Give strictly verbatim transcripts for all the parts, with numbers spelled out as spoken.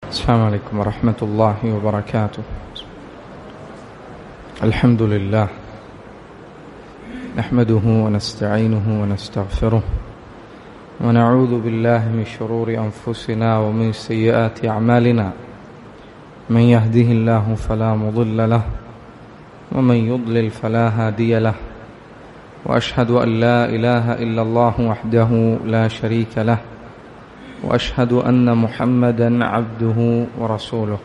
السلام عليكم ورحمة الله وبركاته. الحمد لله نحمده ونستعينه ونستغفره ونعوذ بالله من شرور أنفسنا ومن سيئات أعمالنا. من يهده الله فلا مضل له ومن يضلل فلا هادي له، وأشهد أن لا إله إلا الله وحده لا شريك له، وأشهد أن محمدا عبده ورسوله.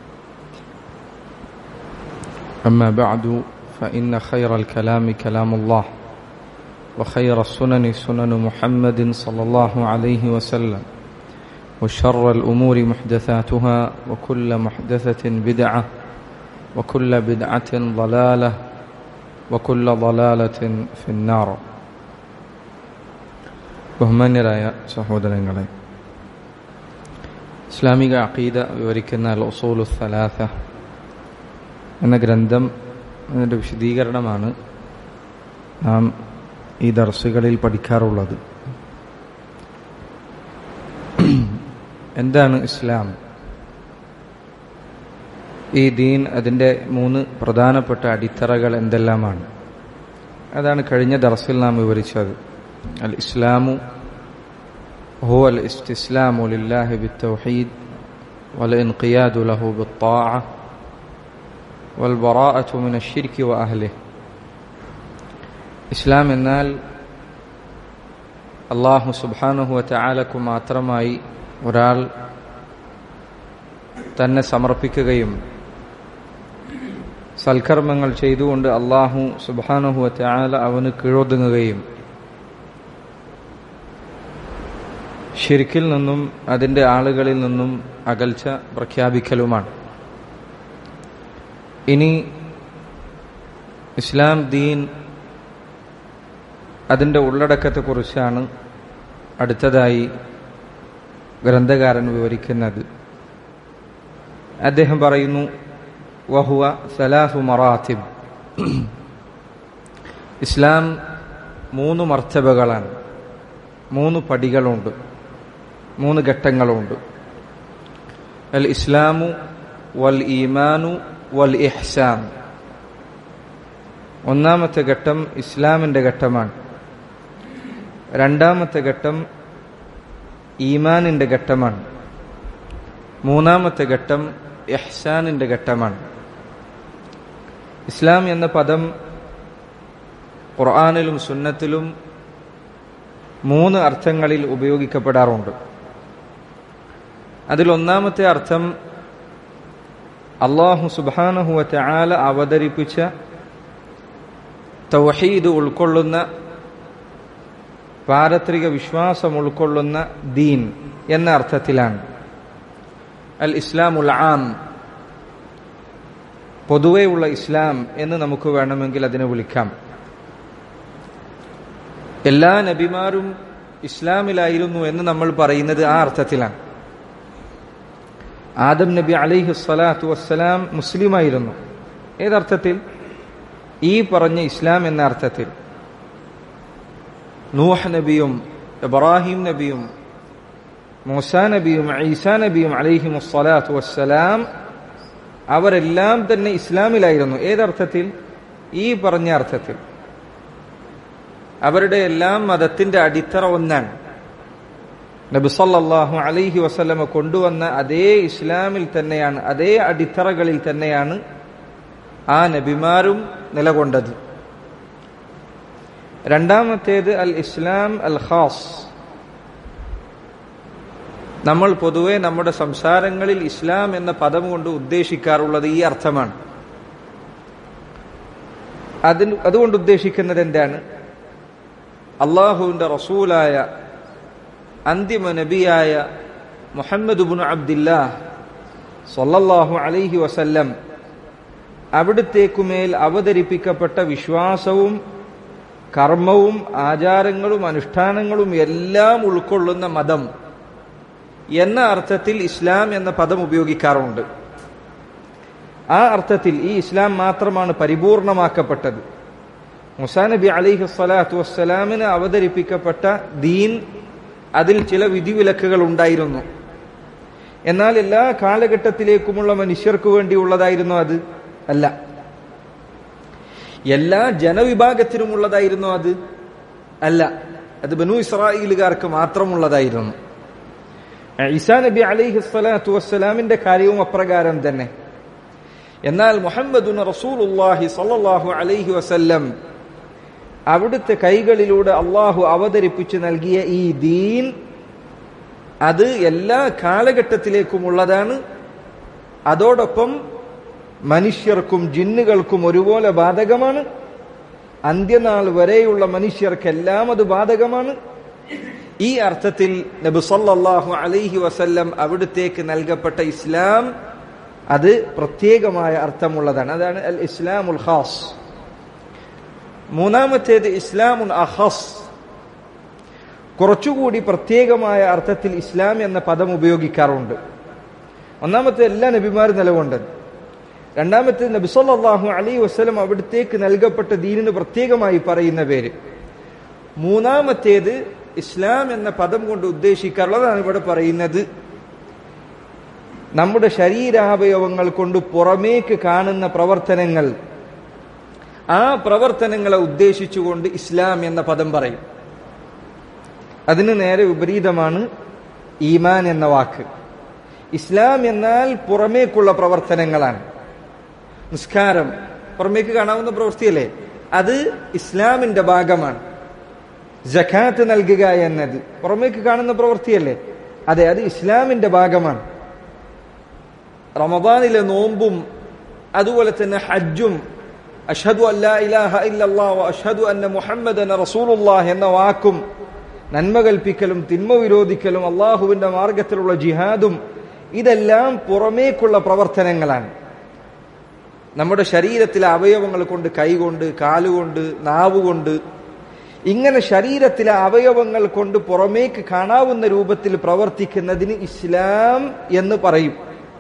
أما بعد، فإن خير الكلام كلام الله، وخير السنن سنن محمد صلى الله عليه وسلم، وشر الأمور محدثاتها، وكل محدثة بدعة، وكل بدعة ضلالة، وكل ضلالة في النار. ബഹുമാന്യരായ സഹോദരങ്ങളെ, ഇസ്ലാമിക അഖീദ വിവരിക്കുന്ന അൽ ഉസൂലു സലാസ എന്ന ഗ്രന്ഥം, അതിൻ്റെ വിശദീകരണമാണ് നാം ഈ ദർസുകളിൽ പഠിക്കാറുള്ളത്. എന്താണ് ഇസ്ലാം? ഈ ദീൻ, അതിൻ്റെ മൂന്ന് പ്രധാനപ്പെട്ട അടിത്തറകൾ എന്തെല്ലാമാണ്? അതാണ് കഴിഞ്ഞ ദർസിൽ നാം വിവരിച്ചത്. അൽ ഇസ്ലാമു هو الاستسلام لله بالتوحيد والانقياد له بالطاعة والبراءة من الشرك وأهله. ഇസ്ലാം എന്നാൽ അല്ലാഹു സുബ്ഹാനഹു വതആലക്കു മാത്രമായി ഒരാൾ തന്നെ സമർപ്പിക്കുകയും സൽക്കർമ്മങ്ങൾ ചെയ്തുകൊണ്ട് അല്ലാഹു സുബ്ഹാനഹു വതആല അവന് കീഴൊതുങ്ങുകയും ശിർക്കിൽ നിന്നും അതിൻ്റെ ആളുകളിൽ നിന്നും അകൽച്ച പ്രഖ്യാപിക്കലുമാണ്. ഇനി ഇസ്ലാം ദീൻ, അതിൻ്റെ ഉള്ളടക്കത്തെക്കുറിച്ചാണ് അടുത്തതായി ഗ്രന്ഥകാരൻ വിവരിക്കുന്നത്. അദ്ദേഹം പറയുന്നു, വഹുവ സലാസു മറാത്തിബ്. ഇസ്ലാം മൂന്ന് മർത്തബകളാണ്, മൂന്ന് പടികളുണ്ട്, മൂന്ന് ഘട്ടങ്ങളുണ്ട്. അൽ ഇസ്ലാമു വൽ ഈമാനു വൽ ഇഹ്സാൻ. ഒന്നാമത്തെ ഘട്ടം ഇസ്ലാമിൻ്റെ ഘട്ടമാണ്. രണ്ടാമത്തെ ഘട്ടം ഈമാനിൻ്റെ ഘട്ടമാണ്. മൂന്നാമത്തെ ഘട്ടം ഇഹ്സാനിൻ്റെ ഘട്ടമാണ്. ഇസ്ലാം എന്ന പദം ഖുർആനിലും സുന്നത്തിലും മൂന്ന് അർത്ഥങ്ങളിൽ ഉപയോഗിക്കപ്പെടാറുണ്ട്. അതിലൊന്നാമത്തെ അർത്ഥം അല്ലാഹു സുബ്ഹാനഹു വതആല അവതരിപ്പിച്ച തൗഹീദ് ഉൾക്കൊള്ളുന്ന, പാരത്രിക വിശ്വാസം ഉൾക്കൊള്ളുന്ന ദീൻ എന്ന അർത്ഥത്തിലാണ്. അൽ ഇസ്ലാമുൽ ആം, പൊതുവെയുള്ള ഇസ്ലാം എന്ന് നമുക്ക് വേണമെങ്കിൽ അതിനെ വിളിക്കാം. എല്ലാ നബിമാരും ഇസ്ലാമിലായിരുന്നു എന്ന് നമ്മൾ പറയുന്നത് ആ അർത്ഥത്തിലാണ്. ആദം നബി അലൈഹി സ്വലാത്തു വസ്സലാം മുസ്ലിമായിരുന്നു. ഏതർത്ഥത്തിൽ? ഈ പറഞ്ഞ ഇസ്ലാം എന്ന അർത്ഥത്തിൽ. നൂഹ് നബിയും ഇബ്രാഹിം നബിയും മൂസാ നബിയും ഈസാ നബിയും അലൈഹി സ്വലാത്തു വസ്സലാം അവരെല്ലാം തന്നെ ഇസ്ലാമിലായിരുന്നു. ഏതർത്ഥത്തിൽ? ഈ പറഞ്ഞ അർത്ഥത്തിൽ. അവരുടെ എല്ലാം മതത്തിന്റെ അടിത്തറ ഒന്നാണ്. നബി സല്ലല്ലാഹു അലൈഹി വസല്ലമ കൊണ്ടുവന്ന അതേ ഇസ്ലാമിൽ തന്നെയാണ്, അതേ അടിത്തറകളിൽ തന്നെയാണ് ആ നബിമാരും നിലകൊണ്ടത്. രണ്ടാമത്തേത് അൽ ഇസ്ലാം അൽ ഖാസ്. നമ്മൾ പൊതുവെ നമ്മുടെ സംസാരങ്ങളിൽ ഇസ്ലാം എന്ന പദം കൊണ്ട് ഉദ്ദേശിക്കാറുള്ളത് ഈ അർത്ഥമാണ്. അതിന് അതുകൊണ്ട് ഉദ്ദേശിക്കുന്നത് എന്താണ്? അള്ളാഹുവിന്റെ റസൂലായ അന്തിമ നബിയായ മുഹമ്മദ് ഇബ്നു അബ്ദില്ലാഹ് സ്വല്ലല്ലാഹു അലൈഹി വസല്ലം അവിടുത്തേക്കുമേൽ അവതരിപ്പിക്കപ്പെട്ട വിശ്വാസവും കർമ്മവും ആചാരങ്ങളും അനുഷ്ഠാനങ്ങളും എല്ലാം ഉൾക്കൊള്ളുന്ന മതം എന്ന അർത്ഥത്തിൽ ഇസ്ലാം എന്ന പദം ഉപയോഗിക്കാറുണ്ട്. ആ അർത്ഥത്തിൽ ഈ ഇസ്ലാം മാത്രമാണ് പരിപൂർണമാക്കപ്പെട്ടത്. മൂസാ നബി അലൈഹി സ്വലാത്തു വസ്സലാമിന് അവതരിപ്പിക്കപ്പെട്ട ദീൻ, അതിൽ ചില വിധിവിലക്കുകൾ ഉണ്ടായിരുന്നു. എന്നാൽ എല്ലാ കാലഘട്ടത്തിലേക്കുമുള്ള മനുഷ്യർക്ക് വേണ്ടിയുള്ളതായിരുന്നു അത്? അല്ല. എല്ലാ ജനവിഭാഗത്തിനുമുള്ളതായിരുന്നു അത്? അല്ല. അത് ബനൂ ഇസ്രായേലുകാർക്ക് മാത്രമുള്ളതായിരുന്നു. ഈസാ നബി അലൈഹി സ്വലാത്തു വസ്സലാമിന്റെ കാര്യവും അപ്രകാരം തന്നെ. എന്നാൽ മുഹമ്മദുൻ റസൂലുള്ളാഹി സ്വല്ലല്ലാഹു അലൈഹി വസല്ലം അവിടുത്തെ കൈകളിലൂടെ അള്ളാഹു അവതരിപ്പിച്ചു നൽകിയ ഈ ദീൻ അത് എല്ലാ കാലഘട്ടത്തിലേക്കുമുള്ളതാണ്. അതോടൊപ്പം മനുഷ്യർക്കും ജിന്നുകൾക്കും ഒരുപോലെ ബാധകമാണ്. അന്ത്യനാൾ വരെയുള്ള മനുഷ്യർക്കെല്ലാം അത് ബാധകമാണ്. ഈ അർത്ഥത്തിൽ നബി സല്ലല്ലാഹു അലൈഹി വസല്ലം അവിടുത്തേക്ക് നൽകപ്പെട്ട ഇസ്ലാം അത് പ്രത്യേകമായ അർത്ഥമുള്ളതാണ്. അതാണ് അൽ ഇസ്ലാമുൽ ഖാസ്. മൂന്നാമത്തേത് ഇസ്ലാമുൻ അഖസ്. കുറച്ചുകൂടി പ്രത്യേകമായ അർത്ഥത്തിൽ ഇസ്ലാം എന്ന പദം ഉപയോഗിക്കാറുണ്ട്. ഒന്നാമത്തെ എല്ലാ നബിമാരും നിലകൊണ്ടത്. രണ്ടാമത്തെ നബി സല്ലല്ലാഹു അലൈഹി വസല്ലം അവിടുത്തേക്ക് നൽകപ്പെട്ട ദീനിന് പ്രത്യേകമായി പറയുന്ന പേര്. മൂന്നാമത്തേത് ഇസ്ലാം എന്ന പദം കൊണ്ട് ഉദ്ദേശിക്കാറുള്ളതാണ് ഇവിടെ പറയുന്നത്. നമ്മുടെ ശരീരാവയവങ്ങൾ കൊണ്ട് പുറമേക്ക് കാണുന്ന പ്രവർത്തനങ്ങൾ, ആ പ്രവർത്തനങ്ങളെ ഉദ്ദേശിച്ചുകൊണ്ട് ഇസ്ലാം എന്ന പദം പറയും. അതിന് നേരെ വിപരീതമാണ് ഈമാൻ എന്ന വാക്ക്. ഇസ്ലാം എന്നാൽ പുറമേക്കുള്ള പ്രവർത്തനങ്ങളാണ്. നിസ്കാരം പുറമേക്ക് കാണാവുന്ന പ്രവൃത്തിയല്ലേ? അത് ഇസ്ലാമിന്റെ ഭാഗമാണ്. സകാത്ത് നൽകുക എന്നത് പുറമേക്ക് കാണുന്ന പ്രവൃത്തിയല്ലേ? അതെ, അത് ഇസ്ലാമിന്റെ ഭാഗമാണ്. റമദാനിലെ നോമ്പും അതുപോലെ തന്നെ ഹജ്ജും അഷ്ഹദു അല്ലാ ഇലാഹ ഇല്ലല്ലാഹ് വ അഷ്ഹദു അന്ന മുഹമ്മദൻ റസൂലുള്ളാഹ് എന്ന വാക്കും നന്മ കൽപ്പിക്കലും തിന്മ വിരോധിക്കലും അള്ളാഹുവിന്റെ മാർഗത്തിലുള്ള ജിഹാദും ഇതെല്ലാം പുറമേക്കുള്ള പ്രവർത്തനങ്ങളാണ്. നമ്മുടെ ശരീരത്തിലെ അവയവങ്ങൾ കൊണ്ട്, കൈകൊണ്ട്, കാലുകൊണ്ട്, നാവുകൊണ്ട്, ഇങ്ങനെ ശരീരത്തിലെ അവയവങ്ങൾ കൊണ്ട് പുറമേക്ക് കാണാവുന്ന രൂപത്തിൽ പ്രവർത്തിക്കുന്നതിന് ഇസ്ലാം എന്ന് പറയും.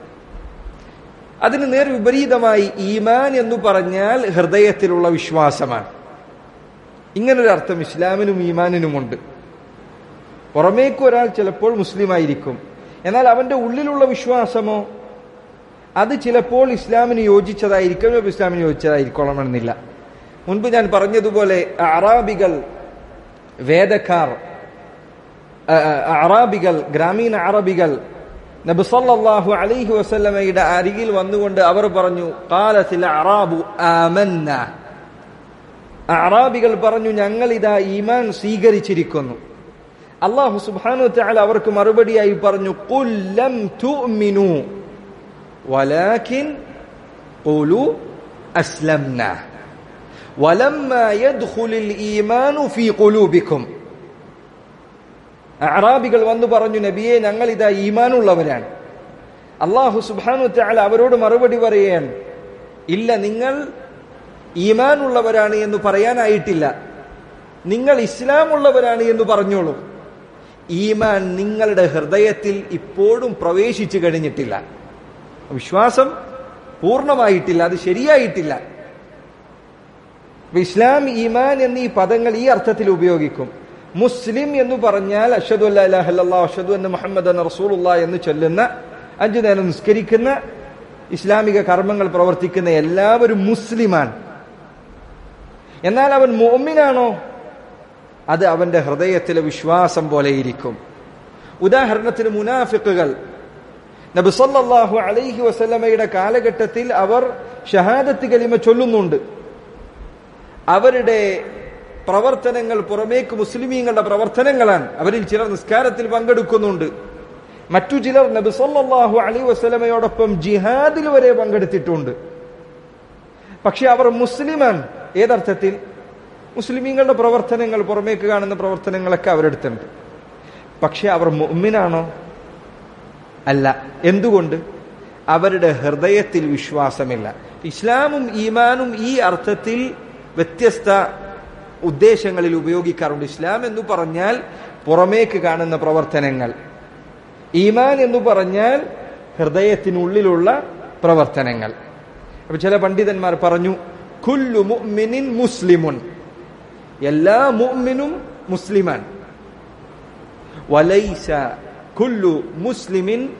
അതിന് നേർ വിപരീതമായി ഈമാൻ എന്ന് പറഞ്ഞാൽ ഹൃദയത്തിലുള്ള വിശ്വാസമാണ്. ഇങ്ങനൊരു അർത്ഥം ഇസ്ലാമിനും ഈമാനിനുമുണ്ട്. പുറമേക്ക് ഒരാൾ ചിലപ്പോൾ മുസ്ലിം ആയിരിക്കും, എന്നാൽ അവന്റെ ഉള്ളിലുള്ള വിശ്വാസമോ അത് ചിലപ്പോൾ ഇസ്ലാമിന് യോജിച്ചതായിരിക്കും, ഇസ്ലാമിന് യോജിച്ചതായിരിക്കണമെന്നില്ല. മുൻപ് ഞാൻ പറഞ്ഞതുപോലെ അറാബികൾ, വേദക്കാർ, അറാബികൾ, ഗ്രാമീണ അറബികൾ നബി സല്ലല്ലാഹു അലൈഹി വസല്ലമയുടെ അരികിൽ വന്നുകൊണ്ട് അവർ പറഞ്ഞു, ഖാലത്തിൽ അറാബു ആമന്ന. അറാബികൾ പറഞ്ഞു, ഞങ്ങൾ ഇതാ ഈമാൻ സ്വീകരിച്ചിരിക്കുന്നു. അല്ലാഹു സുബ്ഹാനഹു വ തആല അവർക്ക് മറുപടിയായി പറഞ്ഞു, ഖുൽ ലം തുഅ്മിനു വലാകിൻ ഖൂലു അസ്ലംനാ വലമ്മാ യദ്ഖുലുൽ ഈമാനു ഫീ ഖുലൂബിക്കും. അറാബികൾ വന്നു പറഞ്ഞു, നബിയെ, ഞങ്ങൾ ഇതാ ഈമാനുള്ളവരാണ്. അല്ലാഹു സുബ്ഹാനഹു വ തആല അവരോട് മറുപടി പറയാൻ, ഇല്ല, നിങ്ങൾ ഈമാനുള്ളവരാണ് എന്ന് പറയാനായിട്ടില്ല, നിങ്ങൾ ഇസ്ലാം ഉള്ളവരാണ് എന്ന് പറഞ്ഞോളൂ. ഈമാൻ നിങ്ങളുടെ ഹൃദയത്തിൽ ഇപ്പോഴും പ്രവേശിച്ചു കഴിഞ്ഞിട്ടില്ല. വിശ്വാസം പൂർണ്ണമായിട്ടില്ല, അത് ശരിയായിട്ടില്ല. ഇസ്ലാം, ഈമാൻ എന്നീ പദങ്ങൾ ഈ അർത്ഥത്തിൽ ഉപയോഗിക്കും. മുസ്ലിം എന്ന് പറഞ്ഞാൽ അഷ്ഹദു അല്ലാ ഇലാഹ ഇല്ലല്ലാഹ് അഷ്ഹദു അന്ന മുഹമ്മദൻ റസൂലുള്ളാഹ് എന്ന് ചൊല്ലുന്ന, അഞ്ചു നേരം നിസ്കരിക്കുന്ന, ഇസ്ലാമിക കർമ്മങ്ങൾ പ്രവർത്തിക്കുന്ന എല്ലാവരും മുസ്ലിമാണ്. എന്നാൽ അവൻ മുഅ്മിനാണോ? അത് അവന്റെ ഹൃദയത്തിലെ വിശ്വാസം പോലെയിരിക്കും. ഉദാഹരണത്തിന് മുനാഫിഖുകൾ നബി സല്ലല്ലാഹു അലൈഹി വസല്ലമയുടെ കാലഘട്ടത്തിൽ അവർ ഷഹാദത്ത് കലിമ ചൊല്ലുന്നുണ്ട്. അവരുടെ പ്രവർത്തനങ്ങൾ പുറമേക്ക് മുസ്ലിമീങ്ങളുടെ പ്രവർത്തനങ്ങളാണ്. അവരിൽ ചിലർ നിസ്കാരത്തിൽ പങ്കെടുക്കുന്നുണ്ട്, മറ്റു ചിലർ നബി സല്ലല്ലാഹു അലൈഹി വസല്ലമയോടൊപ്പം ജിഹാദിൽ വരെ പങ്കെടുത്തിട്ടുണ്ട്. പക്ഷെ അവർ മുസ്ലിമാണ്. ഏതർത്ഥത്തിൽ? മുസ്ലിമീങ്ങളുടെ പ്രവർത്തനങ്ങൾ, പുറമേക്ക് കാണുന്ന പ്രവർത്തനങ്ങളൊക്കെ അവരെടുത്തുണ്ട്. പക്ഷെ അവർ മുഅ്മിനാണോ? അല്ല. എന്തുകൊണ്ട്? അവരുടെ ഹൃദയത്തിൽ വിശ്വാസമില്ല. ഇസ്ലാമും ഈമാനും ഈ അർത്ഥത്തിൽ വ്യത്യസ്ത ഉദ്ദേശങ്ങളിൽ ഉപയോഗിക്കാറുണ്ട്. ഇസ്ലാം എന്ന് പറഞ്ഞാൽ പുറമേക്ക് കാണുന്ന പ്രവർത്തനങ്ങൾ, ഈമാൻ എന്ന് പറഞ്ഞാൽ ഹൃദയത്തിനുള്ളിലുള്ള പ്രവർത്തനങ്ങൾ. അപ്പൊ ചില പണ്ഡിതന്മാർ പറഞ്ഞു, കുല്ലു മുഅ്മിനിൻ മുസ്ലിമുൻ, എല്ലാ മുഅ്മിനും മുസ്ലിമാൻ. വലൈസ കുല്ലു മുസ്ലിമിൻ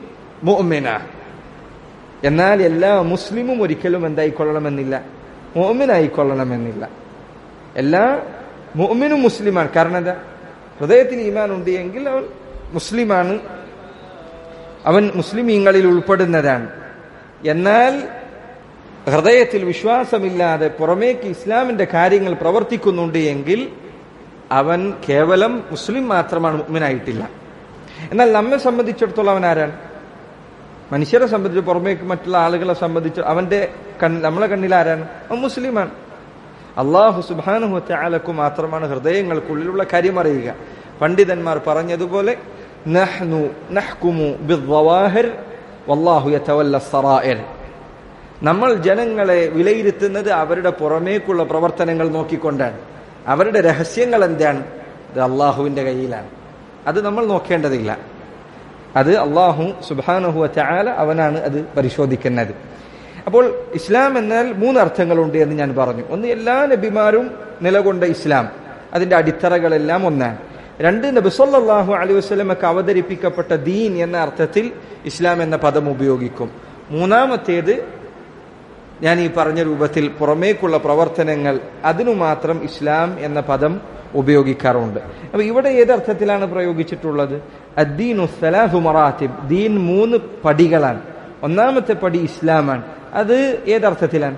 മുഅ്മിന. എന്നാൽ എല്ലാ മുസ്ലിമും ഒരിക്കലും എന്തായിക്കൊള്ളണമെന്നില്ല, മുഅ്മിനായിക്കൊള്ളണമെന്നില്ല. എല്ലാ മുഅ്മിനും മുസ്ലിമാണ്. കാരണം എന്താ? ഹൃദയത്തിൽ ഈമാൻ ഉണ്ട് എങ്കിൽ അവൻ മുസ്ലിമാണ്, അവൻ മുസ്ലിമീങ്ങളിൽ ഉൾപ്പെടുന്നതാണ്. എന്നാൽ ഹൃദയത്തിൽ വിശ്വാസമില്ലാതെ പുറമേക്ക് ഇസ്ലാമിന്റെ കാര്യങ്ങൾ പ്രവർത്തിക്കുന്നുണ്ട് എങ്കിൽ അവൻ കേവലം മുസ്ലിം മാത്രമാണ്, മുഅ്മിനായിട്ടില്ല. എന്നാൽ നമ്മെ സംബന്ധിച്ചിടത്തോളം അവൻ ആരാണ്? മനുഷ്യരെ സംബന്ധിച്ച്, പുറമേക്ക് മറ്റുള്ള ആളുകളെ സംബന്ധിച്ച് അവന്റെ കൺ നമ്മളെ കണ്ണിൽ ആരാണ്? അവൻ മുസ്ലിമാണ്. അല്ലാഹു സുബ്ഹാനഹു വ തആലക്കു മാത്രമാണ് ഹൃദയങ്ങൾക്കുള്ളിലുള്ള കാര്യം അറിയുക. പണ്ഡിതന്മാർ പറഞ്ഞതുപോലെ നഹ്നു നഹ്കുമു ബിദ്ദവാഹിർ വല്ലാഹു യതവല്ല സറായിർ. നമ്മൾ ജനങ്ങളെ വിലയിരുത്തുന്നത് അവരുടെ പുറമേക്കുള്ള പ്രവർത്തനങ്ങൾ നോക്കിക്കൊണ്ടാണ്. അവരുടെ രഹസ്യങ്ങൾ എന്താണ്? അത് അള്ളാഹുവിന്റെ കയ്യിലാണ്. അത് നമ്മൾ നോക്കേണ്ടതില്ല. അത് അള്ളാഹു സുബ്ഹാനഹു വ തആല അവനാണ് അത് പരിശോധിക്കുന്നത്. അപ്പോൾ ഇസ്ലാം എന്നാൽ മൂന്ന് അർത്ഥങ്ങളുണ്ട് എന്ന് ഞാൻ പറഞ്ഞു. ഒന്ന്, എല്ലാ നബിമാരും നിലകൊണ്ട ഇസ്ലാം, അതിന്റെ അടിത്തറകളെല്ലാം ഒന്നാണ്. രണ്ട്, നബി സല്ലല്ലാഹു അലൈഹി വസല്ലമക്ക് അവതരിപ്പിക്കപ്പെട്ട ദീൻ എന്ന അർത്ഥത്തിൽ ഇസ്ലാം എന്ന പദം ഉപയോഗിക്കും. മൂന്നാമത്തേത്, ഞാൻ ഈ പറഞ്ഞ രൂപത്തിൽ പുറമേക്കുള്ള പ്രവർത്തനങ്ങൾ, അതിനു മാത്രം ഇസ്ലാം എന്ന പദം ഉപയോഗിക്കാറുണ്ട്. അപ്പൊ ഇവിടെ ഏതർത്ഥത്തിലാണ് പ്രയോഗിച്ചിട്ടുള്ളത്? അദ്ദീനു സലാസു മറാത്തിബ്, ദീൻ മൂന്ന് പടികളാണ്. ഒന്നാമത്തെ പടി ഇസ്ലാമാണ്. അത് ഏതർത്ഥത്തിലാണ്?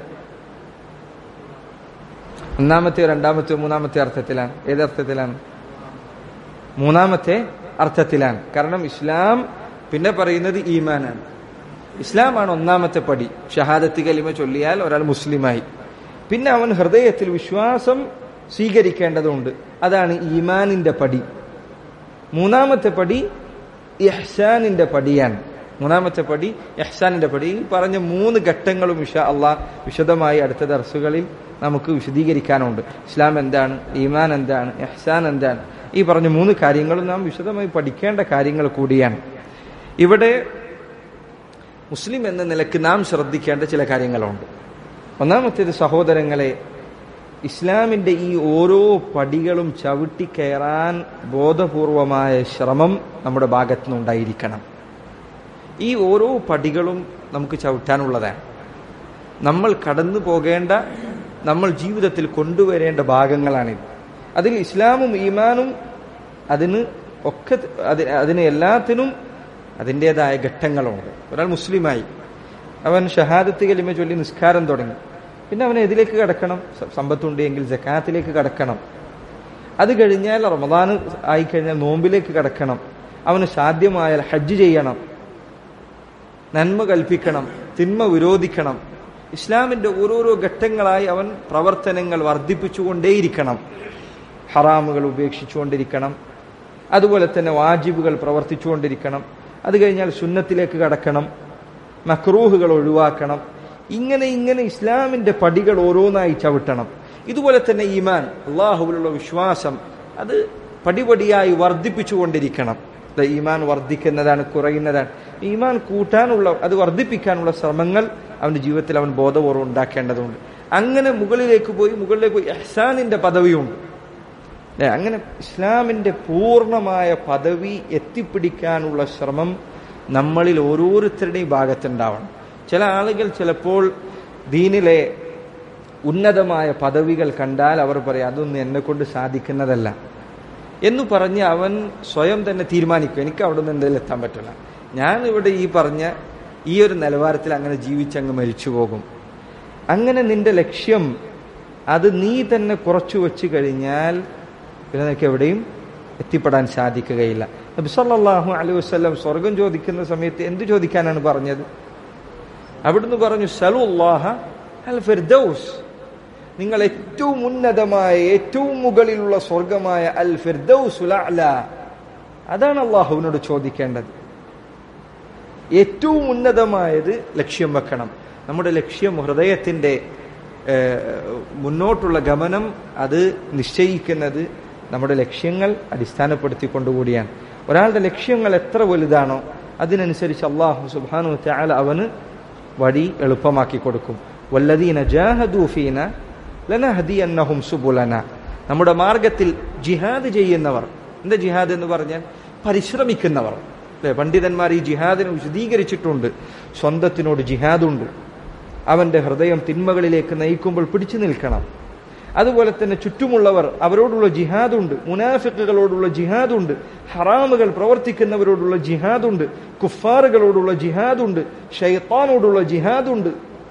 ഒന്നാമത്തെ, രണ്ടാമത്തെ, മൂന്നാമത്തെ അർത്ഥത്തിലാണ്. ഏതർത്ഥത്തിലാണ്? മൂന്നാമത്തെ അർത്ഥത്തിലാണ്. കാരണം ഇസ്ലാം പിന്നെ പറയുന്നത് ഈമാനാണ്. ഇസ്ലാമാണ് ഒന്നാമത്തെ പടി. ഷഹാദത്ത് കലിമ ചൊല്ലിയാൽ ഒരാൾ മുസ്ലിമായി. പിന്നെ അവൻ ഹൃദയത്തിൽ വിശ്വാസം സ്വീകരിക്കേണ്ടതുണ്ട്. അതാണ് ഈമാനിന്റെ പടി. മൂന്നാമത്തെ പടി ഇഹ്സാനിന്റെ പടിയാണ്. മൂന്നാമത്തെ പടി ഇഹ്സാനിന്റെ പടി. ഈ പറഞ്ഞ മൂന്ന് ഘട്ടങ്ങളും ഇൻഷാ അല്ലാഹ് വിശദമായി അടുത്ത ദർസുകളിൽ നമുക്ക് വിശദീകരിക്കാനുണ്ട്. ഇസ്ലാം എന്താണ്, ഈമാൻ എന്താണ്, ഇഹ്സാൻ എന്താണ്, ഈ പറഞ്ഞ മൂന്ന് കാര്യങ്ങളും നാം വിശദമായി പഠിക്കേണ്ട കാര്യങ്ങൾ കൂടിയാണ്. ഇവിടെ മുസ്ലിം എന്ന നിലക്ക് നാം ശ്രദ്ധിക്കേണ്ട ചില കാര്യങ്ങളുണ്ട്. ഒന്നാമത്തേത്, സഹോദരങ്ങളെ, ഇസ്ലാമിന്റെ ഈ ഓരോ പടികളും ചവിട്ടിക്കയറാൻ ബോധപൂർവമായ ശ്രമം നമ്മുടെ ഭാഗത്തു നിന്നുണ്ടായിരിക്കണം. ഈ ഓരോ പടികളും നമുക്ക് ചവിട്ടാനുള്ളതാണ്. നമ്മൾ കടന്നു പോകേണ്ട, നമ്മൾ ജീവിതത്തിൽ കൊണ്ടുവരേണ്ട ഭാഗങ്ങളാണിത്. അതിൽ ഇസ്ലാമും ഈമാനും അതിന് ഒക്കെ അതിന് എല്ലാത്തിനും അതിൻ്റെതായ ഘട്ടങ്ങളുണ്ട്. ഒരാൾ മുസ്ലിമായി, അവൻ ഷഹാദത്ത് കലിമ ചൊല്ലി നിസ്കാരം തുടങ്ങി. പിന്നെ അവൻ എതിലേക്ക് കടക്കണം? സമ്പത്തുണ്ട് എങ്കിൽ സക്കാത്തിലേക്ക് കടക്കണം. അത് കഴിഞ്ഞാൽ റമദാൻ ആയിക്കഴിഞ്ഞാൽ നോമ്പിലേക്ക് കടക്കണം. അവന് സാധ്യമായാൽ ഹജ്ജ് ചെയ്യണം, നന്മ കൽപ്പിക്കണം, തിന്മ വിരോധിക്കണം. ഇസ്ലാമിന്റെ ഓരോരോ ഘട്ടങ്ങളായി അവൻ പ്രവർത്തനങ്ങൾ വർദ്ധിപ്പിച്ചുകൊണ്ടേയിരിക്കണം. ഹറാമുകൾ ഉപേക്ഷിച്ചുകൊണ്ടിരിക്കണം, അതുപോലെ തന്നെ വാജിബുകൾ പ്രവർത്തിച്ചുകൊണ്ടിരിക്കണം. അത് കഴിഞ്ഞാൽ സുന്നത്തിലേക്ക് കടക്കണം, മക്രൂഹുകൾ ഒഴിവാക്കണം. ഇങ്ങനെ ഇങ്ങനെ ഇസ്ലാമിന്റെ പടികൾ ഓരോന്നായി ചവിട്ടണം. ഇതുപോലെ തന്നെ ഈമാൻ, അള്ളാഹുവിലുള്ള വിശ്വാസം, അത് പടിപടിയായി വർദ്ധിപ്പിച്ചുകൊണ്ടിരിക്കണം. ഈമാൻ വർദ്ധിക്കുന്നതാണ്, കുറയുന്നതാണ്. ഈമാൻ കൂട്ടാനുള്ള, അത് വർദ്ധിപ്പിക്കാനുള്ള ശ്രമങ്ങൾ അവന്റെ ജീവിതത്തിൽ അവൻ ബോധപൂർവ്വം ഉണ്ടാക്കേണ്ടതുണ്ട്. അങ്ങനെ മുകളിലേക്ക് പോയി മുകളിലേക്ക് പോയി ഇഹ്സാനിന്റെ പദവിയുണ്ട്. അങ്ങനെ ഇസ്ലാമിന്റെ പൂർണ്ണമായ പദവി എത്തിപ്പിടിക്കാനുള്ള ശ്രമം നമ്മളിൽ ഓരോരുത്തരുടെയും ഭാഗത്തുണ്ടാവണം. ചില ആളുകൾ ചിലപ്പോൾ ദീനിലെ ഉന്നതമായ പദവികൾ കണ്ടാൽ അവർ പറയും, അതൊന്നും എന്നെ കൊണ്ട് സാധിക്കുന്നതല്ല എന്ന് പറഞ്ഞ് അവൻ സ്വയം തന്നെ തീരുമാനിക്കും, എനിക്ക് അവിടെ നിന്ന് എന്തെങ്കിലും എത്താൻ പറ്റില്ല, ഞാൻ ഇവിടെ ഈ പറഞ്ഞ ഈ ഒരു നിലവാരത്തിൽ അങ്ങനെ ജീവിച്ചങ്ങ് മരിച്ചു പോകും. അങ്ങനെ നിന്റെ ലക്ഷ്യം അത് നീ തന്നെ കുറച്ചു വെച്ച് കഴിഞ്ഞാൽ പിന്നെ നിനക്ക് എവിടെയും എത്തിപ്പെടാൻ സാധിക്കുകയില്ല. നബി സല്ലല്ലാഹു അലൈഹി വസല്ലം സ്വർഗം ചോദിക്കുന്ന സമയത്ത് എന്ത് ചോദിക്കാനാണ് പറഞ്ഞത്? അവിടുന്ന് പറഞ്ഞു, സലുല്ലാഹ അൽ ഫിർദൗസ്, നിങ്ങൾ ഏറ്റവും ഉന്നതമായ ഏറ്റവും മുകളിലുള്ള സ്വർഗമായ അൽ ഫിർദൗസുൽ അഅല, അതാണ് അള്ളാഹുവിനോട് ചോദിക്കേണ്ടത്. ഏറ്റവും ഉന്നതമായത് ലക്ഷ്യം വെക്കണം. നമ്മുടെ ലക്ഷ്യം, ഹൃദയത്തിന്റെ മുന്നോട്ടുള്ള ഗമനം, അത് നിശ്ചയിക്കുന്നത് നമ്മുടെ ലക്ഷ്യങ്ങൾ അടിസ്ഥാനപ്പെടുത്തിക്കൊണ്ടുകൂടിയാണ്. ഒരാളുടെ ലക്ഷ്യങ്ങൾ എത്ര വലുതാണോ അതിനനുസരിച്ച് അല്ലാഹു സുബ്ഹാനഹു വ തആല അവന് വഴി എളുപ്പമാക്കി കൊടുക്കും. വല്ലദീന ജാഹദൂ ഫീനാ ലനഹദിയന്നഹും സുബുലനാ, നമ്മുടെ മാർഗത്തിൽ ജിഹാദ് ചെയ്യുന്നവർ. എന്താ ജിഹാദ് എന്ന് പറഞ്ഞാൽ? പരിശ്രമിക്കുന്നവർ. അല്ലെ? പണ്ഡിതന്മാർ ഈ ജിഹാദിനെ വിശദീകരിച്ചിട്ടുണ്ട്. സ്വന്തത്തിനോട് ജിഹാദുണ്ട്, അവന്റെ ഹൃദയം തിന്മകളിലേക്ക് നയിക്കുമ്പോൾ പിടിച്ചു നിൽക്കണം. അതുപോലെ തന്നെ ചുറ്റുമുള്ളവർ, അവരോടുള്ള ജിഹാദുണ്ട്, മുനാഫിക്കുകളോടുള്ള ജിഹാദുണ്ട്, ഹറാമുകൾ പ്രവർത്തിക്കുന്നവരോടുള്ള ജിഹാദുണ്ട്, കുഫാറുകളോടുള്ള ജിഹാദുണ്ട്, ശൈത്താനോടുള്ള ജിഹാദുണ്ട്.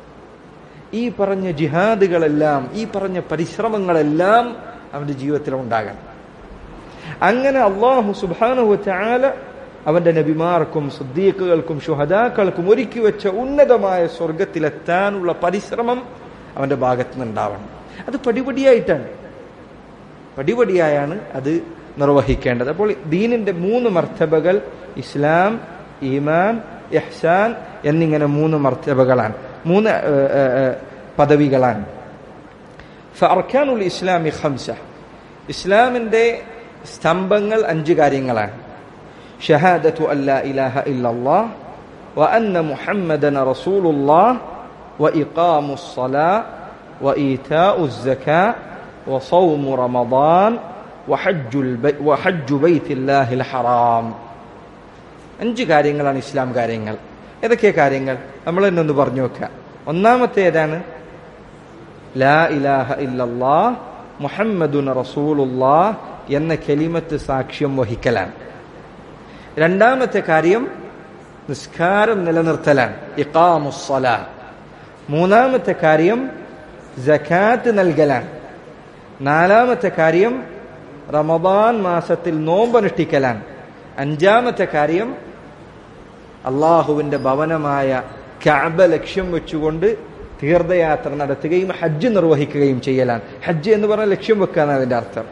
ഈ പറഞ്ഞ ജിഹാദുകളെല്ലാം, ഈ പറഞ്ഞ പരിശ്രമങ്ങളെല്ലാം അവന്റെ ജീവിതത്തിൽ ഉണ്ടാകണം. അങ്ങനെ അല്ലാഹു സുബ്ഹാനഹു വ തആല അവന്റെ നബിമാർക്കും സിദ്ദീഖുകൾക്കും ശുഹദാക്കൾക്കും ഒരുക്കി വെച്ച ഉന്നതമായ സ്വർഗത്തിലെത്താനുള്ള പരിശ്രമം അവന്റെ ഭാഗത്ത് നിന്നുണ്ടാവണം. അത് പടിപടിയായിട്ടാണ്, പടിപടിയായാണ് അത് നിർവഹിക്കേണ്ടത്. അപ്പോൾ ദീനിന്റെ മൂന്ന് മർത്തബകൾ ഇസ്ലാം, ഈമാൻ, ഇഹ്സാൻ എന്നിങ്ങനെ മൂന്ന് മർത്തബകളാണ്, മൂന്ന് പദവികളാണ്. ഫഅർക്കാനുൽ ഇസ്ലാമി ഖംസ, ഇസ്ലാമിന്റെ സ്തംഭങ്ങൾ അഞ്ച് കാര്യങ്ങളാണ്. ഷഹാദത്തു അല്ലാ ഇലാഹ ഇല്ലല്ലാഹ് വ അന്ന മുഹമ്മദന റസൂലുള്ളാഹ് വ ഇഖാമുസ് സ്വലാത്ത് വ ഈതാഉസ് സകാത്ത് വ സൗമു റമദാൻ വ ഹജ്ജുൽ വ ഹജ്ജു ബൈത്തില്ലാഹിൽ ഹറാം. അഞ്ച് കാര്യങ്ങളാണ് ഇസ്ലാം കാര്യങ്ങൾ. ഏതൊക്കെ കാര്യങ്ങൾ നമ്മൾ തന്നെ ഒന്ന് പറഞ്ഞു വെക്കുക. ഒന്നാമത്തെ ഏതാണ്? ലാ ഇലാഹ ഇല്ലല്ലാഹ് മുഹമ്മദുൻ റസൂലുള്ളാഹ് എന്ന കലിമത്ത് സാക്ഷ്യം വഹിക്കലാണ്. രണ്ടാമത്തെ കാര്യം നിസ്കാരം നിലനിർത്തലാണ്, ഇഖാമുസ് സ്വലാത്ത്. മൂന്നാമത്തെ കാര്യം സകാത്ത് നൽകലാണ്. നാലാമത്തെ കാര്യം റമദാൻ മാസത്തിൽ നോമ്പനുഷ്ഠിക്കലാണ്. അഞ്ചാമത്തെ കാര്യം അള്ളാഹുവിന്റെ ഭവനമായ കഅബ ലക്ഷ്യം വെച്ചുകൊണ്ട് തീർത്ഥയാത്ര നടത്തുകയും ഹജ്ജ് നിർവഹിക്കുകയും ചെയ്യലാണ്. ഹജ്ജ് എന്ന് പറഞ്ഞാൽ ലക്ഷ്യം വെക്കാണ് അതിന്റെ അർത്ഥം.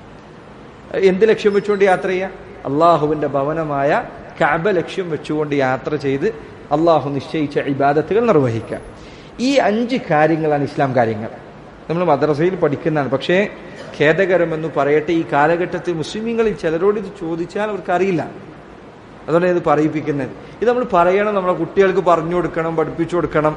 എന്ത് ലക്ഷ്യം വെച്ചുകൊണ്ട് യാത്ര ചെയ്യുക? അള്ളാഹുവിന്റെ ഭവനമായ കഅബ ലക്ഷ്യം വെച്ചുകൊണ്ട് യാത്ര ചെയ്ത് അള്ളാഹു നിശ്ചയിച്ച ഇബാദത്തുകൾ നിർവഹിക്കുക. ഈ അഞ്ച് കാര്യങ്ങളാണ് ഇസ്ലാം കാര്യങ്ങൾ. നമ്മൾ മദ്രസയിൽ പഠിക്കുന്നതാണ്. പക്ഷേ ഖേദകരമെന്ന് പറയട്ടെ, ഈ കാലഘട്ടത്തിൽ മുസ്ലിമീങ്ങളിൽ ചിലരോട് ഇത് ചോദിച്ചാൽ അവർക്ക് അറിയില്ല. അതുകൊണ്ട് ഇത് പറയിപ്പിക്കുന്നത്. ഇത് നമ്മൾ പറയണം, നമ്മളെ കുട്ടികൾക്ക് പറഞ്ഞു കൊടുക്കണം, പഠിപ്പിച്ചു കൊടുക്കണം.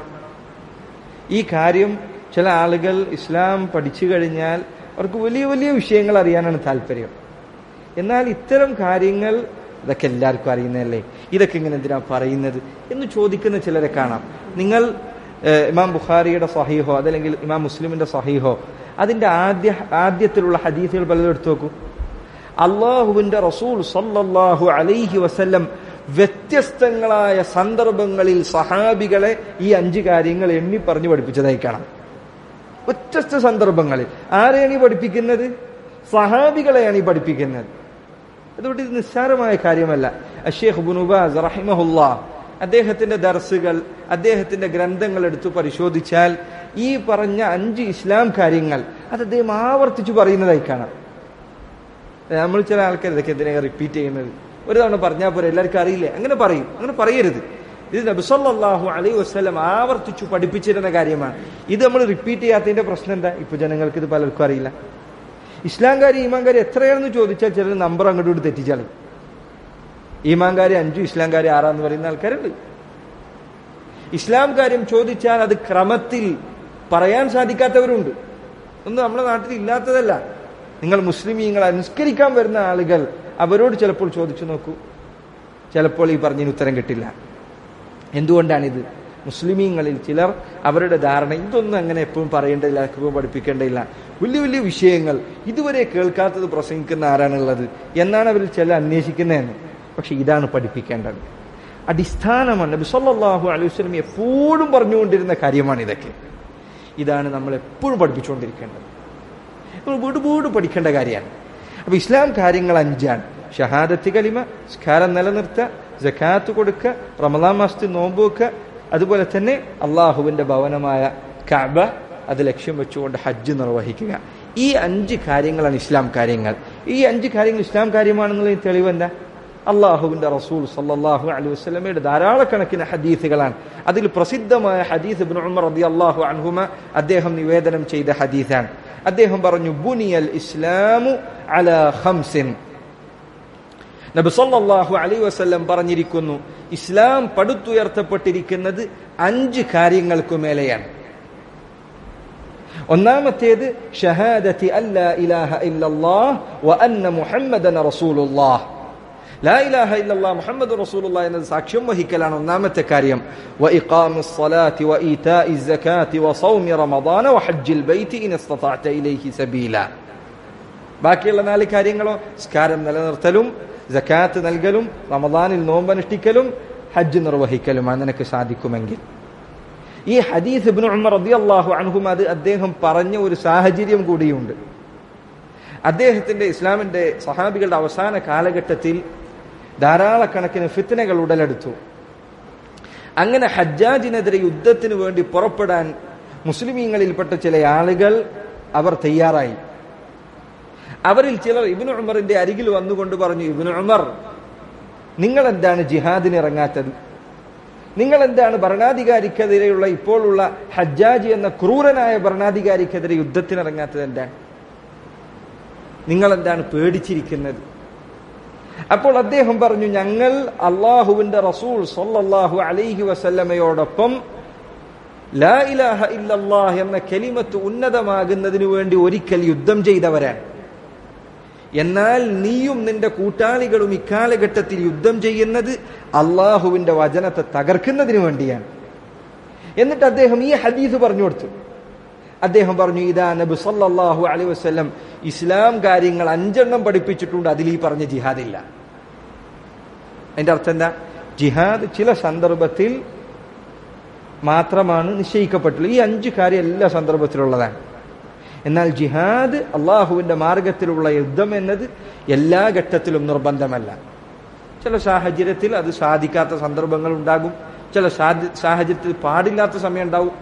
ഈ കാര്യം ചില ആളുകൾ ഇസ്ലാം പഠിച്ചു കഴിഞ്ഞാൽ അവർക്ക് വലിയ വലിയ വിഷയങ്ങൾ അറിയാനാണ് താല്പര്യം. എന്നാൽ ഇത്തരം കാര്യങ്ങൾ ഇതൊക്കെ എല്ലാവർക്കും അറിയുന്നതല്ലേ, ഇതൊക്കെ ഇങ്ങനെ എന്തിനാ പറയുന്നത് എന്ന് ചോദിക്കുന്ന ചിലരെ കാണാം. നിങ്ങൾ ഇമാം ബുഖാരിയുടെ സഹീഹോ അതല്ലെങ്കിൽ ഇമാം മുസ്ലിമിന്റെ സഹീഹോ അതിന്റെ ആദ്യ ആദ്യത്തിലുള്ള ഹദീസുകൾ പലതും എടുത്തു നോക്കൂ. അള്ളാഹുവിന്റെ റസൂൽ സല്ലല്ലാഹു അലൈഹി വസല്ലം വ്യത്യസ്തങ്ങളായ സന്ദർഭങ്ങളിൽ സഹാബികളെ ഈ അഞ്ച് കാര്യങ്ങൾ എണ്ണി പറഞ്ഞു പഠിപ്പിച്ചതായി കാണാം. വ്യത്യസ്ത സന്ദർഭങ്ങളിൽ ആരെയാണ് ഈ പഠിപ്പിക്കുന്നത്? സഹാബികളെയാണ് ഈ പഠിപ്പിക്കുന്നത്. അതുകൊണ്ട് ഇത് നിസ്സാരമായ കാര്യമല്ല. അഷ്ശൈഖ് ഇബ്നു ബാസ് റഹിമഹുല്ലാഹ് അദ്ദേഹത്തിന്റെ ദർസുകൾ, അദ്ദേഹത്തിന്റെ ഗ്രന്ഥങ്ങൾ എടുത്തു പരിശോധിച്ചാൽ ഈ പറഞ്ഞ അഞ്ച് ഇസ്ലാം കാര്യങ്ങൾ അത് അദ്ദേഹം ആവർത്തിച്ചു പറയുന്നതായി കാണാം. നമ്മൾ ചില ആൾക്കാർ ഇതൊക്കെ എന്തിനാ റിപ്പീറ്റ് ചെയ്യുന്നത്? ഒരു തവണ പറഞ്ഞാൽ പോരെ, എല്ലാവർക്കും അറിയില്ലേ? അങ്ങനെ പറയും. അങ്ങനെ പറയരുത്. ഇത് നബി സല്ലല്ലാഹു അലൈഹി വസല്ലം ആവർത്തിച്ചു പഠിപ്പിച്ചിരുന്ന കാര്യമാണ്. ഇത് നമ്മൾ റിപ്പീറ്റ് ചെയ്യാത്തതിന്റെ പ്രശ്നം എന്താ? ഇപ്പൊ ജനങ്ങൾക്ക് ഇത് പലർക്കും അറിയില്ല. ഇസ്ലാംകാരി ഈമാൻകാരി എത്രയാണെന്ന് ചോദിച്ചാൽ ചിലർ നമ്പർ അങ്ങോട്ട് കൂടി തെറ്റിച്ചാലും ഈമാൻകാരി അഞ്ചും ഇസ്ലാംകാരി ആറാന്ന് പറയുന്ന ആൾക്കാരുണ്ട്. ഇസ്ലാം കാര്യം ചോദിച്ചാൽ അത് ക്രമത്തിൽ പറയാൻ സാധിക്കാത്തവരുണ്ട്. ഒന്നും നമ്മുടെ നാട്ടിൽ ഇല്ലാത്തതല്ല. നിങ്ങൾ മുസ്ലിമീങ്ങൾ അനുസ്കരിക്കാൻ വരുന്ന ആളുകൾ അവരോട് ചിലപ്പോൾ ചോദിച്ചു നോക്കൂ, ചിലപ്പോൾ ഈ പറഞ്ഞതിന് ഉത്തരം കിട്ടില്ല. എന്തുകൊണ്ടാണിത്? മുസ്ലിമീങ്ങളിൽ ചിലർ അവരുടെ ധാരണ ഇതൊന്നും അങ്ങനെ എപ്പോഴും പറയേണ്ടതില്ല, എപ്പോഴും പഠിപ്പിക്കേണ്ടതില്ല, വലിയ വലിയ വിഷയങ്ങൾ ഇതുവരെ കേൾക്കാത്തത് പ്രസംഗിക്കുന്ന ആരാണുള്ളത് എന്നാണ് അവരിൽ ചില അന്വേഷിക്കുന്നതെന്ന്. പക്ഷെ ഇതാണ് പഠിപ്പിക്കേണ്ടത്, അടിസ്ഥാനമാണ്. നബി സല്ലല്ലാഹു അലൈഹി വസല്ലം എപ്പോഴും പറഞ്ഞുകൊണ്ടിരുന്ന കാര്യമാണ് ഇതൊക്കെ. ഇതാണ് നമ്മൾ എപ്പോഴും പഠിപ്പിച്ചുകൊണ്ടിരിക്കേണ്ടത്, നമ്മൾ വീട് വീട് പഠിക്കേണ്ട കാര്യമാണ്. അപ്പൊ ഇസ്ലാം കാര്യങ്ങൾ അഞ്ചാണ്. ഷഹാദത്ത് കലിമ, സ്കാരം നിലനിർത്തുക, സകാത്ത് കൊടുക്കുക, റമളാൻ മാസത്തിൽ നോമ്പ് വെക്കുക, അതുപോലെ തന്നെ അള്ളാഹുവിന്റെ ഭവനമായ കഅബ അത് ലക്ഷ്യം വെച്ചുകൊണ്ട് ഹജ്ജ് നിർവഹിക്കുക. ഈ അഞ്ച് കാര്യങ്ങളാണ് ഇസ്ലാം കാര്യങ്ങൾ. ഈ അഞ്ച് കാര്യങ്ങൾ ഇസ്ലാം കാര്യമാണെന്നുള്ള തെളിവ് എന്താ? അള്ളാഹുവിന്റെ റസൂൽ സല്ലല്ലാഹു അലൈഹി വസല്ലമയുടെ ധാരാളക്കണക്കിന് ഹദീസുകളാണ്. അതിൽ പ്രസിദ്ധമായ ഹദീസ് ഇബ്നു ഉമർ റളിയല്ലാഹു അൻഹുമ അദ്ദേഹം നിവേദനം ചെയ്ത ഹദീസാണ്. അദ്ദേഹം പറഞ്ഞു, ബുനിയൽ ഇസ്ലാമു അലാ ഖംസിൻ. നബി സല്ലല്ലാഹു അലൈഹി വസല്ലം പറഞ്ഞിരിക്കുന്നു, ഇസ്ലാം പടുത്തുയർത്തപ്പെട്ടിരിക്കുന്നത് അഞ്ച് കാര്യങ്ങൾക്കു മേലെയാണ്. ഒന്നാമത്തേത് ഷഹാദത്തി അല്ലാ ഇലാഹ ഇല്ലല്ലാഹ് വ അന്ന മുഹമ്മദൻ റസൂലുള്ളാഹ്. ലാ ഇലാഹ ഇല്ലല്ലാഹ് മുഹമ്മദുർ റസൂലുള്ളാഹി എന്നത് സാക്ഷ്യം വഹിക്കലാണ് ഒന്നാമത്തെ കാര്യം. വ ഇഖാമിസ് സ്വലാത്തി വ ഈതാഇസ് സകാത്തി വ സൗമി റമദാന വ ഹജ്ജിൽ ബൈതി ഇൻ ഇസ്തതഅത ഇലൈഹി സബീല. ബാക്കിയുള്ള നാല് കാര്യങ്ങളോ നിസ്കാരം നിലനിർത്തലും സകാത്ത് നൽകലും റമദാനിൽ നോമ്പനുഷ്ഠിക്കലും ഹജ്ജ് നിർവഹിക്കലുമാണ് നിനക്ക് സാധിക്കുമെങ്കിൽ. ഈ ഹദീസ് ഇബ്നു ഉമർ റളിയല്ലാഹു അൻഹുമ അത് അദ്ദേഹം പറഞ്ഞ ഒരു സാഹചര്യം കൂടിയുണ്ട്. അദ്ദേഹത്തിന്റെ ഇസ്ലാമിന്റെ സഹാബികളുടെ അവസാന കാലഘട്ടത്തിൽ ധാരാളക്കണക്കിന് ഫിത്നകൾ ഉടലെടുത്തു. അങ്ങനെ ഹജ്ജാജിനെതിരെ യുദ്ധത്തിന് വേണ്ടി പുറപ്പെടാൻ മുസ്ലിമീങ്ങളിൽപ്പെട്ട ചില ആളുകൾ അവർ തയ്യാറായി. അവരിൽ ചിലർ ഇബ്നു ഉമറിന്റെ അരികിൽ വന്നുകൊണ്ട് പറഞ്ഞു, ഇബ്നു ഉമർ, നിങ്ങൾ എന്താണ് ജിഹാദിന് ഇറങ്ങാത്തത്? നിങ്ങൾ എന്താണ് ഭരണാധികാരിക്കെതിരെയുള്ള ഇപ്പോഴുള്ള ഹജ്ജാജി എന്ന ക്രൂരനായ ഭരണാധികാരിക്കെതിരെ യുദ്ധത്തിനിറങ്ങാത്തത്? എന്താണ് നിങ്ങൾ എന്താണ് പേടിച്ചിരിക്കുന്നത്? അപ്പോൾ അദ്ദേഹം പറഞ്ഞു, ഞങ്ങൾ അള്ളാഹുവിന്റെ റസൂൽ സ്വല്ലല്ലാഹു അലൈഹി വസല്ലമയോടൊപ്പം ലാ ഇലാഹ ഇല്ലല്ലാഹ് എന്ന കലിമത്ത് ഉന്നതമാകുന്നതിനു വേണ്ടി ഒരിക്കൽ യുദ്ധം ചെയ്തവരാണ്. എന്നാൽ നീയും നിന്റെ കൂട്ടാളികളും ഇക്കാലഘട്ടത്തിൽ യുദ്ധം ചെയ്യുന്നത് അള്ളാഹുവിന്റെ വചനത്തെ തകർക്കുന്നതിന് വേണ്ടിയാണ്. എന്നിട്ട് അദ്ദേഹം ഈ ഹദീസ് പറഞ്ഞു കൊടുത്തു. അദ്ദേഹം പറഞ്ഞു, ഇതാ നബി സല്ലല്ലാഹു അലൈഹി വസല്ലം ഇസ്ലാം കാര്യങ്ങൾ അഞ്ചെണ്ണം പഠിപ്പിച്ചിട്ടുണ്ട്, അതിൽ ഈ പറഞ്ഞ ജിഹാദില്ല. അതിന്റെ അർത്ഥം എന്താ? ജിഹാദ് ചില സന്ദർഭത്തിൽ മാത്രമാണ് നിശ്ചയിക്കപ്പെട്ടുള്ളത്. ഈ അഞ്ച് കാര്യം എല്ലാ സന്ദർഭത്തിലുള്ളതാണ്. എന്നാൽ ജിഹാദ് അള്ളാഹുവിന്റെ മാർഗത്തിലുള്ള യുദ്ധം എന്നത് എല്ലാ ഘട്ടത്തിലും നിർബന്ധമല്ല. ചില സാഹചര്യത്തിൽ അത് സാധിക്കാത്ത സന്ദർഭങ്ങൾ ഉണ്ടാകും, ചില സാഹചര്യത്തിൽ പാടില്ലാത്ത സമയം ഉണ്ടാവും.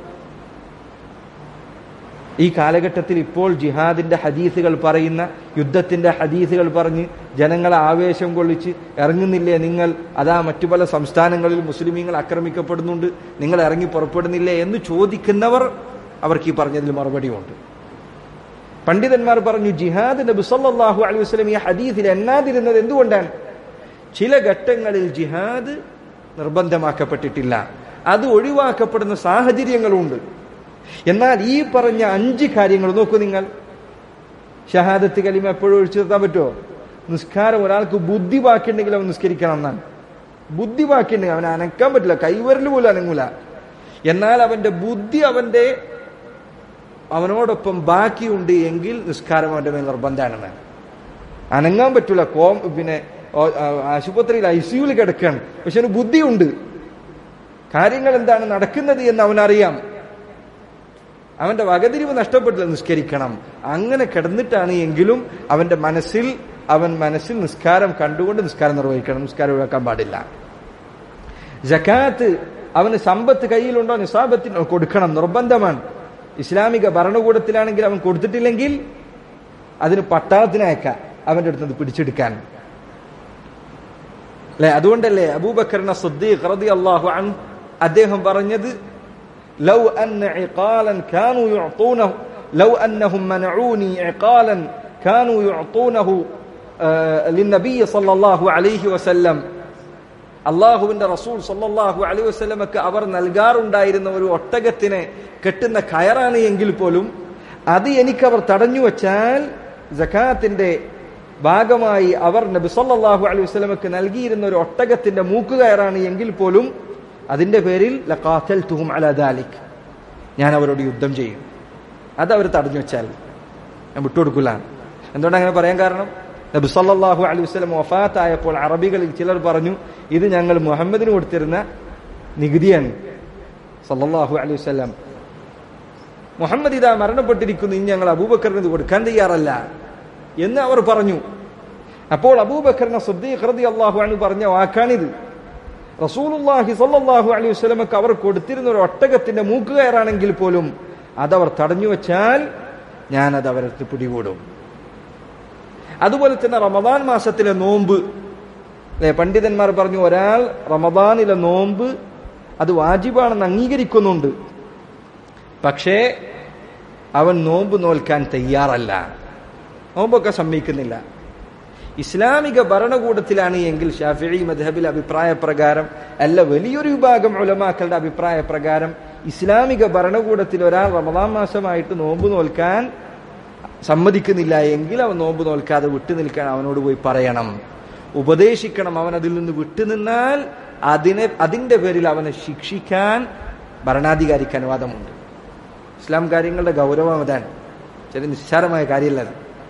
ഈ കാലഘട്ടത്തിൽ ഇപ്പോൾ ജിഹാദിന്റെ ഹദീസുകൾ പറയുന്ന, യുദ്ധത്തിന്റെ ഹദീസുകൾ പറഞ്ഞ് ജനങ്ങളെ ആവേശം കൊള്ളിച്ച് ഇറങ്ങുന്നില്ലേ നിങ്ങൾ, അതാ മറ്റു പല സംസ്ഥാനങ്ങളിൽ മുസ്ലിമീങ്ങൾ ആക്രമിക്കപ്പെടുന്നുണ്ട്, നിങ്ങൾ ഇറങ്ങി പുറപ്പെടുന്നില്ലേ എന്ന് ചോദിക്കുന്നവർ അവർക്ക് ഈ പറഞ്ഞതിൽ മറുപടിയുണ്ട്. പണ്ഡിതന്മാർ പറഞ്ഞു, ജിഹാദ് നബി സല്ലല്ലാഹു അലൈഹി വസല്ലം ഈ ഹദീസിൽ എണ്ണാതിരുന്നത് എന്തുകൊണ്ടാണ്? ചില ഘട്ടങ്ങളിൽ ജിഹാദ് നിർബന്ധമാക്കപ്പെട്ടിട്ടില്ല, അത് ഒഴിവാക്കപ്പെടുന്ന സാഹചര്യങ്ങളുണ്ട്. എന്നാൽ ഈ പറഞ്ഞ അഞ്ച് കാര്യങ്ങൾ നോക്കൂ നിങ്ങൾ. ഷഹാദത്ത് കലിമ എപ്പോഴും ഒഴിച്ചു നിർത്താൻ പറ്റുമോ? നിസ്കാരം ഒരാൾക്ക് ബുദ്ധി ബാക്കിയുണ്ടെങ്കിൽ അവൻ നിസ്കരിക്കണം എന്നാണ്. ബുദ്ധി ബാക്കിയുണ്ടെങ്കിൽ അവനെ അനക്കാൻ പറ്റില്ല, കൈവരൽ പോലും അനങ്ങൂല. എന്നാൽ അവന്റെ ബുദ്ധി അവന്റെ അവനോടൊപ്പം ബാക്കിയുണ്ട് എങ്കിൽ നിസ്കാരം അവന്റെ മേൽ നിർബന്ധമാണെന്ന്. അനങ്ങാൻ പറ്റൂല, കോം പിന്നെ ആശുപത്രിയിൽ ഐ സിയുവിൽ കിടക്കുകയാണ്, പക്ഷെ അവന് ബുദ്ധിയുണ്ട്, കാര്യങ്ങൾ എന്താണ് നടക്കുന്നത് എന്ന് അവനറിയാം, അവന്റെ വകതിരിവ് നഷ്ടപ്പെട്ടില്ല, നിസ്കരിക്കണം. അങ്ങനെ കിടന്നിട്ടാണ് എങ്കിലും അവന്റെ മനസ്സിൽ അവൻ മനസ്സിൽ നിസ്കാരം കണ്ടുകൊണ്ട് നിസ്കാരം നിർവഹിക്കണം, നിസ്കാരം ഒഴിവാക്കാൻ പാടില്ല. സകാത്ത് അവന് സമ്പത്ത് കയ്യിലുണ്ടോ നിസാബത്തിന് കൊടുക്കണം, നിർബന്ധമാണ്. ഇസ്ലാമിക ഭരണകൂടത്തിലാണെങ്കിൽ അവൻ കൊടുത്തിട്ടില്ലെങ്കിൽ അതിന് പട്ടാളത്തിന് അയക്കാം, അവന്റെ അടുത്ത് പിടിച്ചെടുക്കാൻ അല്ലെ. അതുകൊണ്ടല്ലേ അബൂബക്കർ സിദ്ദീഖ് റളിയല്ലാഹു അൻഹു അദ്ദേഹം പറഞ്ഞത്, ലൗ അന്ന ഇഖാലൻ കാനൂ യുഅതൂനഹു ലൗ അന്നഹും മനഊനി ഇഖാലൻ കാനൂ യുഅതൂനഹു ലിന്നബി സല്ലല്ലാഹു അലൈഹി വസല്ലം, അള്ളാഹുവിന്റെ റസൂൽ സല്ലല്ലാഹു അലൈഹി വസല്ലമക്ക് അവർ നൽകാറുണ്ടായിരുന്ന ഒരു ഒട്ടകത്തിനെ കെട്ടുന്ന കയറാണ് എങ്കിൽ പോലും അത് എനിക്കവർ തടഞ്ഞു വച്ചാൽ, സകാത്തിന്റെ ഭാഗമായി അവർ നബി സല്ലല്ലാഹു അലൈഹി വസല്ലമക്ക് നൽകിയിരുന്ന ഒരു ഒട്ടകത്തിന്റെ മൂക്ക് കയറാണ് എങ്കിൽ പോലും അതിന്റെ പേരിൽ ലഖാതൽതുഹും അലാ ദാലിക്, ഞാൻ അവരോട് യുദ്ധം ചെയ്യും. അത് അവർ തടഞ്ഞു വെച്ചാൽ ഞാൻ വിട്ടുകൊടുക്കില്ല. എന്തുകൊണ്ട് അങ്ങനെ പറയാൻ കാരണം? നബി സല്ലല്ലാഹു അലൈഹി വസല്ലം വഫാത്തായപ്പോൾ അറബികളിൽ ചിലർ പറഞ്ഞു, ഇത് ഞങ്ങൾ മുഹമ്മദിന് കൊടുത്തിരുന്ന നികുതിയാണ്. സല്ലല്ലാഹു അലൈഹി വസല്ലം, മുഹമ്മദ് ഇതാ മരണപ്പെട്ടിരിക്കുന്നു, ഇനി ഞങ്ങൾ അബൂബക്കറിന് ഇത് കൊടുക്കാൻ തയ്യാറല്ല എന്ന് അവർ പറഞ്ഞു. അപ്പോൾ അബൂബക്കറിനെ സിദ്ദീഖ് റളിയല്ലാഹു അൻഹു പറഞ്ഞ വാക്കാണിത്. റസൂലുള്ളാഹി സ്വല്ലല്ലാഹു അലൈഹി വസല്ലമക്ക് അവർ കൊടുത്തിരുന്ന ഒരു ഒട്ടകത്തിന്റെ മൂക്ക് കയറാണെങ്കിൽ പോലും അതവർ തടഞ്ഞു വെച്ചാൽ ഞാനത് അവർക്ക് പിടികൂടും. അതുപോലെ തന്നെ റമദാൻ മാസത്തിലെ നോമ്പ് അല്ലെ, പണ്ഡിതന്മാർ പറഞ്ഞു ഒരാൾ റമദാനിലെ നോമ്പ് അത് വാജിബാണെന്ന് അംഗീകരിക്കുന്നുണ്ട്, പക്ഷേ അവൻ നോമ്പ് നോൽക്കാൻ തയ്യാറല്ല, നോമ്പൊക്കെ സമ്മതിക്കുന്നില്ല. ഇസ്ലാമിക ഭരണകൂടത്തിലാണ് എങ്കിൽ ഷാഫിഈ മദ്ഹബിൽ അഭിപ്രായ പ്രകാരം അല്ല, വലിയൊരു വിഭാഗം ഉലമാക്കളുടെ അഭിപ്രായ പ്രകാരം ഇസ്ലാമിക ഭരണകൂടത്തിൽ ഒരാൾ റമദാൻ മാസമായിട്ട് നോമ്പ് നോൽക്കാൻ സമ്മതിക്കുന്നില്ല എങ്കിൽ അവൻ നോമ്പ് നോൽക്കാതെ വിട്ടു നിൽക്കാൻ അവനോട് പോയി പറയണം. ഉപദേശിക്കണം. അവൻ അതിൽ നിന്ന് വിട്ടുനിന്നാൽ അതിനെ അതിന്റെ പേരിൽ അവനെ ശിക്ഷിക്കാൻ ഭരണാധികാരിക്ക് അനുവാദമുണ്ട്. ഇസ്ലാം കാര്യങ്ങളുടെ ഗൗരവം അതാണ്, ചെറിയ നിസ്സാരമായ കാര്യമല്ല.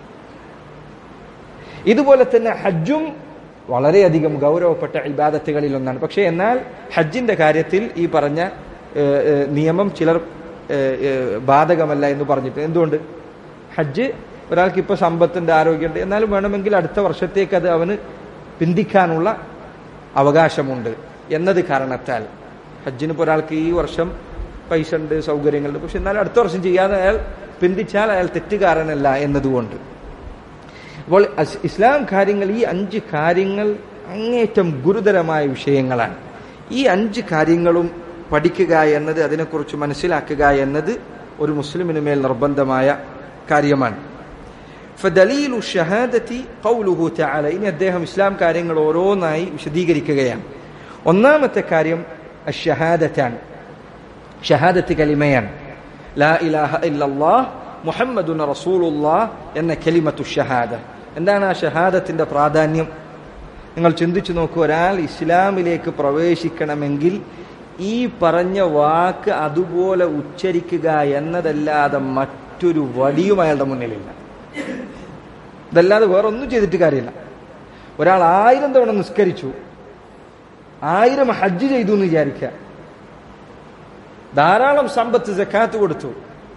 ഇതുപോലെ തന്നെ ഹജ്ജും വളരെയധികം ഗൗരവപ്പെട്ട ഇബാദത്തുകളിൽ ഒന്നാണ്. പക്ഷെ എന്നാൽ ഹജ്ജിന്റെ കാര്യത്തിൽ ഈ പറഞ്ഞ നിയമം ചിലർ ബാധകമല്ല എന്ന് പറഞ്ഞിട്ട്. എന്തുകൊണ്ട്? ഹജ്ജ് ഒരാൾക്ക് ഇപ്പൊ സമ്പത്തിന്റെ ആരോഗ്യമുണ്ട്, എന്നാലും വേണമെങ്കിൽ അടുത്ത വർഷത്തേക്ക് അത് അവന് പിന്തിക്കാനുള്ള അവകാശമുണ്ട് എന്നത് കാരണത്താൽ ഹജ്ജിന് ഇപ്പോൾ ഒരാൾക്ക് ഈ വർഷം പൈസ ഉണ്ട്, സൗകര്യങ്ങളുണ്ട്, പക്ഷെ എന്നാലും അടുത്ത വർഷം ചെയ്യാതെ അയാൾ പിന്തിച്ചാൽ അയാൾ തെറ്റുകാരനല്ല എന്നതുകൊണ്ട്. അപ്പോൾ ഇസ്ലാം കാര്യങ്ങൾ, ഈ അഞ്ച് കാര്യങ്ങൾ അങ്ങേറ്റം ഗുരുതരമായ വിഷയങ്ങളാണ്. ഈ അഞ്ച് കാര്യങ്ങളും പഠിക്കുക എന്നത്, അതിനെക്കുറിച്ച് മനസ്സിലാക്കുക എന്നത് ഒരു മുസ്ലിമിന് മേൽ നിർബന്ധമായ കാര്യമാണ്. ഫദലീലു ഷഹാദത്തി ഖൗലുഹു തആല. ഇനി അദ്ദേഹം ഇസ്ലാം കാര്യങ്ങൾ ഓരോന്നായി വിശദീകരിക്കുകയാണ്. ഒന്നാമത്തെ കാര്യം അഷ്ഷഹാദത്താണ്, ഷഹാദത്ത് കലിമയാണ്. ലാ ഇലാഹ ഇല്ലല്ലാഹ് മുഹമ്മദുൻ റസൂലുള്ളാഹ് എന്ന കലിമത്തു ഷഹാദ. എന്താണ് ആ ഷഹാദത്തിന്റെ പ്രാധാന്യം? നിങ്ങൾ ചിന്തിച്ചു നോക്കൂ. ഒരാൾ ഇസ്ലാമിലേക്ക് പ്രവേശിക്കണമെങ്കിൽ ഈ പറഞ്ഞ വാക്ക് അതുപോലെ ഉച്ചരിക്കുക എന്നതല്ലാതെ മറ്റൊരു വഴിയും അയാളുടെ മുന്നിലില്ല. ഇതല്ലാതെ വേറൊന്നും ചെയ്തിട്ട് കാര്യമില്ല. ഒരാൾ ആയിരം തവണ നിസ്കരിച്ചു, ആയിരം ഹജ്ജ് ചെയ്തു എന്ന് വിചാരിക്കുക, ധാരാളം സമ്പത്ത് സക്കാത്ത് കൊടുത്തു,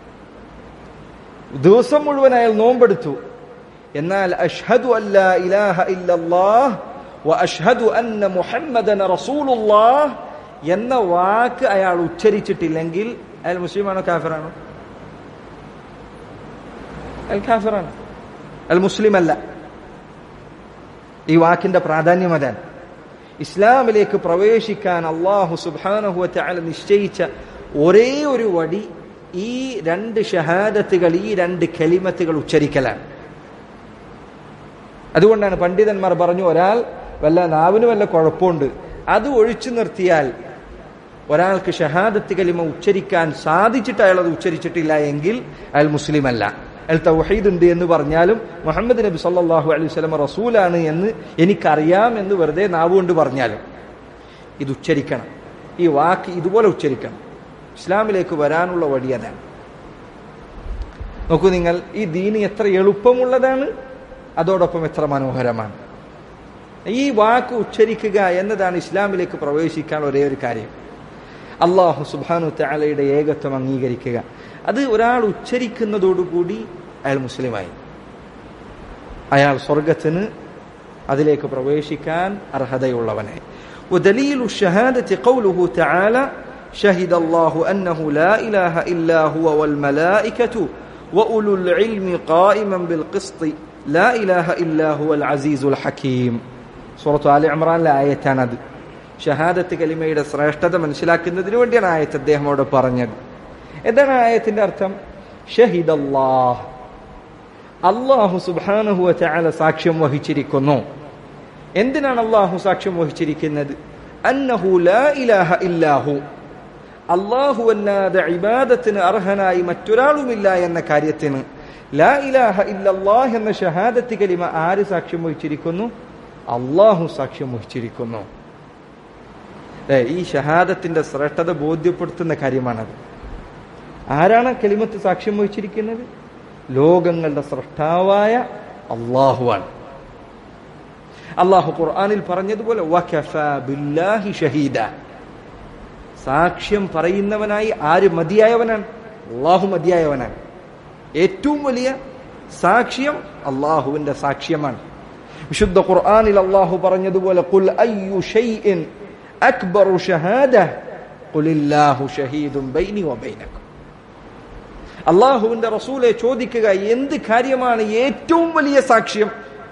ദിവസം മുഴുവൻ അയാൾ നോമ്പെടുത്തു, എന്നാൽ അഷ്ഹദു അല്ലാ ഇലാഹ ഇല്ലല്ലാഹ് വ അഷ്ഹദു അന്ന മുഹമ്മദൻ റസൂലുള്ളാഹ് എന്ന വാക്ക് അയാൾ ഉച്ചരിച്ചിട്ടില്ലെങ്കിൽ അയാൾ മുസ്ലിമാണോ കാഫിറാണോ? അയാൾ കാഫിറാണ്, അയാൾ മുസ്ലിം അല്ല. ഈ വാക്കിന്റെ പ്രാധാന്യം അതാണ്. ഇസ്ലാമിലേക്ക് പ്രവേശിക്കാൻ അല്ലാഹു സുബ്ഹാനഹു വ തആല നിശ്ചയിച്ച ഒരേ ഒരു വഴി ഈ രണ്ട് ഷഹാദത്തുകൾ, ഈ രണ്ട് കലിമത്തുകൾ ഉച്ചരിക്കലാണ്. അതുകൊണ്ടാണ് പണ്ഡിതന്മാർ പറഞ്ഞു, ഒരാൾ വല്ല നാവിന് വല്ല കുഴപ്പമുണ്ട്, അത് ഒഴിച്ചു നിർത്തിയാൽ ഒരാൾക്ക് ഷഹാദത്ത് കലിമ ഉച്ചരിക്കാൻ സാധിച്ചിട്ട് അയാൾ അത് ഉച്ചരിച്ചിട്ടില്ല എങ്കിൽ അയാൾ മുസ്ലിം അല്ല. അയാൾ തൗഹീദ് ഉണ്ട് എന്ന് പറഞ്ഞാലും മുഹമ്മദ് നബി സല്ലല്ലാഹു അലൈഹി വസല്ലം റസൂലാണ് എന്ന് എനിക്കറിയാം എന്ന് വെറുതെ നാവുകൊണ്ട് പറഞ്ഞാലും ഇത് ഉച്ചരിക്കണം. ഈ വാക്ക് ഇതുപോലെ ഉച്ചരിക്കണം. ഇസ്ലാമിലേക്ക് വരാനുള്ള വഴി അതാണ്. നോക്കൂ നിങ്ങൾ, ഈ ദീന് എത്ര എളുപ്പമുള്ളതാണ്, അതോടൊപ്പം എത്ര മനോഹരമാണ്. ഈ വാക്ക് ഉച്ചരിക്കുക എന്നതാണ് ഇസ്ലാമിലേക്ക് പ്രവേശിക്കാൻ ഒരേ ഒരു കാര്യം. അല്ലാഹു സുബ്ഹാനഹു തആലയുടെ ഏകത്വം അംഗീകരിക്കുക. അത് ഒരാൾ ഉച്ചരിക്കുന്നതോടുകൂടി അയാൾ മുസ്ലിമായി. അയാൾ സ്വർഗത്തിന്, അതിലേക്ക് പ്രവേശിക്കാൻ അർഹതയുള്ളവനായി. വദലീലു ഷഹാദത്തി ഖൗലുഹു തആല شهد الله أنه لا إله إلا هو والملائكة وأولو العلم قائما بالقسط لا إله إلا هو العزيز الحكيم. സൂറത്ത് ആലി ഇംറാനിലെ ആയത്താണത്. ഷഹാദത്ത് കലിമയുടെ ശ്രേഷ്ഠത മനസ്സിലാക്കുന്നതിന് വേണ്ടിയാണ് ആയത്ത് അദ്ദേഹം അവിടെ പറഞ്ഞത്. എന്താണ് ആയത്തിന്റെ അർത്ഥം? ഷഹിദല്ലാഹ്, അല്ലാഹു സുബ്ഹാനഹു വ തആല സാക്ഷ്യം വഹിച്ചിരിക്കുന്നു. എന്തിനാണ് അല്ലാഹു സാക്ഷ്യം വഹിച്ചിരിക്കുന്നത്? അന്നഹു ലാ ഇലാഹ ഇല്ലാഹു, അല്ലാഹു അല്ലാതെ ഇബാദത്തിന് അർഹനായി മറ്റൊരാളുമില്ല എന്ന കാര്യത്തിന്. ലാ ഇലാഹ ഇല്ലല്ലാഹ് എന്ന ഷഹാദത്ത് കലിമ ആര് സാക്ഷ്യം വഹിച്ചിരിക്കുന്നു? അല്ലാഹു സാക്ഷ്യം വഹിച്ചിരിക്കുന്നു. ഈ ഷഹാദത്തിന്റെ ശ്രേഷ്ഠത ബോധ്യപ്പെടുത്തുന്ന കാര്യമാണത്. ആരാണ് കലിമത്ത് സാക്ഷ്യം വഹിച്ചിരിക്കുന്നത്? ലോകങ്ങളുടെ സൃഷ്ടാവായ അല്ലാഹുവാണ്. അല്ലാഹു ഖുർആനിൽ പറഞ്ഞതുപോലെ വകഫാ ബില്ലാഹി ഷഹീദ, സാക്ഷ്യം പറയുന്നവനായി ആര് മതിയായവനാണ്? അല്ലാഹു മതിയായവനാണ്. ഏറ്റവും വലിയ സാക്ഷ്യം അല്ലാഹുവിന്റെ സാക്ഷ്യമാണ്. വിശുദ്ധ ഖുർആനിൽ അല്ലാഹു പറഞ്ഞതുപോലെ ഖുൽ അയ്യു ഷൈഇൻ അക്ബറു ഷഹാദ ഖുലില്ലാഹു ഷഹീദുൻ ബൈനി വബൈനകും. അല്ലാഹുവിന്റെ റസൂലെ ചോദിക്കുക, എന്ത് കാര്യമാണ് ഏറ്റവും വലിയ സാക്ഷ്യം?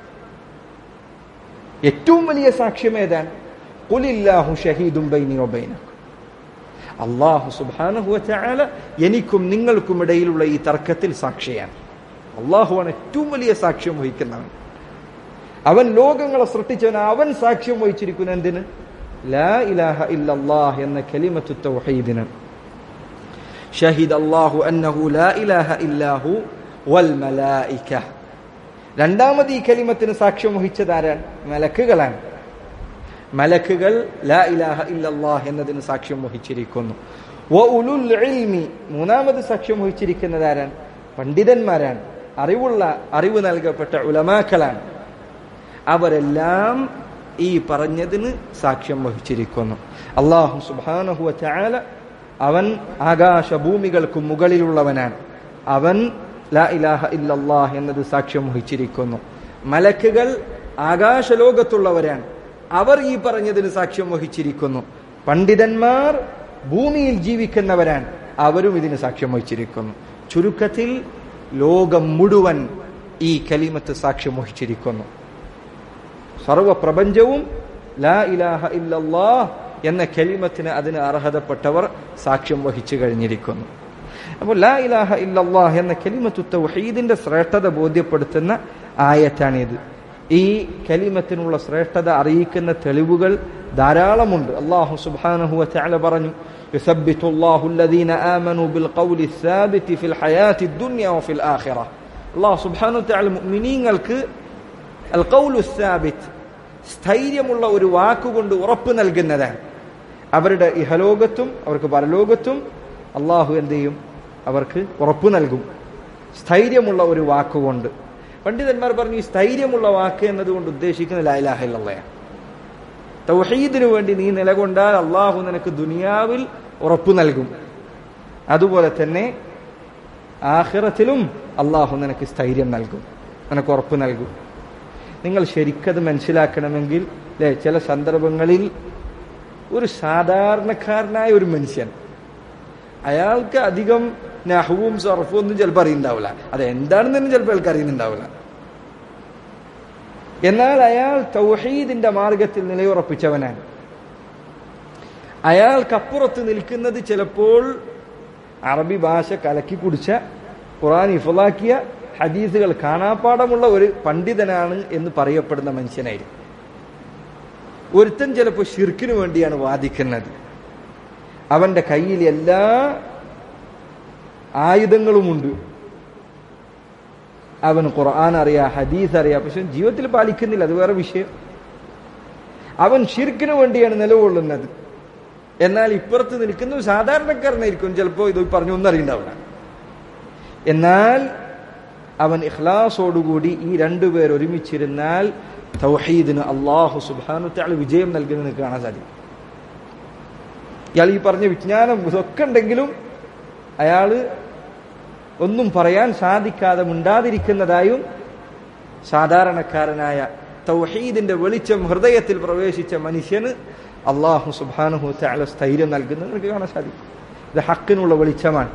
ഏറ്റവും വലിയ സാക്ഷ്യം ഏതാണ്? ഖുലില്ലാഹു ഷഹീദുൻ ബൈനി വബൈനകും. അല്ലാഹു സുബ്ഹാനഹു വ തആല എനിക്കും നിങ്ങൾക്കും ഇടയിലുള്ള ഈ തർക്കത്തിൽ സാക്ഷിയാണ്. അല്ലാഹുവാണ് ഏറ്റവും വലിയ സാക്ഷ്യം വഹിക്കുന്നവൻ. അവൻ ലോകങ്ങളെ സൃഷ്ടിച്ചവൻ. അവൻ സാക്ഷ്യം വഹിച്ചിരിക്കുന്ന എന്തിന്? ലാ ഇലാഹ ഇല്ലല്ലാഹ് എന്ന കലിമത്തു തൗഹീദിന്. ഷഹിദ അല്ലാഹു അന്നഹു ലാ ഇലാഹ ഇല്ലാഹു വൽ മലായിക. രണ്ടാമത് ഈ കലിമത്തിന് സാക്ഷ്യം വഹിച്ചതാരാണ്? മലക്കുകളാണ്. മലക്കുകൾ ലാ ഇലാഹ ഇല്ലല്ലാഹ് എന്നതിന് സാക്ഷ്യം വഹിച്ചിരിക്കുന്നു. വഉലുൽ ഇൽമി, മൂന്നാമത് സാക്ഷ്യം വഹിച്ചിരിക്കുന്നതാരാണ്? പണ്ഡിതന്മാരാണ്, അറിവുള്ള അറിവ് നൽകപ്പെട്ട ഉലമാക്കളാണ്. അവരെല്ലാം ഈ പറഞ്ഞതിന് സാക്ഷ്യം വഹിച്ചിരിക്കുന്നു. അല്ലാഹു സുബ്ഹാനഹു വ തആല അവൻ ആകാശഭൂമികൾക്ക് മുകളിലുള്ളവനാണ്. അവൻ ലാ ഇലാഹ ഇല്ലല്ലാഹ് എന്നത് സാക്ഷ്യം വഹിച്ചിരിക്കുന്നു. മലക്കുകൾ ആകാശലോകത്തുള്ളവരാണ്, അവർ ഈ പറഞ്ഞതിന് സാക്ഷ്യം വഹിച്ചിരിക്കുന്നു. പണ്ഡിതന്മാർ ഭൂമിയിൽ ജീവിക്കുന്നവരാണ്, അവരും ഇതിന് സാക്ഷ്യം വഹിച്ചിരിക്കുന്നു. ചുരുക്കത്തിൽ ലോകം മുഴുവൻ ഈ കലിമത്ത് സാക്ഷ്യം വഹിച്ചിരിക്കുന്നു. സർവപ്രപഞ്ചവും ലാ ഇലാഹ ഇല്ലല്ലാഹ് എന്ന കലിമത്തിന് അതിന് അർഹതപ്പെട്ടവർ സാക്ഷ്യം വഹിച്ചു കഴിഞ്ഞിരിക്കുന്നു. അപ്പോൾ ലാ ഇലാഹ ഇല്ലല്ലാഹ് എന്ന കലിമത്തു തൗഹീദിന്റെ ശ്രേഷ്ഠത ബോധ്യപ്പെടുത്തുന്ന ആയത്താണിത്. ഈ കലിമത്തിനുള്ള ശ്രേഷ്ഠത അറിയിക്കുന്ന തെളിവുകൾ ധാരാളമുണ്ട്. അല്ലാഹു സുബ്ഹാനഹു വ തആല പറഞ്ഞു, യുസബ്ബിതുല്ലാഹു അല്ലദീന ആമനൂ ബിൽ ഖൗലി സാബിതി ഫിൽ ഹയാത്തി ദുനിയ വഫിൽ ആഖിറ. അല്ലാഹു സുബ്ഹാനഹു വ തആല മുഅ്മിനീങ്ങൾക്ക് അൽ ഖൗലു സാബിത്, സ്ഥൈര്യമുള്ള ഒരു വാക്കുകൊണ്ട് ഉറപ്പ് നൽകുന്നതാണ്. അവരുടെ ഇഹലോകത്തും അവർക്ക് പരലോകത്തും അള്ളാഹു എന്ത് ചെയ്യും? അവർക്ക് ഉറപ്പ് നൽകും, സ്ഥൈര്യമുള്ള ഒരു വാക്കുകൊണ്ട്. പണ്ഡിതന്മാർ പറഞ്ഞു, ഈ സ്ഥൈര്യമുള്ള വാക്ക് എന്നതുകൊണ്ട് ഉദ്ദേശിക്കുന്നത് ലാ ഇലാഹ ഇല്ലല്ലാഹ്. തൗഹീദിനു വേണ്ടി നീ നിലകൊണ്ടാൽ അള്ളാഹു നിനക്ക് ദുനിയാവിൽ ഉറപ്പ് നൽകും, അതുപോലെ തന്നെ ആഖിറത്തിലും അള്ളാഹു നിനക്ക് സ്ഥൈര്യം നൽകും, നിനക്ക് ഉറപ്പ് നൽകും. നിങ്ങൾ ശരിക്കത് മനസ്സിലാക്കണമെങ്കിൽ അല്ലെ, ചില സന്ദർഭങ്ങളിൽ ഒരു സാധാരണക്കാരനായ ഒരു മനുഷ്യൻ, അയാൾക്ക് അധികം നഹ്വും സർഫും ഒന്നും ചിലപ്പോൾ അറിയുന്നുണ്ടാവില്ല, അത് എന്താണെന്ന് തന്നെ ചിലപ്പോൾ അയാൾക്ക് അറിയുന്നുണ്ടാവില്ല. എന്നാൽ അയാൾ തൗഹീദിന്റെ മാർഗത്തിൽ നിലയുറപ്പിച്ചവനാണ്. അയാൾക്കപ്പുറത്ത് നിൽക്കുന്നത് ചിലപ്പോൾ അറബി ഭാഷ കലക്കി കുടിച്ച, ഖുർആൻ ഹിഫ്ളാക്കിയ, ഹദീസുകൾ കാണാപ്പാടമുള്ള ഒരു പണ്ഡിതനാണ് എന്ന് പറയപ്പെടുന്ന മനുഷ്യനായിരിക്കും. ഒരുത്തൻ ചിലപ്പോൾ ശിർക്കിനു വേണ്ടിയാണ് വാദിക്കുന്നത്. അവന്റെ കയ്യിൽ എല്ലാ ആയുധങ്ങളുമുണ്ട്, അവൻ ഖുർആൻ അറിയാം, ഹദീസ് അറിയാം, പക്ഷെ ജീവിതത്തിൽ പാലിക്കുന്നില്ല, അത് വേറെ വിഷയം. അവൻ ശിർക്കിനു വേണ്ടിയാണ് നിലകൊള്ളുന്നത്. എന്നാൽ ഇപ്പുറത്ത് നിൽക്കുന്ന ഒരു സാധാരണക്കാരനായിരിക്കും, ചിലപ്പോൾ ഇത് പറഞ്ഞു ഒന്നും അറിയണ്ടാവില്ല. എന്നാൽ അവൻ ഇഖ്ലാസോടുകൂടി ഈ രണ്ടുപേർ ഒരുമിച്ചിരുന്നാൽ തൗഹീദിന് അല്ലാഹു സുബ്ഹാനഹു വ തആല വിജയം നൽകുന്നത് കാണാൻ സാധിക്കും. ഇയാൾ ഈ പറഞ്ഞ വിജ്ഞാനം ഇതൊക്കെ ഉണ്ടെങ്കിലും അയാള് ഒന്നും പറയാൻ സാധിക്കാതെ മിണ്ടാതിരിക്കുന്നതായും, സാധാരണക്കാരനായ തൗഹീദിന്റെ വെളിച്ചം ഹൃദയത്തിൽ പ്രവേശിച്ച മനുഷ്യന് അല്ലാഹു സുബ്ഹാനഹു വ തആല സ്ഥൈര്യം നൽകുന്നത് നമുക്ക് കാണാൻ സാധിക്കും. ഇത് ഹക്കിനുള്ള വെളിച്ചമാണ്.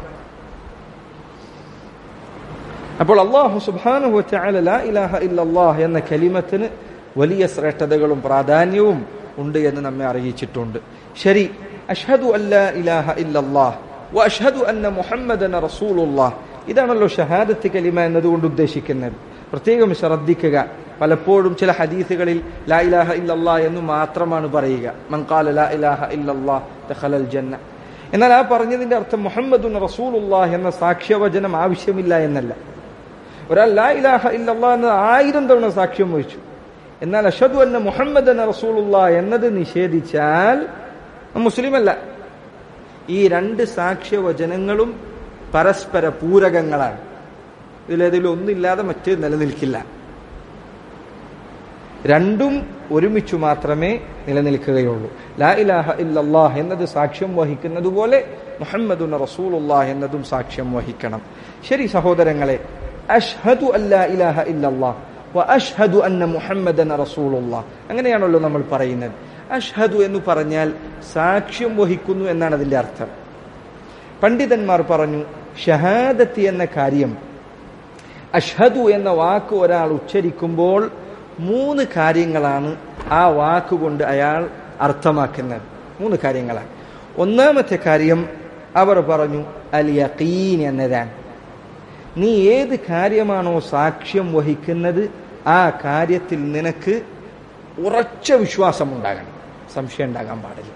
അപ്പോൾ അല്ലാഹു സുബ്ഹാനഹു വ തആല ലാ ഇലാഹ ഇല്ലല്ലാഹ് എന്ന കലിമത്തിന് വലിയ ശ്രേഷ്ഠതകളും പ്രാധാന്യവും ഉണ്ട് എന്ന് നമ്മെ അറിയിച്ചിട്ടുണ്ട്. ശരി, അഷ്ഹദു അല്ലാ ഇലാഹ ഇല്ലല്ലാഹ് വ അഷ്ഹദു അന്ന മുഹമ്മദന റസൂലുള്ളാഹ്, ഇതാണല്ലോ ഷഹാദത്ത് കലിമ എന്നതുകൊണ്ട് ഉദ്ദേശിക്കുന്നത്. പ്രത്യേകം ശ്രദ്ധിക്കുക, പലപ്പോഴും ചില ഹദീസുകളിൽ ലാ ഇലാഹ ഇല്ലല്ലാഹ് എന്ന് മാത്രമാണ് പറയുക. മൻ ഖാല ലാ ഇലാഹ ഇല്ലല്ലാഹ് ദഖലൽ ജന്ന. എന്നാൽ ആ പറഞ്ഞതിന്റെ അർത്ഥം മുഹമ്മദുൻ റസൂലുള്ളാഹ് എന്ന സാക്ഷ്യവചനം ആവശ്യമില്ല എന്നല്ല. ഒരാൾ ലാ ഇലാഹ ഇല്ലല്ലാഹ് എന്ന ആയിരം തവണ സാക്ഷ്യം വഹിച്ചു, എന്നാൽ അഷ്ഹദു അന്ന മുഹമ്മദന റസൂലുള്ളാഹ് എന്നത് നിഷേധിച്ചാൽ മുസ്ലിമല്ല. ഈ രണ്ട് സാക്ഷ്യവചനങ്ങളും പരസ്പര പൂരകങ്ങളാണ്. ഇതിലേതെങ്കിലും ഒന്നില്ലാതെ മറ്റേ നിലനിൽക്കില്ല. രണ്ടും ഒരുമിച്ചു മാത്രമേ നിലനിൽക്കുകയുള്ളൂ. ലാ ഇലാഹ ഇല്ലല്ലാഹ് എന്നത് സാക്ഷ്യം വഹിക്കുന്നത് പോലെ മുഹമ്മദുൻ റസൂലുള്ളാഹ് എന്നതും സാക്ഷ്യം വഹിക്കണം. ശരി സഹോദരങ്ങളെ, അഷ്ഹദു അല്ലാ ഇലാഹ ഇല്ലല്ലാഹ് വ അഷ്ഹദു അന്ന മുഹമ്മദന റസൂലുള്ളാഹ്, അങ്ങനെയാണല്ലോ നമ്മൾ പറയുന്നത്. അഷ്ഹദു എന്ന് പറഞ്ഞാൽ സാക്ഷ്യം വഹിക്കുന്നു എന്നാണ് അതിന്റെ അർത്ഥം. പണ്ഡിതന്മാർ പറഞ്ഞു, ഷഹാദത്ത് എന്ന കാര്യം, അഷ്ഹദു എന്ന വാക്ക് ഒരാൾ ഉച്ചരിക്കുമ്പോൾ മൂന്ന് കാര്യങ്ങളാണ് ആ വാക്കുകൊണ്ട് അയാൾ അർത്ഥമാക്കുന്നത്. മൂന്ന് കാര്യങ്ങളാണ്. ഒന്നാമത്തെ കാര്യം അവർ പറഞ്ഞു അൽ യഖീൻ എന്നതാണ്. നീ ഏത് കാര്യമാണോ സാക്ഷ്യം വഹിക്കുന്നത് ആ കാര്യത്തിൽ നിനക്ക് ഉറച്ച വിശ്വാസമുണ്ടാകണം, സംശയം ഉണ്ടാകാൻ പാടില്ല.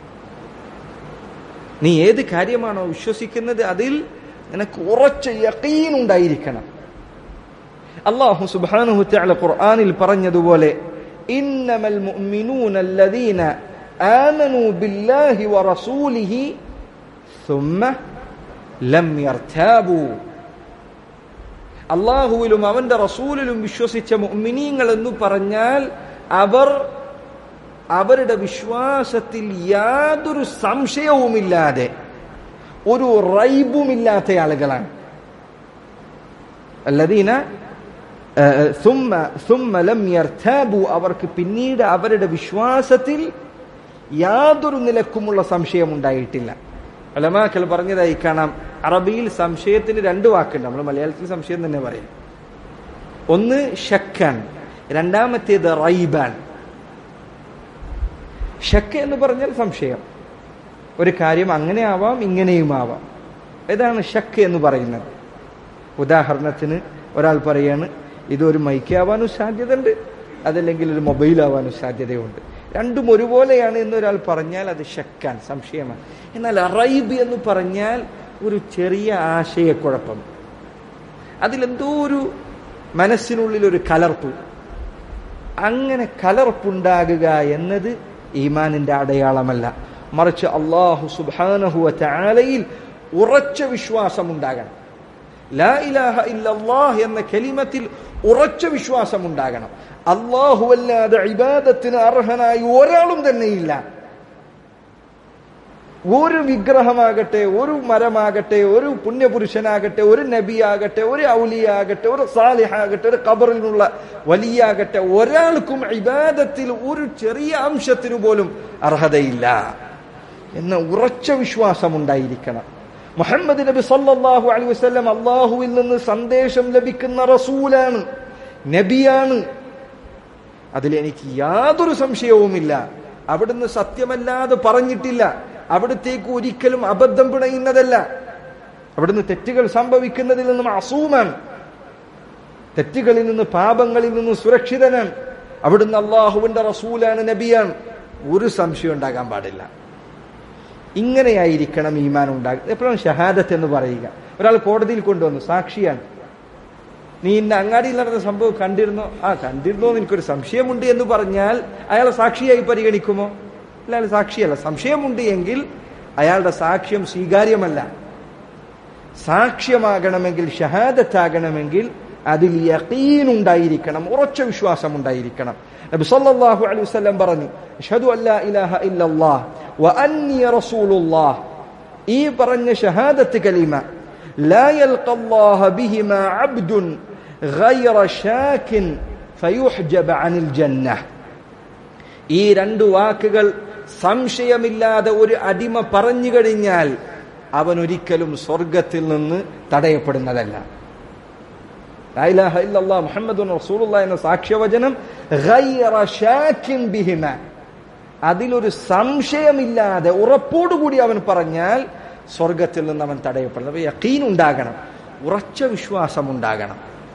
നീ ഏത് കാര്യമാണോ വിശ്വസിക്കുന്നത് അതിൽ നിനക്ക് ഉറച്ച യഖീൻ ഉണ്ടായിരിക്കണം. അല്ലാഹു സുബ്ഹാനഹു വതആല ഖുർആനിൽ പറഞ്ഞതുപോലെ ഇന്നമൽ മുഅ്മിനൂന അല്ലദീന ആമനൂ ബില്ലാഹി വറസൂലിഹി സുമ്മ ലം യർതാബൂ. അല്ലാഹുവിലും അവന്റെ റസൂലിലും വിശ്വസിച്ച മുഅ്മിനീങ്ങൾ എന്ന് പറഞ്ഞാൽ അവർ അവരുടെ വിശ്വാസത്തിൽ യാതൊരു സംശയവുമില്ലാതെ ഒരു റൈബുമില്ലാത്ത ആളുകളാണ്. അല്ലദീന സുമ്മ സുമ്മ ലം യർതാബു, അവർക്ക് പിന്നീട് അവരുടെ വിശ്വാസത്തിൽ യാതൊരു നിലക്കുമുള്ള സംശയം ഉണ്ടായിട്ടില്ല. ഉലമാക്കൾ പറഞ്ഞതായി കാണാം, അറബിയിൽ സംശയത്തിന് രണ്ട് വാക്കുണ്ട്. നമ്മൾ മലയാളത്തിൽ സംശയം തന്നെ പറയും. ഒന്ന് ഷക്കാൻ, രണ്ടാമത്തേത് റൈബാൻ. ഷക്ക് എന്ന് പറഞ്ഞാൽ സംശയം, ഒരു കാര്യം അങ്ങനെ ആവാം ഇങ്ങനെയും ആവാം. ഇതാണ് ഷക്ക് എന്ന് പറയുന്നത്. ഉദാഹരണത്തിന് ഒരാൾ പറയാണ് ഇതൊരു മൈക്കാവാനും സാധ്യതയുണ്ട്, അതല്ലെങ്കിൽ ഒരു മൊബൈൽ ആവാനും സാധ്യതയുണ്ട്. രണ്ടും ഒരുപോലെയാണ് എന്നൊരാൾ പറഞ്ഞാൽ അത് ഷക്കാൻ, സംശയമാണ്. എന്നാൽ റൈബ് എന്ന് പറഞ്ഞാൽ ഒരു ചെറിയ ആശയക്കുഴപ്പം, അതിലെന്തോ ഒരു മനസ്സിനുള്ളിൽ ഒരു കലർപ്പ്. അങ്ങനെ കലർപ്പുണ്ടാകുക എന്നത് ഈമാനിന്റെ അടയാളമല്ല, മറിച്ച് അല്ലാഹു സുബ്ഹാനഹു വ തആലയിൽ ഉറച്ച വിശ്വാസം ഉണ്ടാകണം. ലാ ഇലാഹ ഇല്ലല്ലാഹ് എന്ന കലിമത്തിൽ ഉറച്ച വിശ്വാസം ഉണ്ടാകണം. അല്ലാഹു അല്ലാതെ ഇബാദത്തിന് അർഹനായി ഒരാളും തന്നെയില്ല. ഒരു വിഗ്രഹമാകട്ടെ, ഒരു മരമാകട്ടെ, ഒരു പുണ്യപുരുഷനാകട്ടെ, ഒരു നബിയാകട്ടെ, ഒരു ഔലിയാകട്ടെ, ഒരു സാലിഹാകട്ടെ, ഒരു ഖബറിലുള്ള വലിയാകട്ടെ, ഒരാൾക്കും ഇബാദത്തിൽ ഒരു ചെറിയ അംശത്തിനു പോലും അർഹതയില്ല എന്ന ഉറച്ച വിശ്വാസം ഉണ്ടായിരിക്കണം. മുഹമ്മദ് നബി സല്ലല്ലാഹു അലൈഹി വസല്ലം അല്ലാഹുവിൽ നിന്ന് സന്ദേശം ലഭിക്കുന്ന റസൂലാണ്, നബിയാണ്. അതിലെനിക്ക് യാതൊരു സംശയവുമില്ല. അവിടുന്ന് സത്യമല്ലാതെ പറഞ്ഞിട്ടില്ല. അവിടത്തേക്ക് ഒരിക്കലും അബദ്ധം പിണയുന്നതല്ല. അവിടുന്ന് തെറ്റുകൾ സംഭവിക്കുന്നതിൽ നിന്നും അസൂമാണ്, തെറ്റുകളിൽ നിന്ന് പാപങ്ങളിൽ നിന്ന് സുരക്ഷിതനാണ്. അവിടുന്ന് അല്ലാഹുവിന്റെ റസൂലാണ്, നബിയാണ്. ഒരു സംശയം ഉണ്ടാകാൻ പാടില്ല. ഇങ്ങനെയായിരിക്കണം ഈമാൻ ഉണ്ടാകുക. എപ്പോഴാണ് ഷഹാദത്ത് എന്ന് പറയുക? ഒരാൾ കോടതിയിൽ കൊണ്ടുവന്നു, സാക്ഷിയാണ്. നീ ഇന്ന അങ്ങാടിയിൽ നടന്ന സംഭവം കണ്ടിരുന്നോ? ആ കണ്ടിരുന്നോ എന്ന് എനിക്കൊരു സംശയമുണ്ട് എന്ന് പറഞ്ഞാൽ അയാളെ സാക്ഷിയായി പരിഗണിക്കുമോ? അല്ല, അയാൾ സാക്ഷിയല്ല. സംശയമുണ്ട് എങ്കിൽ അയാളുടെ സാക്ഷ്യം സ്വീകാര്യമല്ല. സാക്ഷ്യമാകണമെങ്കിൽ, ഷഹാദത്താകണമെങ്കിൽ അതിൽ യഖീൻ ഉണ്ടായിരിക്കണം, ഉറച്ച വിശ്വാസം ഉണ്ടായിരിക്കണം. നബി സല്ലല്ലാഹു അലൈഹി വസല്ലം പറഞ്ഞു, അഷ്ഹദു അല്ലാ ഇലാഹ ഇല്ലല്ലാഹ് വ അന്നി റസൂലുള്ളാഹ്. ഈ പറഞ്ഞ ഷഹാദത്ത് കലിമ ലാ യൽഖല്ലാഹ ബിഹിമാ അബ്ദുൻ ഗൈറ ഷാകിൻ ഫയുഹ്ജബ അനിൽ ജന്നഹ്. ഈ രണ്ട് വാക്കുകൾ സംശയമില്ലാതെ ഒരു അടിമ പറഞ്ഞു കഴിഞ്ഞാൽ അവൻ ഒരിക്കലും സ്വർഗത്തിൽ നിന്ന് തടയപ്പെടുന്നതല്ല. ലാ ഇലാഹ ഇല്ലല്ലാഹ് മുഹമ്മദുൻ റസൂലുള്ളാഹി എന്ന സാക്ഷ്യവചനം ഗൈറ ഷാകിൻ ബിഹിമാ, അതിലൊരു സംശയമില്ലാതെ ഉറപ്പോടുകൂടി അവൻ പറഞ്ഞാൽ സ്വർഗത്തിൽ നിന്ന് അവൻ തടയപ്പെടുന്നത്. യഖീൻ ഉണ്ടാകണം, ഉറച്ച വിശ്വാസം ഉണ്ടാകണം.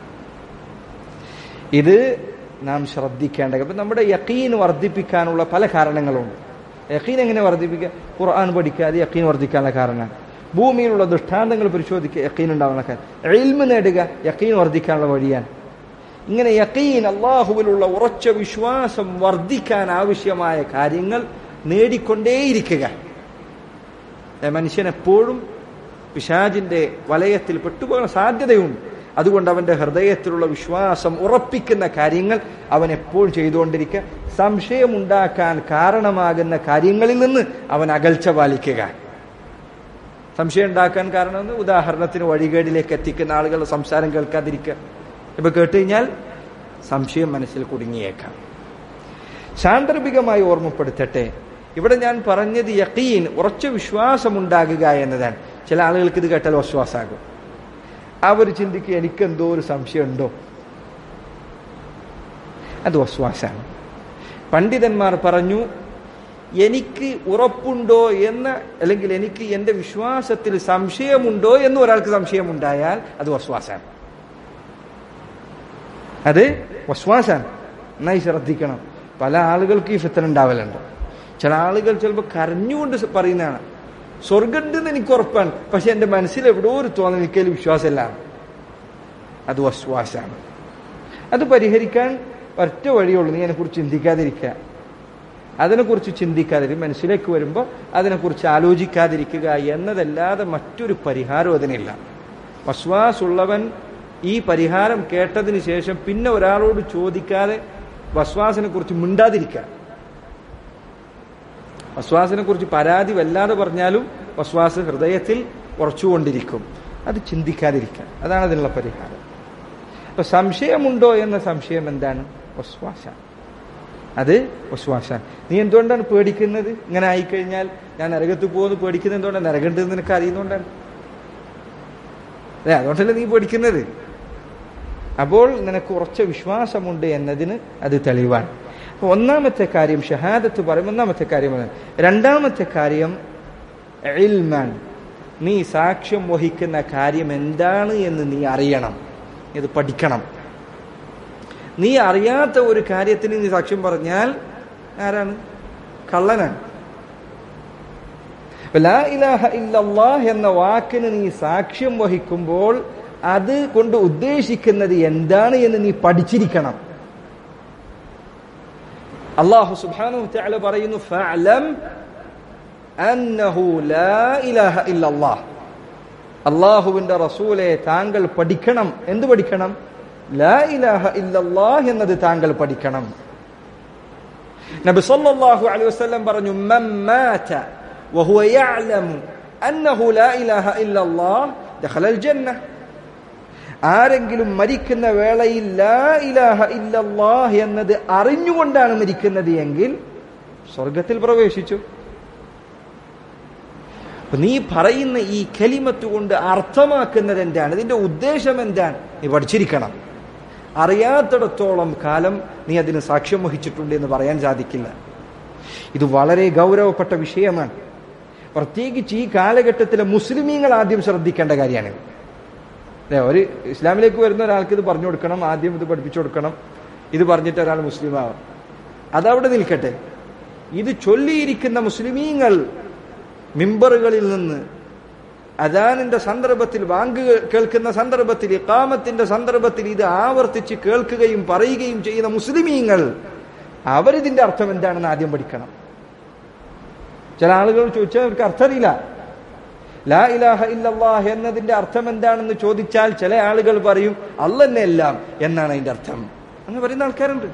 ഇത് നാം ശ്രദ്ധിക്കേണ്ട. അപ്പം നമ്മുടെ യഖീൻ വർദ്ധിപ്പിക്കാനുള്ള പല കാരണങ്ങളുണ്ട്. യഖീൻ എങ്ങനെ വർദ്ധിപ്പിക്കുക? ഖുർആൻ പഠിക്കാതെ യഖീൻ വർദ്ധിക്കാനുള്ള കാരണമാണ്. ഭൂമിയിലുള്ള ദൃഷ്ടാന്തങ്ങൾ പരിശോധിക്കുക, യഖീൻ ഉണ്ടാവുന്ന കാര്യം. ഇൽമ് നേടുക, യഖീൻ വർദ്ധിക്കാനുള്ള വഴിയാണ്. ഇങ്ങനെ യഖീൻ, അല്ലാഹുവിലുള്ള ഉറച്ച വിശ്വാസം വർദ്ധിക്കാൻ ആവശ്യമായ കാര്യങ്ങൾ നേടിക്കൊണ്ടേയിരിക്കുക. മനുഷ്യൻ എപ്പോഴും പിശാചിന്റെ വലയത്തിൽ പെട്ടുപോകാൻ സാധ്യതയുണ്ട്. അതുകൊണ്ട് അവന്റെ ഹൃദയത്തിലുള്ള വിശ്വാസം ഉറപ്പിക്കുന്ന കാര്യങ്ങൾ അവൻ എപ്പോഴും ചെയ്തുകൊണ്ടിരിക്കുക. സംശയമുണ്ടാക്കാൻ കാരണമാകുന്ന കാര്യങ്ങളിൽ നിന്ന് അവൻ അകൽച്ച പാലിക്കുക. സംശയം ഉണ്ടാക്കാൻ കാരണം, ഉദാഹരണത്തിന് വഴികേടിലേക്ക് എത്തിക്കുന്ന ആളുകളുടെ സംസാരം കേൾക്കാതിരിക്കുക. ഇപ്പൊ കേട്ടുകഴിഞ്ഞാൽ സംശയം മനസ്സിൽ കുടുങ്ങിയേക്കാം. സാന്ദർഭികമായി ഓർമ്മപ്പെടുത്തട്ടെ, ഇവിടെ ഞാൻ പറഞ്ഞത് യഖീൻ, ഉറച്ച വിശ്വാസമുണ്ടാകുക എന്നതാണ്. ചില ആളുകൾക്ക് ഇത് കേട്ടാൽ വിശ്വാസമാകും. അവർ ചിന്തിക്കുക, എനിക്കെന്തോ ഒരു സംശയമുണ്ടോ? അത് വസ്വാസാണ്. പണ്ഡിതന്മാർ പറഞ്ഞു, എനിക്ക് ഉറപ്പുണ്ടോ എന്ന്, അല്ലെങ്കിൽ എനിക്ക് എൻ്റെ വിശ്വാസത്തിൽ സംശയമുണ്ടോ എന്ന് ഒരാൾക്ക് സംശയമുണ്ടായാൽ അത് വസ്വാസാണ്. അത് വസ്വാസാണ്. നന്നായി ശ്രദ്ധിക്കണം. പല ആളുകൾക്ക് ഈ ഫിത്ന ഉണ്ടാവലുണ്ട്. ചില ആളുകൾ ചിലപ്പോൾ കരഞ്ഞുകൊണ്ട് പറയുന്നതാണ്, സ്വർഗമുണ്ടെന്ന് എനിക്ക് ഉറപ്പാണ്, പക്ഷെ എൻ്റെ മനസ്സിൽ എവിടെയോ ഒരു തോന്നൽ, എനിക്കതിൽ വിശ്വാസമില്ല. അത് വസ്വാസാണ്. അത് പരിഹരിക്കാൻ ഒറ്റ വഴിയുള്ളൂ, നീ അതിനെക്കുറിച്ച് ചിന്തിക്കാതിരിക്കുക. അതിനെക്കുറിച്ച് ചിന്തിക്കാതിരിക്കും, മനസ്സിലേക്ക് വരുമ്പോൾ അതിനെക്കുറിച്ച് ആലോചിക്കാതിരിക്കുക എന്നതല്ലാതെ മറ്റൊരു പരിഹാരം അതിനില്ല. വസ്വാസുള്ളവൻ ഈ പരിഹാരം കേട്ടതിന് ശേഷം പിന്നെ ഒരാളോട് ചോദിക്കാതെ വസ്വാസിനെ കുറിച്ച് മിണ്ടാതിരിക്കുക. വസ്വാസിനെ കുറിച്ച് പരാതി വല്ലാതെ പറഞ്ഞാലും വസ്വാസ് ഹൃദയത്തിൽ ഉറച്ചുകൊണ്ടിരിക്കും. അത് ചിന്തിക്കാതിരിക്കുക, അതാണ് അതിനുള്ള പരിഹാരം. അപ്പൊ സംശയമുണ്ടോ എന്ന സംശയം എന്താണ്? വസ്വാസാണ്. അത് വസ്വാസാണ്. നീ എന്തുകൊണ്ടാണ് പേടിക്കുന്നത്? ഇങ്ങനെ ആയിക്കഴിഞ്ഞാൽ ഞാൻ നരകത്ത് പോകുന്നത് പേടിക്കുന്നത് എന്തുകൊണ്ടാണ്? നരകണ്ടെന്ന് നിനക്ക് അറിയുന്നതുകൊണ്ടാണ്. അതെ, അതുകൊണ്ടല്ലേ നീ പേടിക്കുന്നത്. അപ്പോൾ നിനക്ക് ഉറച്ച വിശ്വാസമുണ്ട് എന്നതിന് അത് തെളിവാണ്. അപ്പൊ ഒന്നാമത്തെ കാര്യം ഷഹാദത്ത് പറയും. ഒന്നാമത്തെ കാര്യമാണ്. രണ്ടാമത്തെ കാര്യം ഇൽമാണ്. നീ സാക്ഷ്യം വഹിക്കുന്ന കാര്യം എന്താണ് എന്ന് നീ അറിയണം, ഇത് പഠിക്കണം. നീ അറിയാത്ത ഒരു കാര്യത്തിന് നീ സാക്ഷ്യം പറഞ്ഞാൽ ആരാണ്? കള്ളനാണ്. ലാ ഇലാഹ ഇല്ലല്ലാഹ് എന്ന വാക്കിന് നീ സാക്ഷ്യം വഹിക്കുമ്പോൾ അത് കൊണ്ട് ഉദ്ദേശിക്കുന്നത് എന്താണ് എന്ന് നീ പഠിച്ചിരിക്കണം. അല്ലാഹു സുബ്ഹാനഹു വ തആല പറയുന്നു, ഫഅലം അന്നഹു ലാ ഇലാഹ ഇല്ലല്ലാഹ്. അല്ലാഹുവിന്റെ റസൂലെ, താങ്കൾ പഠിക്കണം. എന്ത് പഠിക്കണം? ലാ ഇലാഹ ഇല്ലല്ലാഹ് എന്നത് താങ്കൾ പഠിക്കണം. നബി സല്ലല്ലാഹു അലൈഹി വസല്ലം പറഞ്ഞു, മൻ മാത വഹുവ യഅലമു അന്നഹു ലാ ഇലാഹ ഇല്ലല്ലാഹ് ദഖലൽ ജന്നah. ആരെങ്കിലും മരിക്കുന്ന വേളയിൽ ലാ ഇലാഹ ഇല്ലല്ലാഹ് എന്നത് അറിഞ്ഞുകൊണ്ടാണ് മരിക്കുന്നത് എങ്കിൽ സ്വർഗത്തിൽ പ്രവേശിച്ചു. നീ പറയുന്ന ഈ കലിമത്ത് കൊണ്ട് അർത്ഥമാക്കുന്നത് എന്താണ്? ഇതിന്റെ ഉദ്ദേശം എന്താണ്? നീ പഠിച്ചിരിക്കണം. അറിയാത്തിടത്തോളം കാലം നീ അതിന് സാക്ഷ്യം വഹിച്ചിട്ടുണ്ട് എന്ന് പറയാൻ സാധിക്കില്ല. ഇത് വളരെ ഗൗരവപ്പെട്ട വിഷയമാണ്. പ്രത്യേകിച്ച് ഈ കാലഘട്ടത്തിലെ മുസ്ലിമീങ്ങൾ ആദ്യം ശ്രദ്ധിക്കേണ്ട കാര്യമാണിത്. അല്ലെ, ഒരു ഇസ്ലാമിലേക്ക് വരുന്ന ഒരാൾക്ക് ഇത് പറഞ്ഞു കൊടുക്കണം, ആദ്യം ഇത് പഠിപ്പിച്ചു കൊടുക്കണം. ഇത് പറഞ്ഞിട്ട് ഒരാൾ മുസ്ലിം ആവാം, അതവിടെ നിൽക്കട്ടെ. ഇത് ചൊല്ലിയിരിക്കുന്ന മുസ്ലിമീങ്ങൾ മിമ്പറുകളിൽ നിന്ന് അദാനിന്റെ സന്ദർഭത്തിൽ, ബാങ്ക് കേൾക്കുന്ന സന്ദർഭത്തിൽ, ഇഖാമത്തിന്റെ സന്ദർഭത്തിൽ ഇത് ആവർത്തിച്ച് കേൾക്കുകയും പറയുകയും ചെയ്യുന്ന മുസ്ലിമീങ്ങൾ അവരിതിന്റെ അർത്ഥം എന്താണെന്ന് ആദ്യം പഠിക്കണം. ചില ആളുകൾ ചോദിച്ചാൽ അവർക്ക് അർത്ഥമില്ല. ലാ ഇലാഹ ഇല്ലല്ലാഹ് എന്നതിന്റെ അർത്ഥം എന്താണെന്ന് ചോദിച്ചാൽ ചില ആളുകൾ പറയും അല്ലാഹ് എല്ലാം എന്നാണ് അതിന്റെ അർത്ഥം. അങ്ങനെ പറയുന്ന ആൾക്കാരുണ്ട്.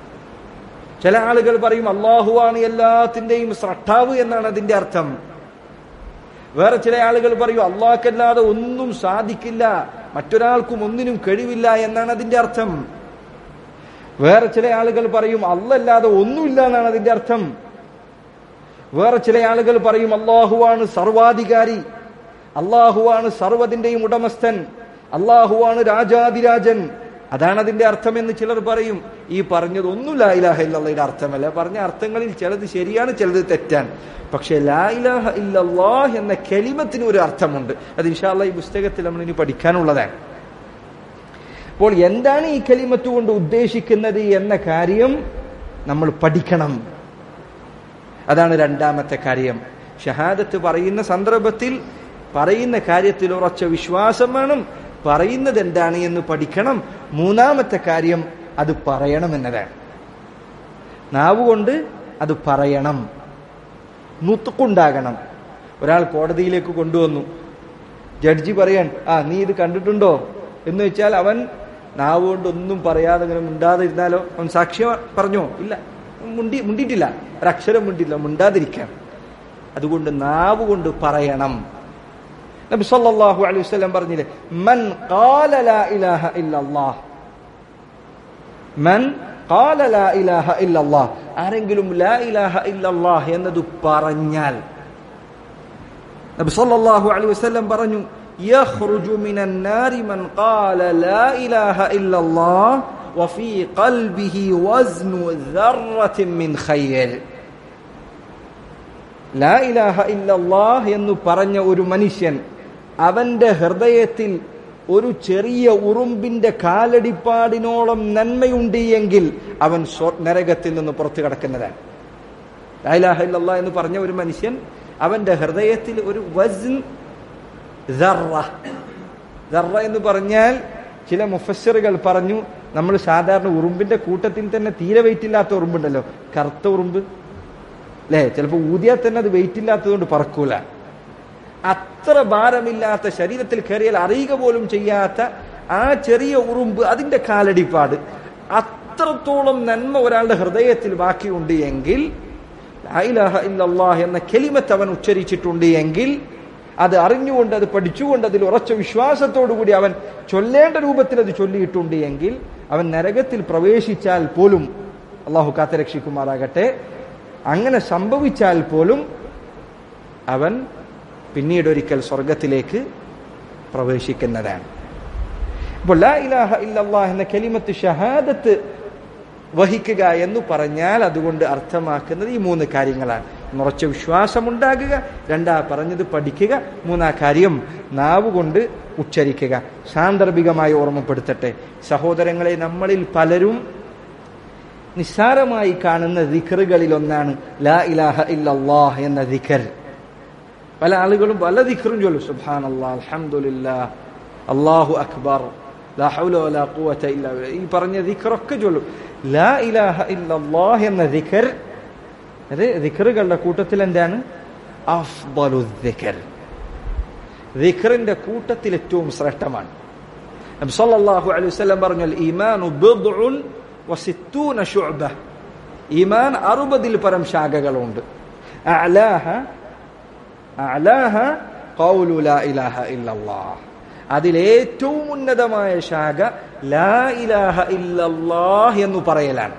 ചില ആളുകൾ പറയും അല്ലാഹുവാണ് എല്ലാത്തിന്റെയും സ്രഷ്ടാവ് എന്നാണ് അതിന്റെ അർത്ഥം. വേറെ ചില ആളുകൾ പറയും അല്ലാഹ്ക്കല്ലാതെ ഒന്നും സാധിക്കില്ല, മറ്റൊരാൾക്കും ഒന്നിനും കഴിവില്ല എന്നാണ് അതിന്റെ അർത്ഥം. വേറെ ചില ആളുകൾ പറയും അല്ലാഹ് അല്ലാതെ ഒന്നുമില്ല എന്നാണ് അതിന്റെ അർത്ഥം. വേറെ ചില ആളുകൾ പറയും അല്ലാഹുവാണ് സർവാധികാരി, അല്ലാഹുവാണ് സർവ്വതിന്റെയും ഉടമസ്ഥൻ, അല്ലാഹുവാണ് രാജാതിരാജൻ, അതാണ് അതിന്റെ അർത്ഥം എന്ന് ചിലർ പറയും. ഈ പറഞ്ഞത് ഒന്നും ലാ ഇലാഹ ഇല്ലല്ലാഹയുടെ അർത്ഥമല്ല. പറഞ്ഞ അർത്ഥങ്ങളിൽ ചിലത് ശരിയാണ്, ചിലത് തെറ്റാണ്. പക്ഷെ ലാ ഇലാഹ ഇല്ലല്ലാഹ് എന്ന കലിമത്തിന് ഒരു അർത്ഥമുണ്ട്. അത് ഇൻഷാ അല്ലാഹ് ഈ പുസ്തകത്തിൽ നമ്മൾ ഇനി പഠിക്കാനുള്ളതാണ്. അപ്പോൾ എന്താണ് ഈ കലിമത്ത് കൊണ്ട് ഉദ്ദേശിക്കുന്നത് എന്ന കാര്യം നമ്മൾ പഠിക്കണം. അതാണ് രണ്ടാമത്തെ കാര്യം. ഷഹാദത്ത് പറയുന്ന സന്ദർഭത്തിൽ പറയുന്ന കാര്യത്തിൽ ഉറച്ച വിശ്വാസം വേണം. പറയുന്നത് എന്താണ് എന്ന് പഠിക്കണം. മൂന്നാമത്തെ കാര്യം അത് പറയണം എന്നതാണ്. നാവുകൊണ്ട് അത് പറയണം, നുത്തുക്കുണ്ടാകണം. ഒരാൾ കോടതിയിലേക്ക് കൊണ്ടുവന്നു, ജഡ്ജി പറയാൻ ആ നീ ഇത് കണ്ടിട്ടുണ്ടോ എന്ന് വെച്ചാൽ അവൻ നാവ് കൊണ്ട് ഒന്നും പറയാതെ ഇങ്ങനെ മുണ്ടാതെ ഇരുന്നാലോ അവൻ സാക്ഷ്യം പറഞ്ഞോ? ഇല്ല, മുണ്ടി മുണ്ടിയിട്ടില്ല, ഒരക്ഷരം മുണ്ടില്ല, മുണ്ടാതിരിക്കാൻ. അതുകൊണ്ട് നാവ് കൊണ്ട് പറയണം. നബി സല്ലല്ലാഹു അലൈഹി വസല്ലം പറഞ്ഞില്ലേ, മൻ ഖാല ലാ ഇലാഹ ഇല്ലല്ലാഹ്, മൻ ഖാല ലാ ഇലാഹ ഇല്ലല്ലാഹ്, ആരെങ്കിലും ലാ ഇലാഹ ഇല്ലല്ലാഹ് എന്നത് പറഞ്ഞാൽ നബി സല്ലല്ലാഹു അലൈഹി വസല്ലം പറഞ്ഞു, യഖ്റുജു മിനൻ നാരി മൻ ഖാല ലാ ഇലാഹ ഇല്ലല്ലാഹ് വഫീ ഖൽബിഹി വസ്നു ദർറത്തിൻ മിൻ ഖൈർ. ലാ ഇലാഹ ഇല്ലല്ലാഹ് എന്ന് പറഞ്ഞ ഒരു മനുഷ്യൻ അവന്റെ ഹൃദയത്തിൽ ഒരു ചെറിയ ഉറുമ്പിന്റെ കാലടിപ്പാടിനോളം നന്മയുണ്ട് എങ്കിൽ അവൻ നരകത്തിൽ നിന്ന് പുറത്തു കടക്കുന്നതാണ്. ലാ ഇലാഹ ഇല്ലല്ലാഹ് എന്ന് പറഞ്ഞ ഒരു മനുഷ്യൻ അവന്റെ ഹൃദയത്തിൽ ഒരു വസ്ൻ ദർറ, ദർറ എന്ന് പറഞ്ഞാൽ ചില മുഫസ്സിറുകൾ പറഞ്ഞു നമ്മൾ സാധാരണ ഉറുമ്പിന്റെ കൂട്ടത്തിൽ തന്നെ തീരെ വെയിറ്റ് ഇല്ലാത്ത ഉറുമ്പുണ്ടല്ലോ, കറുത്ത ഉറുമ്പ് അല്ലേ, ചിലപ്പോൾ ഊതിയാൽ തന്നെ അത് വെയിറ്റ് ഇല്ലാത്തതുകൊണ്ട് പറക്കൂല. അത്ര ഭാരമില്ലാത്ത, ശരീരത്തിൽ കയറിയാൽ അറിയുക പോലും ചെയ്യാത്ത ആ ചെറിയ ഉറുമ്പ്, അതിന്റെ കാലടിപ്പാട്, അത്രത്തോളം നന്മ ഒരാളുടെ ഹൃദയത്തിൽ ബാക്കിയുണ്ട് എങ്കിൽ, ലാ ഇലാഹ ഇല്ലല്ലാഹ് എന്ന കലിമത്ത് അവൻ ഉച്ചരിച്ചിട്ടുണ്ട് എങ്കിൽ, അത് അറിഞ്ഞുകൊണ്ട്, അത് പഠിച്ചുകൊണ്ട്, അതിൽ ഉറച്ച വിശ്വാസത്തോടുകൂടി അവൻ ചൊല്ലേണ്ട രൂപത്തിൽ അത് ചൊല്ലിയിട്ടുണ്ട് എങ്കിൽ, അവൻ നരകത്തിൽ പ്രവേശിച്ചാൽ പോലും, അള്ളാഹു കാത്തുരക്ഷിക്കുമാറാകട്ടെ, അങ്ങനെ സംഭവിച്ചാൽ പോലും അവൻ പിന്നീട് ഒരിക്കൽ സ്വർഗത്തിലേക്ക് പ്രവേശിക്കുന്നതാണ്. അപ്പോൾ ലാ ഇലാഹ ഇല്ലല്ലാഹ് എന്ന കലിമത്ത് ഷഹാദത്ത് വഹിക്കുക എന്ന് പറഞ്ഞാൽ അതുകൊണ്ട് അർത്ഥമാക്കുന്നത് ഈ മൂന്ന് കാര്യങ്ങളാണ്. ഉറച്ച വിശ്വാസമുണ്ടാകുക, രണ്ടാ പറഞ്ഞത് പഠിക്കുക, മൂന്നാ കാര്യം നാവ് കൊണ്ട് ഉച്ചരിക്കുക. സാന്ദർഭികമായി ഓർമ്മപ്പെടുത്തട്ടെ സഹോദരങ്ങളെ, നമ്മളിൽ പലരും നിസ്സാരമായി കാണുന്ന ദിക്റുകളിൽ ഒന്നാണ് ലാ ഇലാഹ ഇല്ലല്ലാഹ് എന്ന ദിക്ർ. പല ആളുകളും പല ദിക്റും ചൊല്ലും. സുബ്ഹാനല്ലാഹ്, അൽഹംദുലില്ലാഹ്, അല്ലാഹു അക്ബർ, ലാ ഹൗല വലാ ഖുവത ഇല്ലാ ബില്ലാഹ്, ഈ പറഞ്ഞ ദിക്റൊക്കെ ചൊല്ലും. ലാ ഇലാഹ ഇല്ലല്ലാഹ് എന്ന ദിക്ർ, അത് ദിക്റുകളുടെ കൂട്ടത്തിൽ എന്താണ്? അഫ്ദലു ദിക്ർ, ദിക്റിന്റെ കൂട്ടത്തിൽ ഏറ്റവും ശ്രേഷ്ഠമാണ്. നബി സല്ലല്ലാഹു അലൈഹി വസല്ലം പറഞ്ഞു, ഈമാനു ബിദ്ഉൻ വസിത്തൂന ശുഅബ, ഈമാൻ അറുപതിൽ പരം ശാഖകളുണ്ട്. അഅലാഹ അഅലാഹ ഖൗലു ലാ ഇലാഹ ഇല്ലല്ലാഹ്, അതിലേറ്റവും ഉന്നതമായ ശാഖ ലാ ഇലാഹ ഇല്ലല്ലാഹ് എന്ന് പറയലാണ്.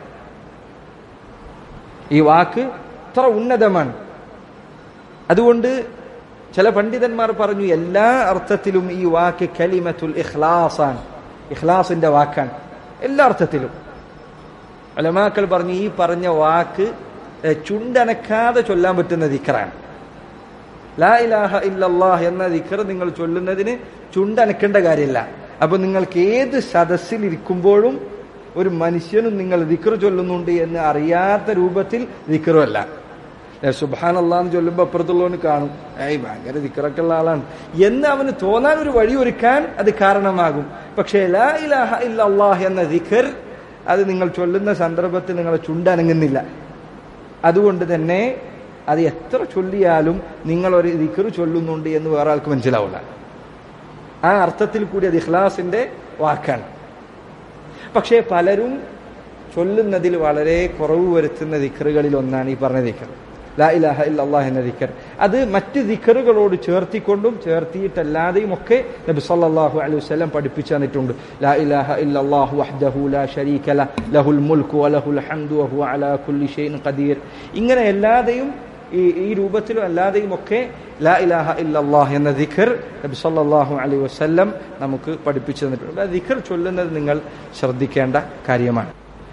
ഈ വാക്ക് ഇത്ര ഉന്നതമാണ്. അതുകൊണ്ട് ചില പണ്ഡിതന്മാർ പറഞ്ഞു, എല്ലാ അർത്ഥത്തിലും ഈ വാക്ക് കലിമത്തുൽ ഇഖ്ലാസാണ്, ഇഖ്ലാസിന്റെ വാക്കാണ് എല്ലാ അർത്ഥത്തിലും. ഉലമാക്കൾ പറഞ്ഞു, ഈ പറഞ്ഞ വാക്ക് ചുണ്ടനക്കാതെ ചൊല്ലാൻ പറ്റുന്ന ദിക്റാണ്. ലാ ഇലാഹ ഇല്ലല്ലാഹ് എന്ന ദിക്ർ നിങ്ങൾ ചൊല്ലുന്നതിന് ചുണ്ടനക്കേണ്ട കാര്യമില്ല. അപ്പൊ നിങ്ങൾക്ക് ഏത് സദസ്സിൽ ഇരിക്കുമ്പോഴും ഒരു മനുഷ്യനും നിങ്ങൾ ദിക്ർ ചൊല്ലുന്നുണ്ട് എന്ന് അറിയാത്ത രൂപത്തിൽ ദിക്റുമല്ല. സുബ്ഹാനല്ലാഹ് എന്ന് ചൊല്ലുമ്പോൾ അപ്പുറത്തുള്ളവന് കാണും, ഏയ് ഭയങ്കര ദിക്റൊക്കെ ഉള്ള ആളാണ് എന്ന് അവന് തോന്നാൻ ഒരു വഴിയൊരുക്കാൻ അത് കാരണമാകും. പക്ഷേ ലാ ഇലാഹ ഇല്ലല്ലാഹ് എന്ന ദിക്ർ അത് നിങ്ങൾ ചൊല്ലുന്ന സന്ദർഭത്തിൽ നിങ്ങളെ ചുണ്ടനങ്ങുന്നില്ല. അതുകൊണ്ട് തന്നെ അത് എത്ര ചൊല്ലിയാലും നിങ്ങൾ ഒരു ദിക്ർ ചൊല്ലുന്നുണ്ട് എന്ന് വേറെ ആൾക്ക് മനസ്സിലാവില്ല. ആ അർത്ഥത്തിൽ കൂടി അത് ഇഖ്ലാസിന്റെ വാക്കാണ്. പക്ഷേ പലരും ചൊല്ലുന്നതിൽ വളരെ കുറവ് വരുത്തുന്ന ദിക്റുകളിൽ ഒന്നാണ് ഈ പറഞ്ഞ ദിക്ർ, ലാ ഇലാഹ ഇല്ലല്ലാഹ് എന്ന ദിക്ർ. അത് മറ്റ് ദിക്റുകളോട് ചേർത്തിക്കൊണ്ടും ചേർത്തിയിട്ടല്ലാതെയും ഒക്കെ നബി സല്ലല്ലാഹു അലൈഹി വസല്ലം പഠിപ്പിച്ചു തന്നിട്ടുണ്ട്. ലാ ഇലാഹ ഇല്ലല്ലാഹു വഹ്ദഹു ലാ ശരീക ലഹു ലഹുൽ മുൽക്കു വലഹുൽ ഹംദു വഹുവ അലാ കുല്ലി ഷൈഇൻ ഖദീർ. ഇങ്ങനെ അല്ലാതെയും ഈ ഈ രൂപത്തിലും അല്ലാതെയും ഒക്കെ ലാ ഇലാഹ ഇല്ലല്ലാഹ് എന്ന ദിക്ർ നബി സല്ലല്ലാഹു അലൈഹി വസല്ലം നമുക്ക് പഠിപ്പിച്ചു തന്നിട്ടുണ്ട്. ആ ദിക്ർ ചൊല്ലുന്നത് നിങ്ങൾ ശ്രദ്ധിക്കേണ്ട കാര്യമാണ്.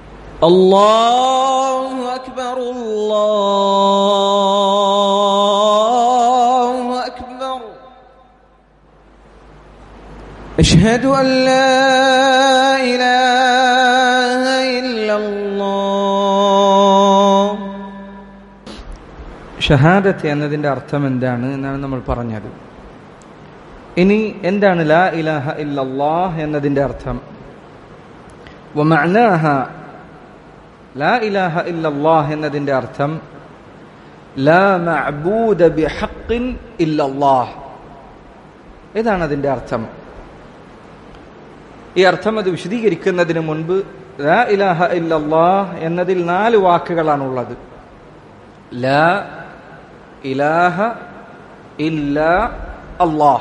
അല്ലാഹു അക്ബർ, അല്ലാഹു അക്ബർ, അശ്ഹദു അൻ ലാ ഇലാഹ ഇല്ലല്ലാഹ്. ഷഹാദത്ത് എന്നതിന്റെ അർത്ഥം എന്താണ് എന്നാണ് നമ്മൾ പറഞ്ഞത്. ഇനി എന്താണ് ലാ ഇലാഹ ഇല്ലല്ലാഹ് എന്നതിന്റെ അർത്ഥം? വമഅനാഹ, ലാ ഇലാഹ ഇല്ലല്ലാഹ് എന്നതിന്റെ അർത്ഥം ലാ മഅബൂദ ബിഹഖ്ഖിൻ ഇല്ലല്ലാഹ്. ഇതാണ് അതിന്റെ അർത്ഥം. ഈ അർത്ഥം അത് വിശദീകരിക്കുന്നതിന് മുൻപ് ലാ ഇലാഹ ഇല്ലല്ലാഹ് എന്നതിൽ നാല് വാക്കുകളാണുള്ളത്. ലാ ഇലാഹ ഇല്ലാ അല്ലാഹ്.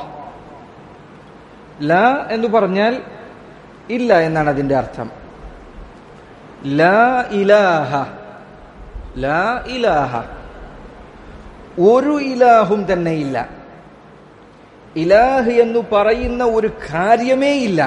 ലാ എന്ന് പറഞ്ഞാൽ ഇല്ല എന്നാണ് അതിന്റെ അർത്ഥം. ലാ ഇലാഹ, ലാ ഇലാഹ, ഒരു ഇലാഹും തന്നെ ഇല്ല. ഇലാഹ് എന്ന് പറയുന്ന ഒരു കാര്യമേ ഇല്ല.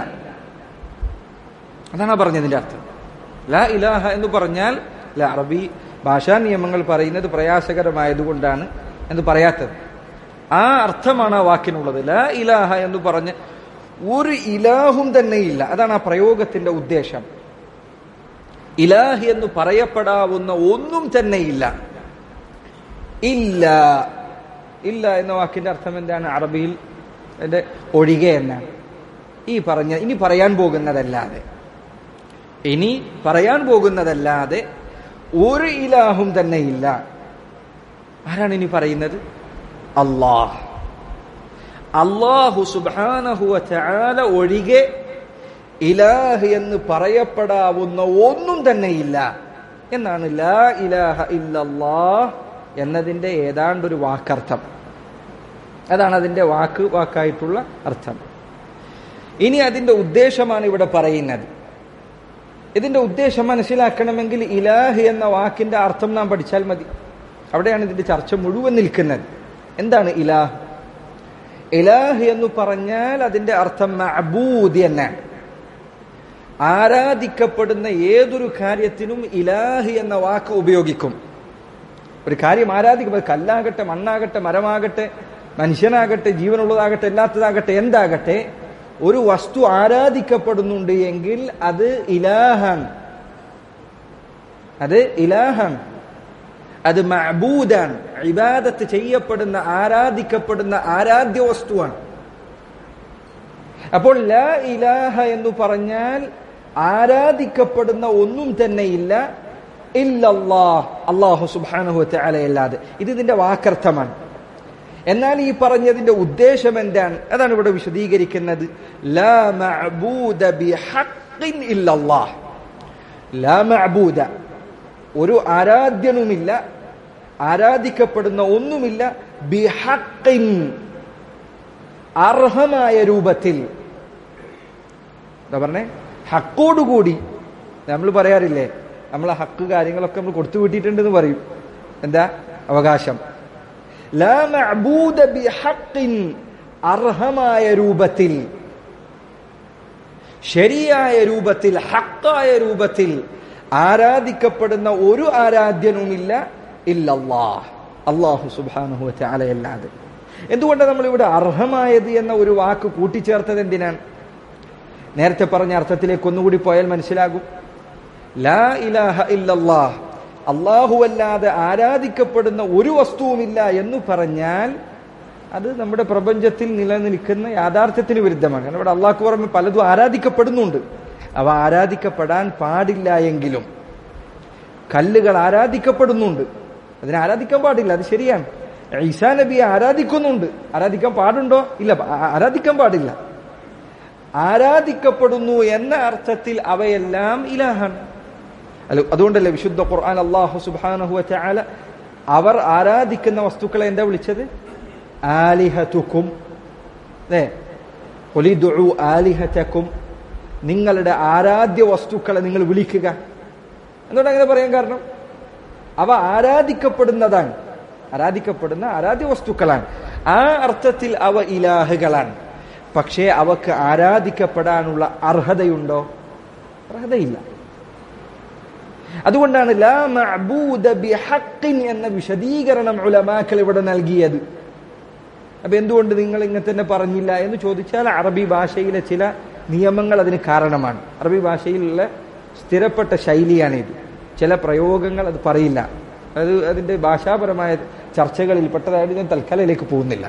അതാണ് പറഞ്ഞതിന്റെ അർത്ഥം. ലാ ഇലാഹ എന്ന് പറഞ്ഞാൽ, അറബി ഭാഷാ നിയമങ്ങൾ പറയുന്നത് പ്രയാസകരമായതുകൊണ്ടാണ് എന്ന് പറയാത്തത്. ആ അർത്ഥമാണ് ആ വാക്കിനുള്ളത്. ലാ ഇലാഹ എന്ന് പറഞ്ഞ് ഒരു ഇലാഹും തന്നെ ഇല്ല. അതാണ് ആ പ്രയോഗത്തിന്റെ ഉദ്ദേശം. ഇലാഹ് എന്ന് പറയപ്പെടാവുന്ന ഒന്നും തന്നെ ഇല്ല. ഇല്ല, ഇല്ല എന്ന വാക്കിന്റെ അർത്ഥം എന്താണ്? അറബിയിൽ അതിന്റെ ഒഴികെ എന്നാണ്. ഈ പറഞ്ഞ ഇനി പറയാൻ പോകുന്നതല്ലാതെ. ഇനി പറയാൻ പോകുന്നതല്ലാതെ ഒരു ഇലാഹും തന്നെ ഇല്ല. ആരാണ് ഇനി പറയുന്നത്? അല്ലാഹ്. അല്ലാഹു സുബ്ഹാനഹു വ തആല ഒഴികെ ഇലാഹ് എന്ന് പറയപ്പെടാവുന്ന ഒന്നും തന്നെ ഇല്ല എന്നാണ് ലാ ഇലാഹ ഇല്ലല്ലാഹ് എന്നതിന്റെ ഏതാണ്ടൊരു വാക്കർത്ഥം. അതാണ് അതിന്റെ വാക്ക് വാക്കായിട്ടുള്ള അർത്ഥം. ഇനി അതിന്റെ ഉദ്ദേശമാണ് ഇവിടെ പറയുന്നത്. ഇതിന്റെ ഉദ്ദേശം മനസ്സിലാക്കണമെങ്കിൽ ഇലാഹ് എന്ന വാക്കിന്റെ അർത്ഥം നാം പഠിച്ചാൽ മതി. അവിടെയാണ് ഇതിന്റെ ചർച്ച മുഴുവൻ നിൽക്കുന്നത്. എന്താണ് ഇലാഹ്? ഇലാഹ് എന്ന് പറഞ്ഞാൽ അതിന്റെ അർത്ഥം മഅബൂദ് എന്നാണ്. ആരാധിക്കപ്പെടുന്ന ഏതൊരു കാര്യത്തിനും ഇലാഹ് എന്ന വാക്ക് ഉപയോഗിക്കും. ഒരു കാര്യം ആരാധിക്കുക, കല്ലാകട്ടെ, മണ്ണാകട്ടെ, മരമാകട്ടെ, മനുഷ്യനാകട്ടെ, ജീവനുള്ളതാകട്ടെ, അല്ലാത്തതാകട്ടെ, എന്താകട്ടെ, ഒരു വസ്തു ആരാധിക്കപ്പെടുന്നുണ്ട് എങ്കിൽ അത് ഇലാഹാണ്. അത് ഇലാഹാണ്, അത് മഅബൂദാണ്, ഇബാദത്ത് ചെയ്യപ്പെടുന്ന, ആരാധിക്കപ്പെടുന്ന ആരാധ്യ വസ്തുവാണ്. അപ്പോൾ ലാ ഇലാഹ എന്ന് പറഞ്ഞാൽ ആരാധിക്കപ്പെടുന്ന ഒന്നും തന്നെ ഇല്ല ഇല്ലല്ലാഹ്, അല്ലാഹു സുബ്ഹാനഹു വ തആല അല്ലാതെ. ഇത് ഇതിന്റെ വാക്കർത്ഥമാണ്. എന്നാൽ ഈ പറഞ്ഞതിന്റെ ഉദ്ദേശം എന്താണ്? അതാണ് ഇവിടെ വിശദീകരിക്കുന്നത്. ലാ മഅബൂദ ബിഹഖ്ഖിൻ ഇല്ലല്ലാഹ്. ലാ മഅബൂദ, ഒരു ആരാധ്യനുമില്ല, ആരാധിക്കപ്പെടുന്ന ഒന്നുമില്ല, ബിഹഖ്ഖിൻ, അർഹമായ രൂപത്തിൽ. എന്താ പറഞ്ഞേ? ഹക്കോടുകൂടി. നമ്മൾ പറയാറില്ലേ, നമ്മളെ ഹക്ക് കാര്യങ്ങളൊക്കെ നമ്മൾ കൊടുത്തു വിട്ടിട്ടുണ്ടെന്ന് പറയും. എന്താ? അവകാശം. ലാ മഅബൂദ ബിഹഖ്ഖിൻ, അർഹമായ രൂപത്തിൽ, ശരിയായ രൂപത്തിൽ, ഹക്കായ രൂപത്തിൽ ആരാധിക്കപ്പെടുന്ന ഒരു ആരാധ്യനുമില്ല ഇല്ലല്ലാഹ്, അല്ലാഹു സുബ്ഹാനഹു വ തആല അല്ലാതെ. എന്തുകൊണ്ടാണ് നമ്മൾ ഇവിടെ അർഹമായത് എന്ന ഒരു വാക്ക് കൂട്ടിച്ചേർത്തത്? എന്തിനാണ്? നേരത്തെ പറഞ്ഞ അർത്ഥത്തിലേക്ക് ഒന്നുകൂടി പോയാൽ മനസ്സിലാകും. ലാ ഇലാഹ ഇല്ലല്ലാഹ്, അല്ലാഹു അല്ലാതെ ആരാധിക്കപ്പെടുന്ന ഒരു വസ്തുവുമില്ല എന്ന് പറഞ്ഞാൽ അത് നമ്മുടെ പ്രപഞ്ചത്തിൽ നിലനിൽക്കുന്ന യാഥാർത്ഥ്യത്തിന് വിരുദ്ധമാണ്. കാരണം ഇവിടെ അള്ളാഹ്ക്ക് പുറമെ പലതും ആരാധിക്കപ്പെടുന്നുണ്ട്. അവ ആരാധിക്കപ്പെടാൻ പാടില്ല എങ്കിലും കല്ലുകൾ ആരാധിക്കപ്പെടുന്നുണ്ട്, അതിനെ ആരാധിക്കാൻ പാടില്ല, അത് ശരിയാണ്. ഈസാ നബിയെ ആരാധിക്കുന്നുണ്ട്, ആരാധിക്കാൻ പാടുണ്ടോ? ഇല്ല, ആരാധിക്കാൻ പാടില്ല. ആരാധിക്കപ്പെടുന്നു എന്ന അർത്ഥത്തിൽ അവയെല്ലാം ഇലാഹാണ്. അല്ല, അതുകൊണ്ടല്ലേ വിശുദ്ധ ഖുർആൻ അല്ലാഹു സുബ്ഹാനഹു വ തആല അവർ ആരാധിക്കുന്ന വസ്തുക്കളെ എന്താ വിളിച്ചത്? ആലിഹതുക്കും. അല്ലേ? ഖുലി ദുഉ ആലിഹതക്കും, നിങ്ങളുടെ ആരാധ്യ വസ്തുക്കളെ നിങ്ങൾ വിളിക്കുക. എന്തുകൊണ്ട് അങ്ങനെ പറയാൻ കാരണം? അവ ആരാധിക്കപ്പെടുന്നതാണ്, ആരാധിക്കപ്പെടുന്ന ആരാധ്യ വസ്തുക്കളാണ്. ആ അർത്ഥത്തിൽ അവ ഇലാഹുകളാണ്. പക്ഷേ അവക്ക് ആരാധിക്കപ്പെടാനുള്ള അർഹതയുണ്ടോ? അർഹതയില്ല. അതുകൊണ്ടാണ് ലാ മഅബൂദ ബിഹഖ്ഖിൻ എന്ന വിശദീകരണം ഉലമാക്കൾ ഇവിടെ നൽകിയത്. അപ്പൊ എന്തുകൊണ്ട് നിങ്ങൾ ഇങ്ങനെ തന്നെ പറഞ്ഞില്ല എന്ന് ചോദിച്ചാൽ അറബി ഭാഷയിലെ ചില നിയമങ്ങൾ അതിന് കാരണമാണ്. അറബി ഭാഷയിലുള്ള സ്ഥിരപ്പെട്ട ശൈലിയാണിത്. ചില പ്രയോഗങ്ങൾ അത് പറയില്ല. അത് അതിന്റെ ഭാഷാപരമായ ചർച്ചകളിൽ പെട്ടതായിട്ട് ഞാൻ തൽക്കാലയിലേക്ക് പോകുന്നില്ല.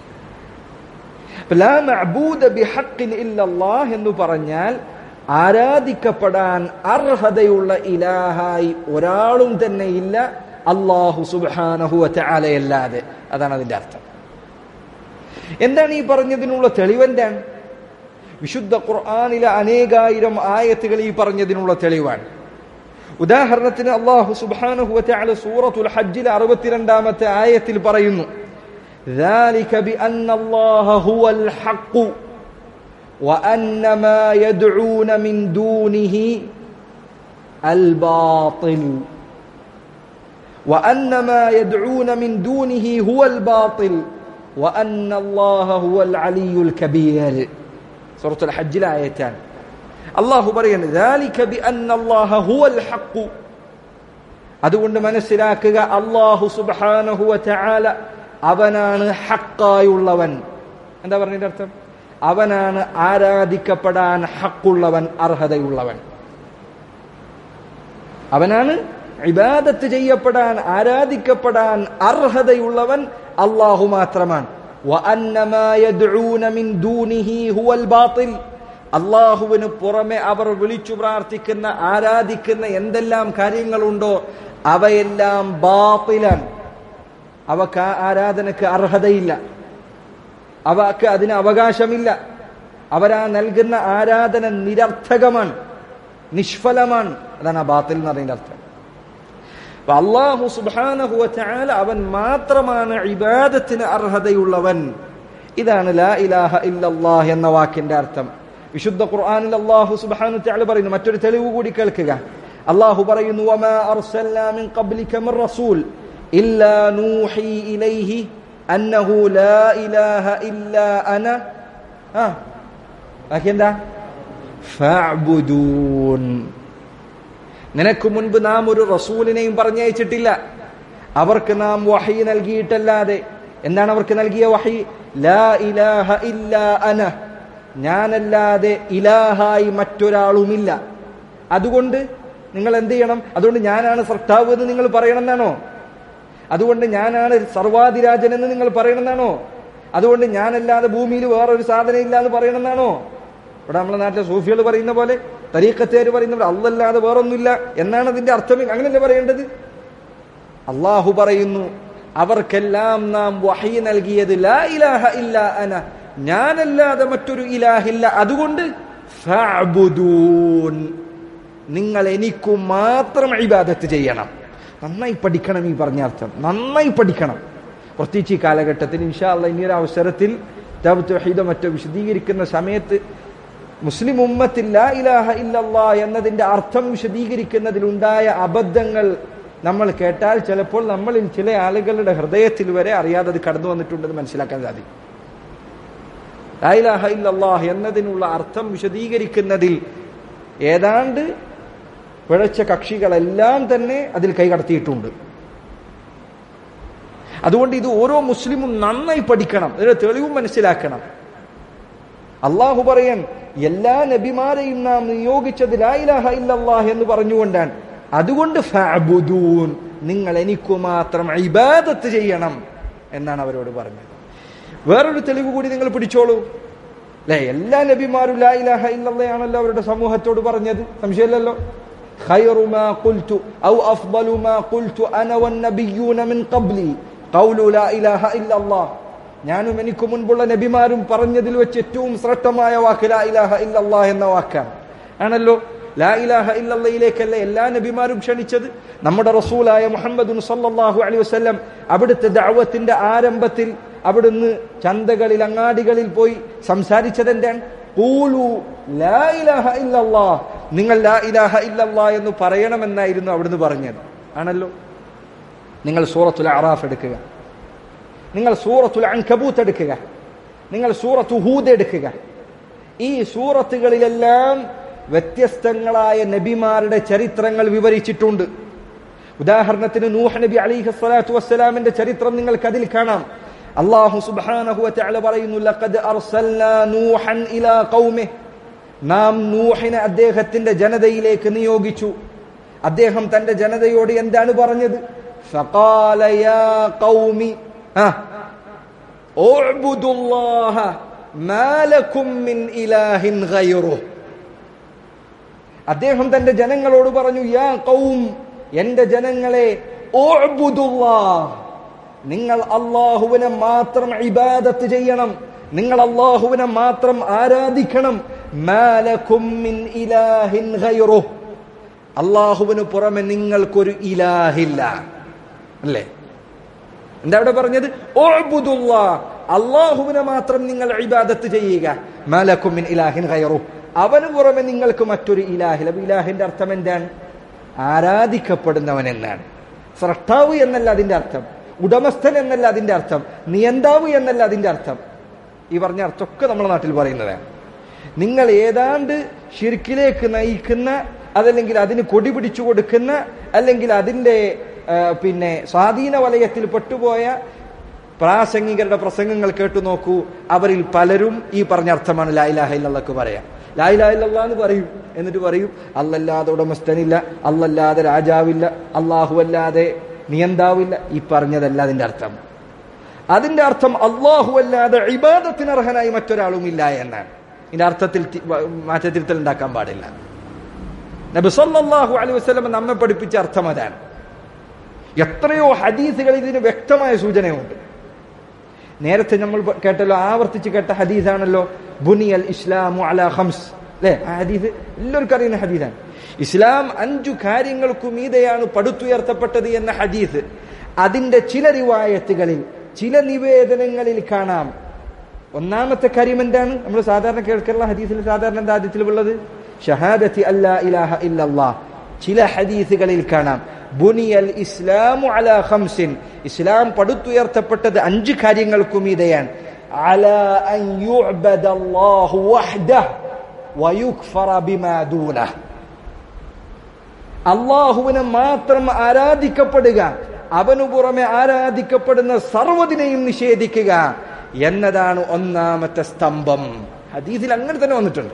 ലാ മഅബൂദ ബിഹഖ്ഖിൻ ഇല്ലല്ലാഹ് എന്ന് പറഞ്ഞാൽ ആരാധിക്കപ്പെടാൻ അർഹതയുള്ള ഇലാഹായി ഒരാളും തന്നെ ഇല്ല അല്ലാഹു സുബ്ഹാനഹു വ തആല അല്ലാതെ. അതാണ് അതിന്റെ അർത്ഥം. എന്താണ് ഈ പറഞ്ഞതിനുള്ള തെളിവെന്താണ്? വിശുദ്ധ ഖുർആനിലെ അനേകായിരം ആയത്തുകൾ ഈ പറഞ്ഞതിനുള്ള തെളിവാണ്. ഉദാഹരണത്തിന് അല്ലാഹു സുബ്ഹാനഹു വ തആല സൂറത്തുൽ ഹജ്ജിലെ അറുപത്തിരണ്ടാമത്തെ ആയത്തിൽ പറയുന്നു, ذلك بأن الله هو الحق وأن ما يدعون من دونه الباطل وأن ما يدعون من دونه هو الباطل وأن الله هو العلي الكبير. سورة الحج الآيتان. الله بريان ذلك بأن الله هو الحق. അതുകൊണ്ട് മനസ്സിലാക്കുക, അല്ലാഹു സുബ്ഹാനഹു വ തആല അവനാണ് ഹക്കായുള്ളവൻ. എന്താ പറഞ്ഞതിന്റെ അർത്ഥം? അവനാണ് ആരാധിക്കപ്പെടാൻ ഹക്കുള്ളവൻ, അർഹതയുള്ളവൻ. അവനാണ് ഇബാദത്ത് ചെയ്യപ്പെടാൻ, ആരാധിക്കപ്പെടാൻ അർഹതയുള്ളവൻ അല്ലാഹു മാത്രമാണ്. വഅന്ന മാ യദ്ഊന മിൻ ദൂനിഹി ഹുവൽ ബാത്തിൽ. അള്ളാഹുവിന് പുറമെ അവർ വിളിച്ചു പ്രാർത്ഥിക്കുന്ന ആരാധിക്കുന്ന എന്തെല്ലാം കാര്യങ്ങളുണ്ടോ അവയെല്ലാം ബാത്തിലാണ്. അവക്ക് ആ ആരാധനക്ക് അർഹതയില്ല, അവക്ക് അതിന് അവകാശമില്ല. അവരാ നൽകുന്ന ആരാധന നിരർത്ഥകമാണ്, നിഷ്ഫലമാണ്. അതാണ് ആ ബാത്തിൽ എന്ന് പറയുന്ന അർത്ഥം. അപ്പൊ അല്ലാഹു സുബ്ഹാനഹു വ തആല അവൻ മാത്രമാണ് ഇബാദത്തിന് അർഹതയുള്ളവൻ. ഇതാണ് ലാ ഇലാഹ ഇല്ലല്ലാഹ് എന്ന വാക്കിന്റെ അർത്ഥം. വിശുദ്ധ ഖുർആനിൽ അല്ലാഹു സുബ്ഹാനഹു വ തആല പറയുന്നു, മറ്റൊരു തെളിവ് കൂടി കേൾക്കുക. അല്ലാഹു പറയുന്നു, വമാ അർസൽനാ മിൻ ഖബ്ലിക മിർ റസൂൽ ഇല്ലാ നൂഹി ഇലൈഹി അന്നഹു ലാ ഇലാഹ ഇല്ലാ അന ആ ബാക്കിയെന്താ ഫഅ്ബുദൂൻ. നിനക്ക് മുൻപ് നാം ഒരു റസൂലിനെയും പറഞ്ഞയച്ചിട്ടില്ല, അവർക്ക് നാം വഹി നൽകിയിട്ടല്ലാതെ. എന്താണ് അവർക്ക് നൽകിയ വഹി? ലാ ഇലാഹ ഇല്ലാ അന, ഞാനല്ലാതെ ഇലാഹായി മറ്റൊരാളുമില്ല. അതുകൊണ്ട് നിങ്ങൾ എന്ത് ചെയ്യണം? അതുകൊണ്ട് ഞാനാണ് സൃഷ്ടാവ് എന്ന് നിങ്ങൾ പറയണമെന്നാണോ? അതുകൊണ്ട് ഞാനാണ് സർവാധിരാജൻ എന്ന് നിങ്ങൾ പറയണമെന്നാണോ? അതുകൊണ്ട് ഞാനല്ലാതെ ഭൂമിയിൽ വേറൊരു സാധനം ഇല്ല എന്ന് പറയണമെന്നാണോ? ഇവിടെ നമ്മളെ നാട്ടിലെ സൂഫികൾ പറയുന്ന പോലെ, തരീഖത്തുകാര് പറയുന്ന പോലെ അല്ലാതെ വേറൊന്നുമില്ല എന്നാണ് അതിന്റെ അർത്ഥം. അങ്ങനെയല്ലേ പറയേണ്ടത്? അള്ളാഹു പറയുന്നു, അവർക്കെല്ലാം നാം വഹി നൽകിയത് ലാ ഇലാഹ ഇല്ലാ അന, ഞാനല്ലാതെ മറ്റൊരു ഇലാഹില്ല. അതുകൊണ്ട് ഫഅ്ബുദൂൻ, നിങ്ങൾ എനിക്കു മാത്രം ഇബാദത്ത് ചെയ്യണം. നന്നായി പഠിക്കണം ഈ പറഞ്ഞ അർത്ഥം, നന്നായി പഠിക്കണം. പ്രത്യേകിച്ച് ഈ കാലഘട്ടത്തിൽ ഇൻഷാ അല്ലാഹ് ഇനിയൊരു അവസരത്തിൽ കിതാബ് തൗഹീദോ മറ്റോ വിശദീകരിക്കുന്ന സമയത്ത് മുസ്ലിം ഉമ്മത്തിൽ ലാ ഇലാഹ ഇല്ലല്ലാഹ് എന്നതിന്റെ അർത്ഥം വിശദീകരിക്കുന്നതിലുണ്ടായ അബദ്ധങ്ങൾ നമ്മൾ കേട്ടാൽ ചിലപ്പോൾ നമ്മളിൽ ചില ആളുകളുടെ ഹൃദയത്തിൽ വരെ അറിയാതെ അത് കടന്നു വന്നിട്ടുണ്ടെന്ന് മനസ്സിലാക്കാൻ സാധിക്കും. ലാ ഇലാഹ ഇല്ലല്ലാഹ് എന്നതിനുള്ള അർത്ഥം വിശദീകരിക്കുന്നതിൽ ഏതാണ്ട് പിഴച്ച കക്ഷികളെല്ലാം തന്നെ അതിൽ കൈകടത്തിയിട്ടുണ്ട്. അതുകൊണ്ട് ഇത് ഓരോ മുസ്ലിമും നന്നായി പഠിക്കണം, ഇതിന്റെ തെളിവും മനസ്സിലാക്കണം. അള്ളാഹു പറയാൻ എല്ലാ നബിമാരെയും നാം നിയോഗിച്ചത് ലാ ഇലാഹ ഇല്ലല്ലാഹ് എന്ന് പറഞ്ഞുകൊണ്ടാണ്. അതുകൊണ്ട് ഫഅ്ബുദൂൻ, നിങ്ങൾ എനിക്കു മാത്രം ഇബാദത്ത് ചെയ്യണം എന്നാണ് അവരോട് പറഞ്ഞത്. വേറൊരു തെളിവ് കൂടി നിങ്ങൾ പിടിച്ചോളൂ. അല്ലെ, എല്ലാ നബിമാരും ലാ ഇലാഹ ഇല്ലല്ലാഹ് ആണല്ലോ അവരുടെ സമൂഹത്തോട് പറഞ്ഞത്, സംശയമില്ലല്ലോ. ഖൈറു മാ ഖുൽതു ഔ അഫ്ളലു മാ ഖുൽതു അന വന്നബിയ്യൂന മിൻ ഖബ്ലി ഖൗലു ലാ ഇലാഹ ഇല്ലല്ലാഹ്. ഞാനും എനിക്ക് മുൻപുള്ള നബിമാരും പറഞ്ഞതിൽ വെച്ച് ഏറ്റവും ശ്രേഷ്ഠമായ വാക്ക് ലാ ഇലാഹ ഇല്ലല്ലാഹ് എന്ന വാക്കാണ്. ആണല്ലോ, ലാ ഇലാഹ ഇല്ലല്ലാഹിലേക്കല്ല എല്ലാ നബിമാരും ക്ഷണിച്ചത്. നമ്മുടെ റസൂലായ മുഹമ്മദ് സല്ലല്ലാഹു അലൈഹി വസല്ലം അവിടുത്തെ ദഅവത്തിന്റെ ആരംഭത്തിൽ അവിടുന്ന് ചന്തകളിൽ അങ്ങാടികളിൽ പോയി സംസാരിച്ചത് എന്താണ്? ഖൂലു ലാ ഇലാഹ ഇല്ലല്ലാഹ്, നിങ്ങൾ ലാ ഇലാഹ ഇല്ലല്ലാഹ് എന്ന് പറയണമെന്നായിരുന്നു അവിടുന്ന് പറഞ്ഞത്. ആണല്ലോ, നിങ്ങൾ സൂറത്തുൽ അറാഫ് എടുക്കുക, നിങ്ങൾ സൂറത്തുൽ അൻകബൂത്ത് എടുക്കുക, നിങ്ങൾ സൂറത്തു ഹൂദ് എടുക്കുക. ഈ സൂറത്തുകളിലെല്ലാം വ്യത്യസ്തങ്ങളായ നബിമാരുടെ ചരിത്രങ്ങൾ വിവരിച്ചിട്ടുണ്ട്. ഉദാഹരണത്തിന് നൂഹ് നബി അലൈഹി സ്വലാത്തു വസ്സലാമിന്റെ ചരിത്രം നിങ്ങൾക്ക് അതിൽ കാണാം. അല്ലാഹു സുബ്ഹാനഹു വ തആല പറയുന്നു, ലഖദ് അർസൽനാ നൂഹൻ ഇലാ ഖൗമിഹി, നാം നൂഹിനെ അദ്ദേഹത്തിന്റെ ജനതയിലേക്ക് നിയോഗിച്ചു. അദ്ദേഹം തന്റെ ജനതയോട് എന്താണ് പറഞ്ഞത്? ഫഖാല യാ ഖൗമി ഉഅ്ബുദുല്ലാഹ മാ ലക്കും മിൻ ഇലാഹിൻ ഗൈറുഹു. അദ്ദേഹം തന്റെ ജനങ്ങളോട് പറഞ്ഞു, യാ ഖൗം, എന്റെ ജനങ്ങളെ, ഉഅ്ബുദുല്ലാഹ്, നിങ്ങൾ അല്ലാഹുവിനെ മാത്രം ഇബാദത്ത് ചെയ്യണം, നിങ്ങൾ അല്ലാഹുവിനെ മാത്രം ആരാധിക്കണം. മാ ലക്കും മിൻ ഇലാഹിൻ ഗൈറുഹു, അല്ലാഹുവിന് പുറമെ നിങ്ങൾക്കൊരു ഇലാഹില്ല. അല്ലേ? എന്താ അവിടെ പറഞ്ഞത്? ഉഅ്ബുദുല്ലാഹ്, അല്ലാഹുവിനെ മാത്രം നിങ്ങൾ ഇബാദത്ത് ചെയ്യുക. മാ ലക്കും മിൻ ഇലാഹിൻ ഗൈറുഹു, അവന് പുറമെ നിങ്ങൾക്ക് മറ്റൊരു ഇലാഹില്ല. ഇലാഹിന്റെ അർത്ഥം എന്താണ്? ആരാധിക്കപ്പെടുന്നവൻ എന്നാണ്. സ്രഷ്ടാവ് എന്നല്ല അതിന്റെ അർത്ഥം, ഉടമസ്ഥൻ എന്നല്ല അതിന്റെ അർത്ഥം, നിയന്താവ് എന്നല്ല അതിന്റെ അർത്ഥം. ഈ പറഞ്ഞ അർത്ഥമൊക്കെ നമ്മുടെ നാട്ടിൽ പറയുന്നതാണ്. നിങ്ങൾ ഏതാണ്ട് ശിർക്കിലേക്ക് നയിക്കുന്ന, അതല്ലെങ്കിൽ അതിന് കൊടി പിടിച്ചു കൊടുക്കുന്ന, അല്ലെങ്കിൽ അതിന്റെ പിന്നെ സ്വാധീന വലയത്തിൽ പെട്ടുപോയ പ്രാസംഗികരുടെ പ്രസംഗങ്ങൾ കേട്ടു നോക്കൂ. അവരിൽ പലരും ഈ പറഞ്ഞ അർത്ഥമാണ് ലാ ഇലാഹ ഇല്ലല്ലാഹ് പറയാം. ലാ ഇലാഹ ഇല്ലല്ലാഹ് എന്ന് പറയും, എന്നിട്ട് പറയും അല്ലല്ലാതെ ഉടമസ്ഥനില്ല, അല്ലല്ലാതെ രാജാവില്ല, അല്ലാഹു അല്ലാതെ നിയന്താവില്ല. ഈ പറഞ്ഞതല്ല അതിന്റെ അർത്ഥം. അതിന്റെ അർത്ഥം അല്ലാഹു അല്ലാതെ ഇബാദത്തിന് അർഹനായി മറ്റൊരാളും ഇല്ല എന്നാണ്. ഇതിന്റെ അർത്ഥത്തിൽ മാറ്റത്തിരുത്തൽ ഉണ്ടാക്കാൻ പാടില്ല. നബി സല്ലല്ലാഹു അലൈഹി വസല്ലം നമ്മെ പഠിപ്പിച്ച അർത്ഥം അതാണ്. എത്രയോ ഹദീസുകൾ ഇതിന് വ്യക്തമായ സൂചനയുണ്ട്. നേരത്തെ നമ്മൾ കേട്ടല്ലോ, ആവർത്തിച്ച് കേട്ട ഹദീസാണല്ലോ ബുനിയൽ ഇസ്ലാമു അലാ ഖംസ്, അല്ലേ? ആ ഹദീസ് എല്ലാവർക്കും അറിയുന്ന ഹദീസാണ്. ഇസ്ലാം അഞ്ചു കാര്യങ്ങൾക്കു മീതെയാണ് പടുത്തുയർത്തപ്പെട്ടത് എന്ന ഹദീസ്. അതിന്റെ ചില റിവായത്തുകളിൽ, ചില നിവേദനങ്ങളിൽ കാണാം. ഒന്നാമത്തെ കാര്യം എന്താണ്? നമ്മൾ സാധാരണ കേൾക്കുന്ന ഹദീസിൽ സാധാരണ എന്താ ആദ്യത്തിലുള്ളത്? ഷഹാദത്തി അല്ലാ ഇലാഹ ഇല്ലല്ലാഹ്. ചില ഹദീസുകളിൽ കാണാം ബുനിയൽ ഇസ്ലാമു അലാ ഖംസിൻ, ഇസ്ലാം പടുത്തുയർത്തപ്പെട്ടത് അഞ്ച് കാര്യങ്ങൾക്കു മീതെയാണ്. അലാ അൻ യുഅബദല്ലാഹു വഹ്ദഹു വയുക്ഫറ ബിമാ ദൂനഹു, അല്ലാഹുവിനെ മാത്രം ആരാധിക്കപ്പെടുക, അവനു പുറമെ ആരാധിക്കപ്പെടുന്ന സർവ്വതിനെയും നിഷേധിക്കുക എന്നതാണ് ഒന്നാമത്തെ സ്തംഭം. ഹദീസിൽ അങ്ങനെ തന്നെ വന്നിട്ടുണ്ട്.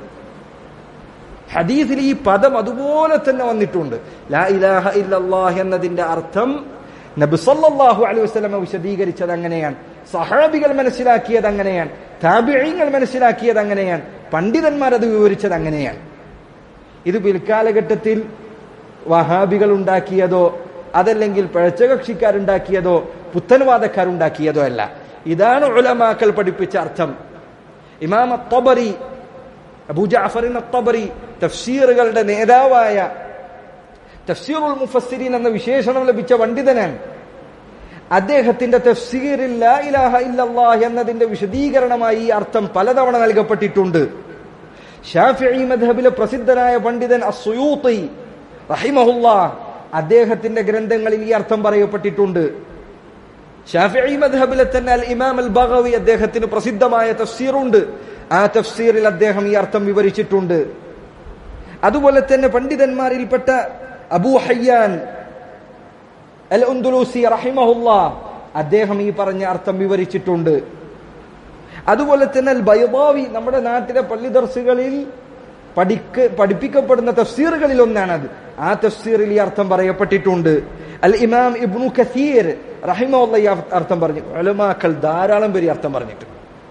ഹദീസിൽ ഈ പദം അതുപോലെ തന്നെ വന്നിട്ടുണ്ട്. ലാ ഇലാഹ ഇല്ലല്ലാഹ് എന്നതിന്റെ അർത്ഥം നബി സല്ലല്ലാഹു അലൈഹി വസല്ലം വിശദീകരിച്ചത് അങ്ങനെയാണ്, സഹാബികൾ മനസ്സിലാക്കിയത് അങ്ങനെയാണ്, താബിഈങ്ങൾ മനസ്സിലാക്കിയത് അങ്ങനെയാണ്, പണ്ഡിതന്മാർ അത് വിവരിച്ചത് അങ്ങനെയാണ്. ഇത് പിൽക്കാലഘട്ടത്തിൽ വഹാബികൾ ഉണ്ടാക്കിയതോ അതല്ലെങ്കിൽ പഴച്ചകക്ഷിക്കാരുണ്ടാക്കിയതോ പുത്തൻവാദക്കാരുണ്ടാക്കിയതോ അല്ല. ഇതാണ് ഉലമാക്കൾ പഠിപ്പിച്ച അർത്ഥം. ഇമാം അത്ബരി, അബൂ ജഅഫർ അത്ബരി, തഫ്സീറുകളുടെ നേതാവായ, തഫ്സീറുൽ മുഫസ്സിരീൻ എന്ന വിശേഷണം ലഭിച്ച പണ്ഡിതനാണ്. അദ്ദേഹത്തിന്റെ തഫ്സീറിൽ ലാ ഇലാഹ ഇല്ലല്ലാഹ് എന്നതിന്റെ വിശദീകരണമായി ഈ അർത്ഥം പലതവണ നൽകപ്പെട്ടിട്ടുണ്ട്. ശാഫിഈ മദ്ഹബിലെ പ്രസിദ്ധനായ പണ്ഡിതൻ അസ്സുയൂത്തി റഹിമഹുല്ലാഹ്, അദ്ദേഹത്തിന്റെ ഗ്രന്ഥങ്ങളിൽ ഈ അർത്ഥം പറയപ്പെട്ടിട്ടുണ്ട്. ശാഫിഈ മദ്ഹബിലെ തന്നെ അൽ ഇമാം അൽ ബഗവി, അദ്ദേഹത്തിന് പ്രസിദ്ധമായ തഫ്സീറുണ്ട്. ആ തഫ്സീറിൽ അദ്ദേഹം ഈ അർത്ഥം വിവരിച്ചിട്ടുണ്ട്. അതുപോലെ തന്നെ പണ്ഡിതന്മാരിൽപ്പെട്ട അബൂ ഹയ്യാൻ അൽ ഉൻദുലൂസി റഹിമഹുല്ലാഹ്, അദ്ദേഹം ഈ പറഞ്ഞ അർത്ഥം വിവരിച്ചിട്ടുണ്ട്. അതുപോലെ തന്നെ അൽ ബൈദാവി, നമ്മുടെ നാട്ടിലെ പള്ളി ദർസുകളിൽ പഠിക്ക പഠിപ്പിക്കപ്പെടുന്ന തഫ്സീറുകളിൽ ഒന്നാണത്. ആ തഫ്സീറിൽ ഈ അർത്ഥം പറയപ്പെട്ടിട്ടുണ്ട്. അൽ ഇമാം ഇബ്നു കസീർ റഹിമഹുല്ലാഹ് ഈ അർത്ഥം പറഞ്ഞു. ഉലമാക്കൾ ധാരാളം പേര് അർത്ഥം പറഞ്ഞിട്ടുണ്ട്.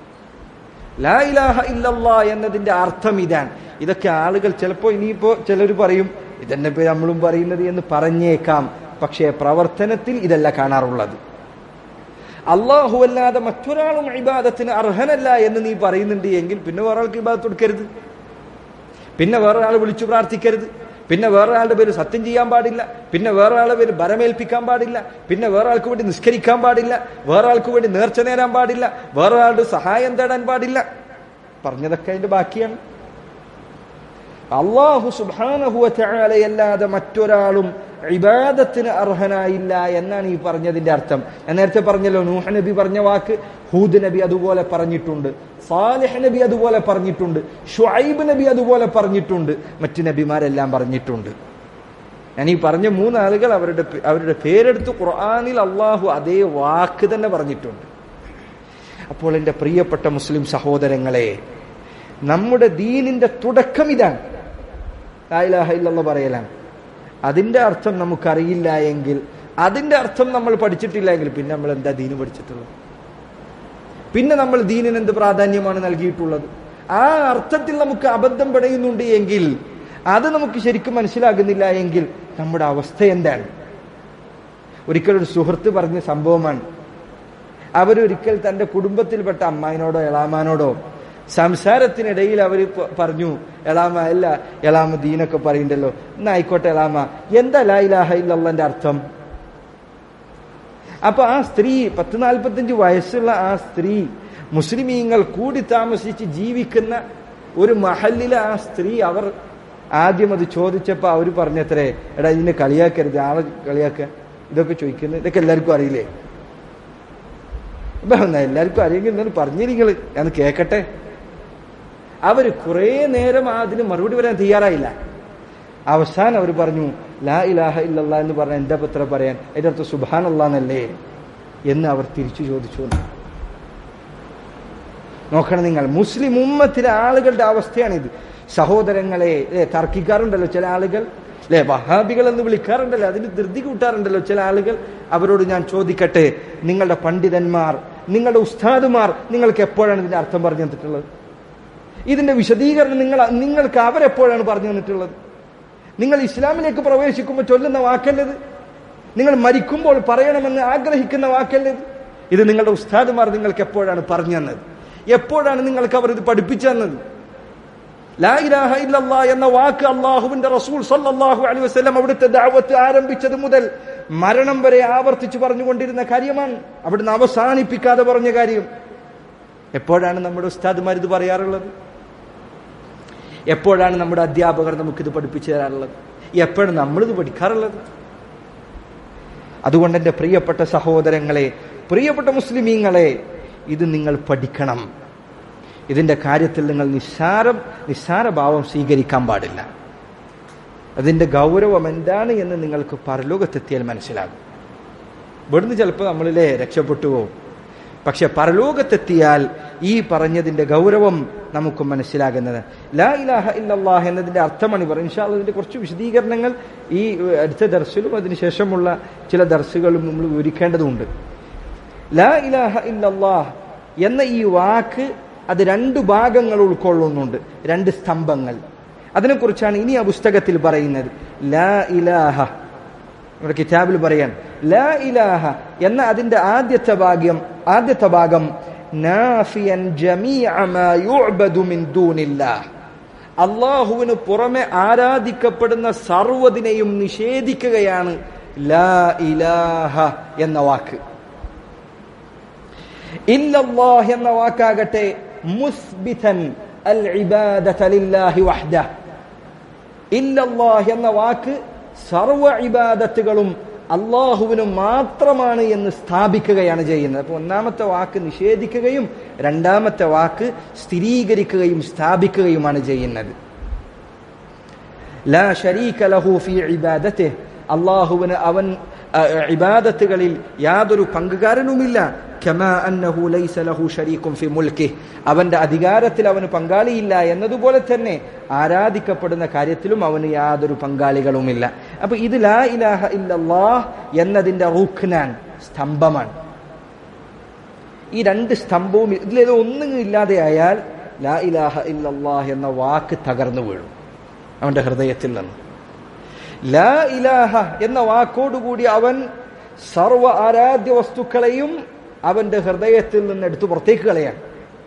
ലാ ഇലാഹ ഇല്ലല്ലാഹ് എന്നതിന്റെ അർത്ഥം ഇതാണ്. ഇതൊക്കെ ആളുകൾ ചിലപ്പോ ഇനിയിപ്പോ ചിലർ പറയും ഇതെന്നെ പേര് നമ്മളും പറയുന്നത് എന്ന് പറഞ്ഞേക്കാം. പക്ഷേ പ്രവർത്തനത്തിൽ ഇതല്ല കാണാറുള്ളത്. അല്ലാഹു അല്ലാതെ മറ്റൊരാളും ഇബാദത്തിന് അർഹനല്ല എന്ന് നീ പറയുന്നുണ്ട് എങ്കിൽ പിന്നെ വേറെ ആൾക്ക് ഇബാദത്ത് കൊടുക്കരുത്, പിന്നെ വേറെ ആൾ വിളിച്ചു പ്രാർത്ഥിക്കരുത്, പിന്നെ വേറെ ആളുടെ പേര് സത്യം ചെയ്യാൻ പാടില്ല, പിന്നെ വേറെ ആളുടെ പേര് ബരമേൽപ്പിക്കാൻ പാടില്ല, പിന്നെ വേറെ ആൾക്ക് വേണ്ടി നിസ്കരിക്കാൻ പാടില്ല, വേറെ ആൾക്ക് വേണ്ടി നേർച്ച നേരാൻ പാടില്ല, വേറെ ആളുടെ സഹായം തേടാൻ പാടില്ല. പറഞ്ഞതൊക്കെ അതിന്റെ ബാക്കിയാണ്. അല്ലാഹു സുബ്ഹാനഹു വ തആലയല്ലാതെ മറ്റൊരാളും ഇബാദത്തിന് അർഹനായില്ല എന്നാണ് ഈ പറഞ്ഞതിന്റെ അർത്ഥം. ഞാൻ നേരത്തെ പറഞ്ഞല്ലോ, നൂഹ് നബി പറഞ്ഞ വാക്ക് ഹൂദ് നബി അതുപോലെ പറഞ്ഞിട്ടുണ്ട്, സാലിഹ് നബി അതുപോലെ പറഞ്ഞിട്ടുണ്ട്, ഷുഐബ് നബി അതുപോലെ പറഞ്ഞിട്ടുണ്ട്, മറ്റു നബിമാരെല്ലാം പറഞ്ഞിട്ടുണ്ട്. ഞാൻ ഈ പറഞ്ഞ മൂന്നാളുകൾ അവരുടെ അവരുടെ പേരെടുത്ത് ഖുർആനിൽ അള്ളാഹു അതേ വാക്ക് തന്നെ പറഞ്ഞിട്ടുണ്ട്. അപ്പോൾ എൻ്റെ പ്രിയപ്പെട്ട മുസ്ലിം സഹോദരങ്ങളെ, നമ്മുടെ ദീനിന്റെ തുടക്കം ഇതാണ്, ലാ ഇലാഹ ഇല്ലല്ലാഹ് പറയലാണ്. അതിന്റെ അർത്ഥം നമുക്കറിയില്ല എങ്കിൽ, അതിന്റെ അർത്ഥം നമ്മൾ പഠിച്ചിട്ടില്ല എങ്കിൽ പിന്നെ നമ്മൾ എന്താ ദീന് പഠിച്ചിട്ടുള്ളത്? പിന്നെ നമ്മൾ ദീനിന് എന്ത് പ്രാധാന്യമാണ് നൽകിയിട്ടുള്ളത്? ആ അർത്ഥത്തിൽ നമുക്ക് അബദ്ധം പടയുന്നുണ്ട് എങ്കിൽ, അത് നമുക്ക് ശരിക്കും മനസ്സിലാകുന്നില്ല എങ്കിൽ നമ്മുടെ അവസ്ഥ എന്താണ്? ഒരിക്കലൊരു സുഹൃത്ത് പറഞ്ഞ സംഭവമാണ്. അവരൊരിക്കൽ തന്റെ കുടുംബത്തിൽപ്പെട്ട അമ്മായിനോടോ എളാമാനോടോ സംസാരത്തിനിടയിൽ അവർ പറഞ്ഞു, എളാമ അല്ല, എളാമ ദീനൊക്കെ പറയണ്ടല്ലോ, എന്നാ ആയിക്കോട്ടെ എളാമ, എന്താ ലാ ഇലാഹ ഇല്ലല്ലാഹ്ന്റെ അർത്ഥം? അപ്പൊ ആ സ്ത്രീ, പത്ത് നാൽപ്പത്തഞ്ച് വയസ്സുള്ള ആ സ്ത്രീ, മുസ്ലിമീങ്ങൾ കൂടി താമസിച്ച് ജീവിക്കുന്ന ഒരു മഹല്ലിലെ ആ സ്ത്രീ, അവർ ആദ്യം അത് ചോദിച്ചപ്പോ അവര് പറഞ്ഞത്രേ, എടാ ഇതിനെ കളിയാക്കരുത്, ആളെ കളിയാക്ക, ഇതൊക്കെ ചോദിക്കുന്നത് ഇതൊക്കെ എല്ലാവർക്കും അറിയില്ലേ? എല്ലാവർക്കും അറിയെങ്കിൽ എന്നാലും പറഞ്ഞിരിങ്ങൾ ഞാൻ കേക്കട്ടെ. അവര് കുറെ നേരം അതിന് മറുപടി പറയാൻ തയ്യാറായില്ല. അവസാനം അവർ പറഞ്ഞു, ലാ ഇലാഹ ഇല്ലല്ലാഹ് എന്ന് പറഞ്ഞ എന്താ പത്ര പറയാൻ, അതിന്റെ അർത്ഥം സുബ്ഹാനല്ലാഹ് എന്നല്ലേ എന്ന് അവർ തിരിച്ചു ചോദിച്ചു. നോക്കണം നിങ്ങൾ, മുസ്ലിം ഉമ്മത്തിലെ ആളുകളുടെ അവസ്ഥയാണിത്. സഹോദരങ്ങളെ, തർക്കിക്കാറുണ്ടല്ലോ ചില ആളുകൾ, അല്ലെ, വഹാബികൾ എന്ന് വിളിക്കാറുണ്ടല്ലോ, അതിന് ധൃതി കൂട്ടാറുണ്ടല്ലോ ചില ആളുകൾ. അവരോട് ഞാൻ ചോദിക്കട്ടെ, നിങ്ങളുടെ പണ്ഡിതന്മാർ, നിങ്ങളുടെ ഉസ്താദുമാർ നിങ്ങൾക്ക് എപ്പോഴാണ് ഇതിന്റെ അർത്ഥം പറഞ്ഞു തന്നിട്ടുള്ളത്? ഇതിന്റെ വിശദീകരണം നിങ്ങൾ നിങ്ങൾക്ക് അവരെപ്പോഴാണ് പറഞ്ഞു തന്നിട്ടുള്ളത്? നിങ്ങൾ ഇസ്ലാമിലേക്ക് പ്രവേശിക്കുമ്പോൾ ചൊല്ലുന്ന വാക്കല്ലത്, നിങ്ങൾ മരിക്കുമ്പോൾ പറയണമെന്ന് ആഗ്രഹിക്കുന്ന വാക്കല്ലത്. ഇത് നിങ്ങളുടെ ഉസ്താദുമാർ നിങ്ങൾക്ക് എപ്പോഴാണ് പറഞ്ഞു തന്നത്? എപ്പോഴാണ് നിങ്ങൾക്ക് അവർ ഇത് പഠിപ്പിച്ചു തന്നത്? ലാ ഇലാഹ ഇല്ലല്ലാഹ് എന്ന വാക്ക് അല്ലാഹുവിന്റെ റസൂൽ സല്ലല്ലാഹു അലൈഹി വസല്ലം അവിടുത്തെ ദഅവത്ത് ആരംഭിച്ചത് മുതൽ മരണം വരെ ആവർത്തിച്ചു പറഞ്ഞുകൊണ്ടിരുന്ന കാര്യമാണ്. അവിടുന്ന് അവസാനിപ്പിക്കാതെ പറഞ്ഞ കാര്യം. എപ്പോഴാണ് നമ്മുടെ ഉസ്താദുമാർ ഇത് പറയാറുള്ളത്? എപ്പോഴാണ് നമ്മുടെ അധ്യാപകർ നമുക്കിത് പഠിപ്പിച്ചു തരാറുള്ളത്? എപ്പോഴാണ് നമ്മളിത് പഠിക്കാറുള്ളത്? അതുകൊണ്ട് എൻ്റെ പ്രിയപ്പെട്ട സഹോദരങ്ങളെ, പ്രിയപ്പെട്ട മുസ്ലിമീങ്ങളെ, ഇത് നിങ്ങൾ പഠിക്കണം. ഇതിന്റെ കാര്യത്തിൽ നിങ്ങൾ നിസ്സാരം നിസ്സാരഭാവം സ്വീകരിക്കാൻ പാടില്ല. അതിന്റെ ഗൗരവം എന്താണ് എന്ന് നിങ്ങൾക്ക് പരലോകത്തെത്തിയാൽ മനസ്സിലാകും. ഇവിടുന്ന് ചിലപ്പോൾ നമ്മളിലെ രക്ഷപ്പെട്ടു പോകും. പക്ഷെ പരലോകത്തെത്തിയാൽ ഈ പറഞ്ഞതിന്റെ ഗൗരവം നമുക്ക് മനസ്സിലാകുന്നത്. ലാ ഇലാഹ ഇല്ലല്ലാഹ് എന്നതിന്റെ അർത്ഥമാണ് പറയും. ഇൻഷാ അല്ലാഹ് ഇതിന്റെ കുറച്ച് വിശദീകരണങ്ങൾ ഈ അടുത്ത ദർസിലും അതിനുശേഷമുള്ള ചില ദർസുകളും നമ്മൾ വിവരിക്കേണ്ടതുണ്ട്. ലാ ഇലാഹ ഇല്ലല്ലാഹ് എന്ന ഈ വാക്ക് അത് രണ്ട് ഭാഗങ്ങൾ ഉൾക്കൊള്ളുന്നുണ്ട്, രണ്ട് സ്തംഭങ്ങൾ. അതിനെക്കുറിച്ചാണ് ഇനി ആ പുസ്തകത്തിൽ പറയുന്നത്. ലാ ഇലാഹ, നമ്മുടെ കിതാബിൽ പറയാൻ ലാ ഇലാഹ എന്ന അതിന്റെ ആദ്യത്തെ ഭാഗ്യം ആദ്യത്തെ ഭാഗം നാഫിയൻ ജമീഅ മാ യുഅബദു മിൻ ദൂനില്ലാഹ്, അല്ലാഹുവിന് പുറമെ ആരാധിക്കപ്പെടുന്ന സർവ്വതിനെയും നിഷേധിക്കുകയാണ് ലാ ഇലാഹ എന്ന വാക്ക്. ഇല്ലല്ലാഹ് എന്ന വാക്കാകട്ടെ മുസ്ബിതൻ അൽ ഇബാദത ലില്ലാഹി വഹ്ദഹ്. ഇല്ലല്ലാഹ് എന്ന വാക്ക് സർവ്വ ഇബാദത്തുകളും അല്ലാഹുവിന് മാത്രമാണ് എന്ന് സ്ഥാപിക്കുകയാണ് ചെയ്യുന്നത്. അപ്പോൾ ഒന്നാമത്തെ വാക്ക് നിഷേധിക്കുകയും രണ്ടാമത്തെ വാക്ക് സ്ഥിരീകരിക്കുകയും സ്ഥാപിക്കുകയുമാണ് ചെയ്യുന്നത്. ലാ ശരീക ലഹു ഫീ ഇബാദതിഹി, അല്ലാഹുവിന് അവൻ ഇബാദത്തുകളിൽ യാതൊരു പങ്കുകാരനുമില്ല. കമാ അന്നഹു ലൈസ ലഹു ശരീകുൻ ഫീ മുൽകിഹി, അവന്റെ അധികാരത്തിൽ അവന് പങ്കാളിയില്ല എന്നതുപോലെ തന്നെ ആരാധിക്കപ്പെടുന്ന കാര്യത്തിലും അവന് യാതൊരു പങ്കാളികളുമില്ല. അപ്പൊ ഇത് ലാ ഇലാഹ ഇല്ലല്ലാഹ് എന്നതിന്റെ റുക്നാൻ, സ്തംഭമാണ്. ഈ രണ്ട് സ്തംഭവും ഇതിലേതോ ഒന്നും ഇല്ലാതെ ആയാൽ ലാ ഇലാഹ ഇല്ലല്ലാഹ് എന്ന വാക്ക് തകർന്നു വീഴും അവന്റെ ഹൃദയത്തിൽ നിന്ന്. ലാ ഇലാഹ എന്ന വാക്കോടുകൂടി അവൻ സർവ്വ ആരാധ്യ വസ്തുക്കളെയും അവന്റെ ഹൃദയത്തിൽ നിന്ന് എടുത്തു പുറത്തേക്ക് കളയാണ്.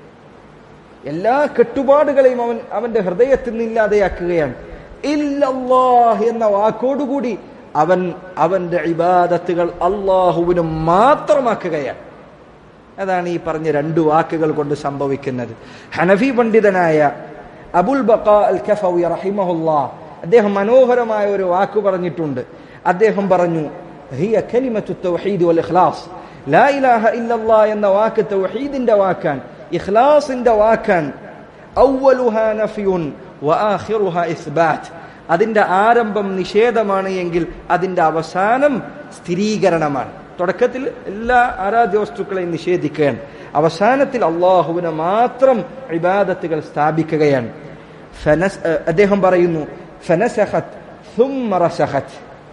എല്ലാ കെട്ടുപാടുകളെയും അവൻ അവന്റെ ഹൃദയത്തിൽ നിന്നില്ലാതെയാക്കുകയാണ്. ഇല്ലല്ലാഹ് എന്ന വാക്കോടുകൂടി അവൻ അവന്റെ ഇബാദത്തുകൾ അല്ലാഹുവിന് മാത്രമാക്കുകയാണ്. അതാണ് ഈ പറഞ്ഞ രണ്ട് വാക്കുകൾ കൊണ്ട് സംഭവിക്കുന്നത്. ഹനഫി പണ്ഡിതനായ അബുൽ ബഖാ അൽ കഫവി റഹിമഹുല്ലാഹ് അദ്ദേഹം മനോഹരമായ ഒരു വാക്ക് പറഞ്ഞിട്ടുണ്ട്. അദ്ദേഹം പറഞ്ഞു, ഹിയ കലിമത്തു തൗഹീദ് വൽ ഇഖ്ലാസ്. ലാ ഇലാഹ ഇല്ലല്ലാഹ് എന്ന വാക്ക് തൗഹീദിന്റെ വാക്കാണ്, ഇഖ്ലാസിന്റെ വാക്കാണ്. അവ്വലുഹാ നഫ്യുൻ വആഖിറുഹാ ഇസ്ബാത്ത്, അതിന്റെ ആരംഭം നിഷേധമാണ് എങ്കിൽ അതിന്റെ അവസാനം സ്ഥിരീകരണമാണ്. തുടക്കത്തിൽ എല്ലാ ആരാധ്യ വസ്തുക്കളെയും നിഷേധിക്കുകയാണ്, അവസാനത്തിൽ അല്ലാഹുവിനെ മാത്രം ഇബാദത്തുകൾ സ്ഥാപിക്കുകയാണ്. ഫനസ് അദ്ദേഹം പറയുന്നു ഫനസഖത് സുമ്മ റസഖത്,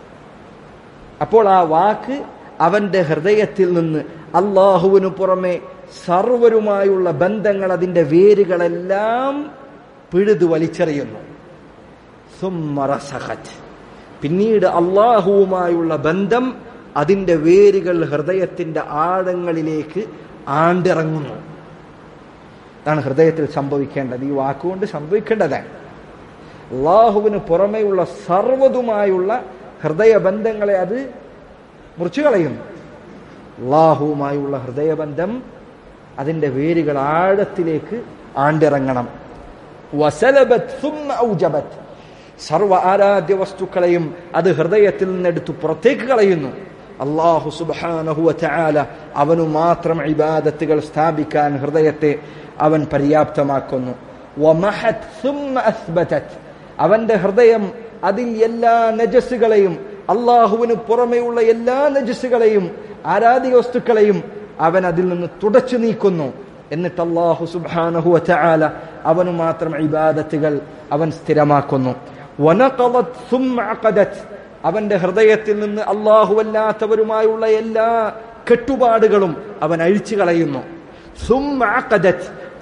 അപ്പോൾ ആ വാക്ക് അവന്റെ ഹൃദയത്തിൽ നിന്ന് അല്ലാഹുവിനു പുറമെ സർവരുമായുള്ള ബന്ധങ്ങൾ, അതിന്റെ വേരുകളെല്ലാം പിഴുതു വലിച്ചെറിയുന്നു. സുമ്മ റസഖത്, പിന്നീട് അല്ലാഹുവുമായുള്ള ബന്ധം, അതിന്റെ വേരുകൾ ഹൃദയത്തിന്റെ ആഴങ്ങളിലേക്ക് ആണ്ടിറങ്ങുന്നു. അതാണ് ഹൃദയത്തിൽ സംഭവിക്കേണ്ടത്, ഈ വാക്കുകൊണ്ട് സംഭവിക്കേണ്ടതാണ്. അല്ലാഹുവിന് പുറമെയുള്ള സർവ്വതുമായുള്ള ഹൃദയബന്ധങ്ങളെ അത് മുറിച്ചു കളയുന്നു. അല്ലാഹുവുമായുള്ള ഹൃദയബന്ധം, അതിന്റെ വേരുകൾ ആഴത്തിലേക്ക് ആണ്ടിറങ്ങണം. വസലബത് സുമ്മ ഔജബത്, സർവ ആരാധ്യ വസ്തുക്കളെയും അത് ഹൃദയത്തിൽ നിന്നെടുത്ത് പുറത്തേക്ക് കളയുന്നു. അല്ലാഹു സുബ്ഹാനഹു വ തആല അവനു മാത്രം ഇബാദത്തുകൾ സ്ഥാപിക്കാൻ ഹൃദയത്തെ അവൻ പര്യാപ്തമാക്കുന്നു. വമഹത് സുമ്മ അസ്ബതത്, അവന്റെ ഹൃദയം അതിൽ എല്ലാ നജസുകളെയും, അല്ലാഹുവിന് പുറമെയുള്ള എല്ലാ നജസുകളെയും ആരാധ്യ വസ്തുക്കളെയും അവൻ അതിൽ നിന്ന് തുടച്ചു നീക്കുന്നു. എന്നിട്ട് അല്ലാഹു സുബ്ഹാനഹു വ തആല അവനു മാത്രം ഇബാദത്തുകൾ അവൻ സ്ഥിരമാക്കുന്നു. വനഖദത് സുമ്മ അഖദത്, അവന്റെ ഹൃദയത്തിൽ നിന്ന് അല്ലാഹുവല്ലാത്തവരുമായുള്ള എല്ലാ കെട്ടുപാടുകളും അവൻ അഴിച്ചു കളയുന്നു. സുമ്മ അഖദത്,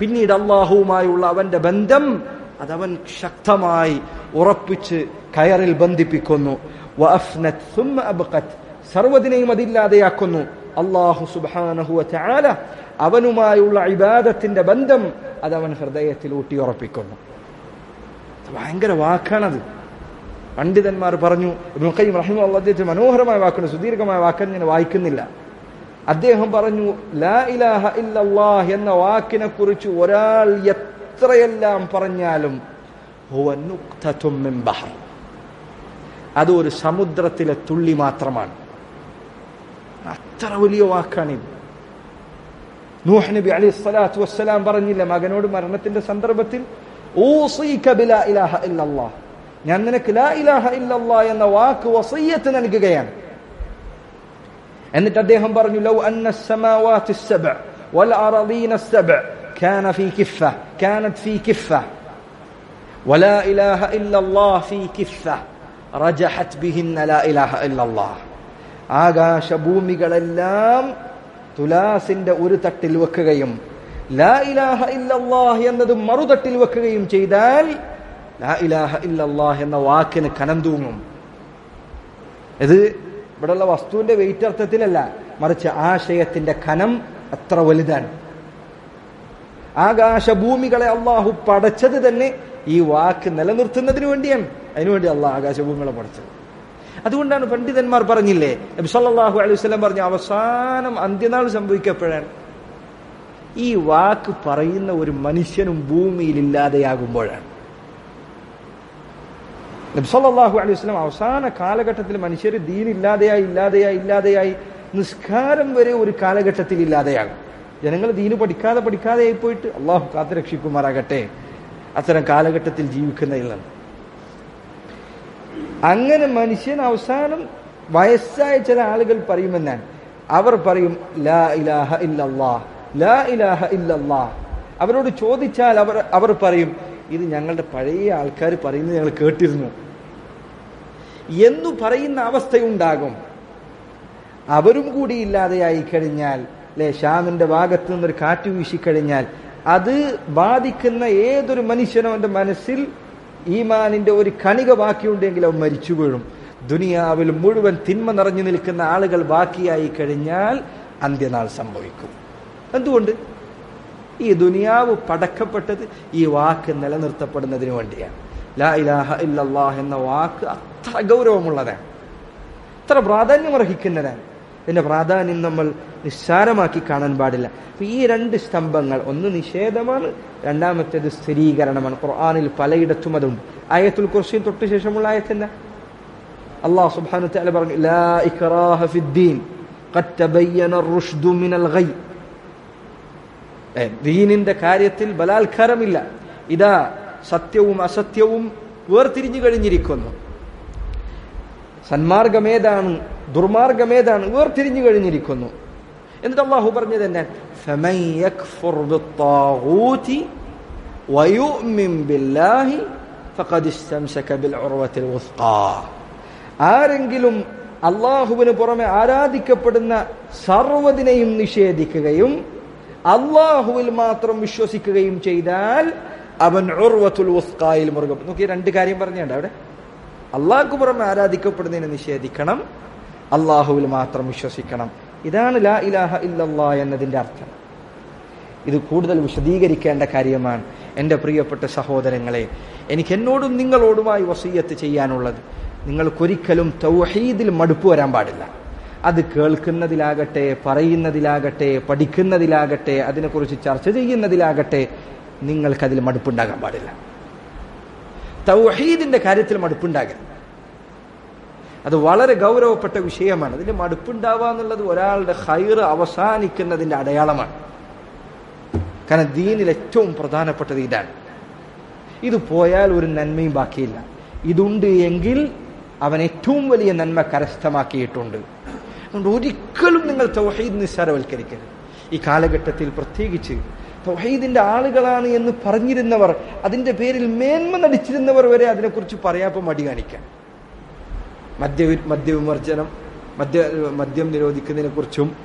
പിന്നീട് അള്ളാഹുവുമായുള്ള അവന്റെ ബന്ധം അതവൻ ശക്തമായി ഉറപ്പിച്ച് കയറിൽ ബന്ധിപ്പിക്കുന്നു. വഅഫ്നത് സുമ്മ അബ്ഖത്, സർവ്വതിനെയും അതില്ലാതെയാക്കുന്നു. അല്ലാഹു സുബ്ഹാനഹു വ തആല അവനുമായുള്ള ഇബാദത്തിന്റെ ബന്ധം അതവൻ ഹൃദയത്തിൽ ഊട്ടിയുറപ്പിക്കുന്നു. ഭയങ്കര വാക്കാണത്. പണ്ഡിതന്മാർ പറഞ്ഞു, ഇബ്നുൽ ഖയ്യിം റഹിമഹുല്ലാഹ് അദ്ദേഹത്തെ മനോഹരമായ വാക്കാണ്, സുദീർഘമായ വാക്കെന്ന് ഞാൻ വായിക്കുന്നില്ല. അദ്ദേഹം പറഞ്ഞു, ലാ ഇലാഹ ഇല്ലല്ലാഹ് എന്ന വാക്കിനെ കുറിച്ച് ഒരാൾ എത്രയെല്ലാം പറഞ്ഞാലും ഹുവ നുഖ്തതും മിൻ ബഹർ, അത് ഒരു സമുദ്രത്തിലെ തുള്ളി മാത്രമാണ്. അത്ര വലിയ വാക്കാണിത്. നൂഹ് നബി അലൈഹി സ്വലാത്തു വസ്സലാം പറഞ്ഞില്ല മകനോട് മരണത്തിന്റെ സന്ദർഭത്തിൽ, ഊസീക ബിലാ ഇലാഹ ഇല്ലല്ലാഹ്, ഞാൻ നിനക്ക് ലാ ഇലാഹ ഇല്ലല്ലാഹ് എന്ന വാക്ക് വസിയ്യത്ത് നൽകുകയാണ്. എന്നിട്ട് അദ്ദേഹം പറഞ്ഞു, ലൗ അന്ന അസ്സമാവാതി അസ്സബ്അ വൽ അർളീന അസ്സബ്അ കാന ഫീ കിഫ്ഫ കാനത് ഫീ കിഫ്ഫ വലാ ഇലാഹ ഇല്ലല്ലാഹ് ഫീ കിഫ്ഫ റജഹത് ബിഹിന്ന ലാ ഇലാഹ ഇല്ലല്ലാഹ്. ആകാശഭൂമികളെല്ലാം തുലാസിന്റെ ഒരു തട്ടിൽ വെക്കുകയും ലാ ഇലാഹ ഇല്ലല്ലാഹ് എന്നത് മറുതട്ടിൽ വെക്കുകയും ചെയ്താൽ ലാ ഇലാഹ ഇല്ലല്ലാഹ് എന്ന വാക്കിന് കനം തൂങ്ങും. ഇത് ഇവിടെയുള്ള വസ്തുവിന്റെ വെയിറ്റ് അർത്ഥത്തിലല്ല, മറിച്ച് ആശയത്തിന്റെ കനം അത്ര വലുതാണ്. ആകാശഭൂമികളെ അള്ളാഹു പടച്ചത് തന്നെ ഈ വാക്ക് നിലനിർത്തുന്നതിന് വേണ്ടിയാണ്. അതിനുവേണ്ടി അള്ളാഹ് ആകാശഭൂമികളെ പടച്ചത്. അതുകൊണ്ടാണ് പണ്ഡിതന്മാർ പറഞ്ഞില്ലേ, നബി സല്ലല്ലാഹു അലൈഹി വസല്ലം പറഞ്ഞ അവസാനം അന്ത്യനാൾ സംഭവിക്കപ്പെടാൻ ഈ വാക്ക് പറയുന്ന ഒരു മനുഷ്യനും ഭൂമിയിൽ ഇല്ലാതെയാകുമ്പോഴാണ്. നബി സല്ലല്ലാഹു അലൈഹി വസല്ലം അവസാന കാലഘട്ടത്തിൽ മനുഷ്യർ ദീൻ ഇല്ലാതെയായി ഇല്ലാതെയായി ഇല്ലാതെയായി നിസ്കാരം വരെ ഒരു കാലഘട്ടത്തിൽ ഇല്ലാതെയാകും. ജനങ്ങൾ ദീന് പഠിക്കാതെ പഠിക്കാതെ ആയി പോയിട്ട് അള്ളാഹു കാത്ത് രക്ഷിക്കുമാറാകട്ടെ അത്തരം കാലഘട്ടത്തിൽ ജീവിക്കുന്നതിൽ നിന്ന്. അങ്ങനെ മനുഷ്യൻ അവസാനം വയസ്സായ ചില ആളുകൾ പറയുമെന്നാണ്. അവർ പറയും ലാ ഇലാഹ ഇല്ലല്ലാഹ് ലാ ഇലാഹ ഇല്ലല്ലാഹ്. അവരോട് ചോദിച്ചാൽ അവർ അവർ പറയും, ഇത് ഞങ്ങളുടെ പഴയ ആൾക്കാർ പറയുന്നത് ഞങ്ങൾ കേട്ടിരുന്നു എന്നു പറയുന്ന അവസ്ഥയുണ്ടാകും. അവരും കൂടി ഇല്ലാതെയായി കഴിഞ്ഞാൽ, അല്ലെ, ഷാമിന്റെ ഭാഗത്ത് നിന്നൊരു കാറ്റ് വീശിക്കഴിഞ്ഞാൽ അത് ബാധിക്കുന്ന ഏതൊരു മനുഷ്യനവന്റെ മനസ്സിൽ ഈമാനിന്റെ ഒരു കണിക ബാക്കിയുണ്ടെങ്കിൽ അവൻ മരിച്ചു വീഴും. ദുനിയാവിൽ മുഴുവൻ തിന്മ നിറഞ്ഞു നിൽക്കുന്ന ആളുകൾ ബാക്കിയായി കഴിഞ്ഞാൽ അന്ത്യനാൾ സംഭവിക്കും. എന്തുകൊണ്ട്? ഈ ദുനിയാവ് പടക്കപ്പെട്ടത് ഈ വാക്ക് നിലനിർത്തപ്പെടുന്നതിന് വേണ്ടിയാണ്. ലാ ഇലാഹ ഇല്ലല്ലാഹ് എന്ന വാക്ക് അത്ര ഗൗരവമുള്ളതാണ്, അത്ര പ്രാധാന്യം അർഹിക്കുന്നതാണ്. ഇതിന്റെ പ്രാധാന്യം നമ്മൾ നിസ്സാരമാക്കി കാണാൻ പാടില്ല. ഈ രണ്ട് സ്തംഭങ്ങൾ, ഒന്ന് നിഷേധമാണ്, രണ്ടാമത്തേത് സ്ഥിരീകരണമാണ്. ഖുർആനിൽ പലയിടത്തും അതുണ്ട്. ആയത്തുൽ കുർസിയിൽ തൊട്ട് ശേഷമുള്ള ആയത്തിന്റെ അല്ലാഹു സുബ്ഹാനഹു വ തആല പറഞ്ഞു, ലാ ഇക്റാഹ ഫിദ്ദീൻ ഖദ് തബയ്യന റുഷ്ദു മിനൽ ഗയ്. ദീനിന്റെ കാര്യത്തിൽ ബലാത്കാരമില്ല, ഇതാ സത്യവും അസത്യവും വേർതിരിഞ്ഞു കഴിഞ്ഞിരിക്കുന്നു. സന്മാർഗമേതാണ് ദുർമാർഗമേതാണ് വേർതിരിഞ്ഞു കഴിഞ്ഞിരിക്കുന്നു. എന്നിട്ട് അല്ലാഹു പറഞ്ഞത് തന്നെ, ഫമൻ യക്ഫുർ ബിത്താഗൂതി വയുമിൻ ബില്ലാഹി ഫഖദ് ഇസ്തംസക ബിൽ ഉർവത്തിൽ വുസ്ഖാ. ആരെങ്കിലും അല്ലാഹുവിന് പുറമെ ആരാധിക്കപ്പെടുന്ന സർവ്വതിനെയും നിഷേധിക്കുകയും അല്ലാഹുവിൽ മാത്രം വിശ്വസിക്കുകയും ചെയ്താൽ അവൻ ഉർവത്തുൽ വുസ്ഖായിൽ മുറുകെ. നോക്കി, രണ്ട് കാര്യം പറഞ്ഞുണ്ട് അവിടെ. അള്ളാഹുക്ക് പുറമെ ആരാധിക്കപ്പെടുന്നതിനെ നിഷേധിക്കണം, അള്ളാഹുവിൽ മാത്രം വിശ്വസിക്കണം. ഇതാണ് ലാ ഇലാഹ ഇല്ലല്ലാഹ് എന്നതിന്റെ അർത്ഥം. ഇത് കൂടുതൽ വിശദീകരിക്കേണ്ട കാര്യമാണ്. എൻ്റെ പ്രിയപ്പെട്ട സഹോദരങ്ങളെ, എനിക്ക് എന്നോടും നിങ്ങളോടുമായി വസിയ്യത്ത് ചെയ്യാനുള്ളത്, നിങ്ങൾക്കൊരിക്കലും തൗഹീദിൽ മടുപ്പ് വരാൻ പാടില്ല. അത് കേൾക്കുന്നതിലാകട്ടെ, പറയുന്നതിലാകട്ടെ, പഠിക്കുന്നതിലാകട്ടെ, അതിനെക്കുറിച്ച് ചർച്ച ചെയ്യുന്നതിലാകട്ടെ, നിങ്ങൾക്കതിൽ മടുപ്പുണ്ടാകാൻ പാടില്ല. തൗഹീദിന്റെ കാര്യത്തിൽ മടുപ്പുണ്ടാകരുത്. അത് വളരെ ഗൗരവപ്പെട്ട വിഷയമാണ്. അതിന്റെ മടുപ്പുണ്ടാവുക എന്നുള്ളത് ഒരാളുടെ ഖൈറ് അവസാനിക്കുന്നതിന്റെ അടയാളമാണ്. കാരണം ദീനിൽ ഏറ്റവും പ്രധാനപ്പെട്ടത് ഇതാണ്. ഇത് പോയാൽ ഒരു നന്മയും ബാക്കിയില്ല. ഇതുണ്ട് എങ്കിൽ അവൻ ഏറ്റവും വലിയ നന്മ കരസ്ഥമാക്കിയിട്ടുണ്ട്. അതുകൊണ്ട് ഒരിക്കലും നിങ്ങൾ തൗഹീദ് നിസ്സാരവൽക്കരിക്കരുത്. ഈ കാലഘട്ടത്തിൽ പ്രത്യേകിച്ച് തൗഹീദിന്റെ ആളുകളാണ് എന്ന് പറഞ്ഞിരുന്നവർ, അതിന്റെ പേരിൽ മേന്മ നടിച്ചിരുന്നവർ വരെ അതിനെക്കുറിച്ച് പറയാപ്പം മടി കാണിക്കാൻ. മദ്യ മദ്യവിമർജനം, മദ്യ മദ്യം നിരോധിക്കുന്നതിനെ കുറിച്ചും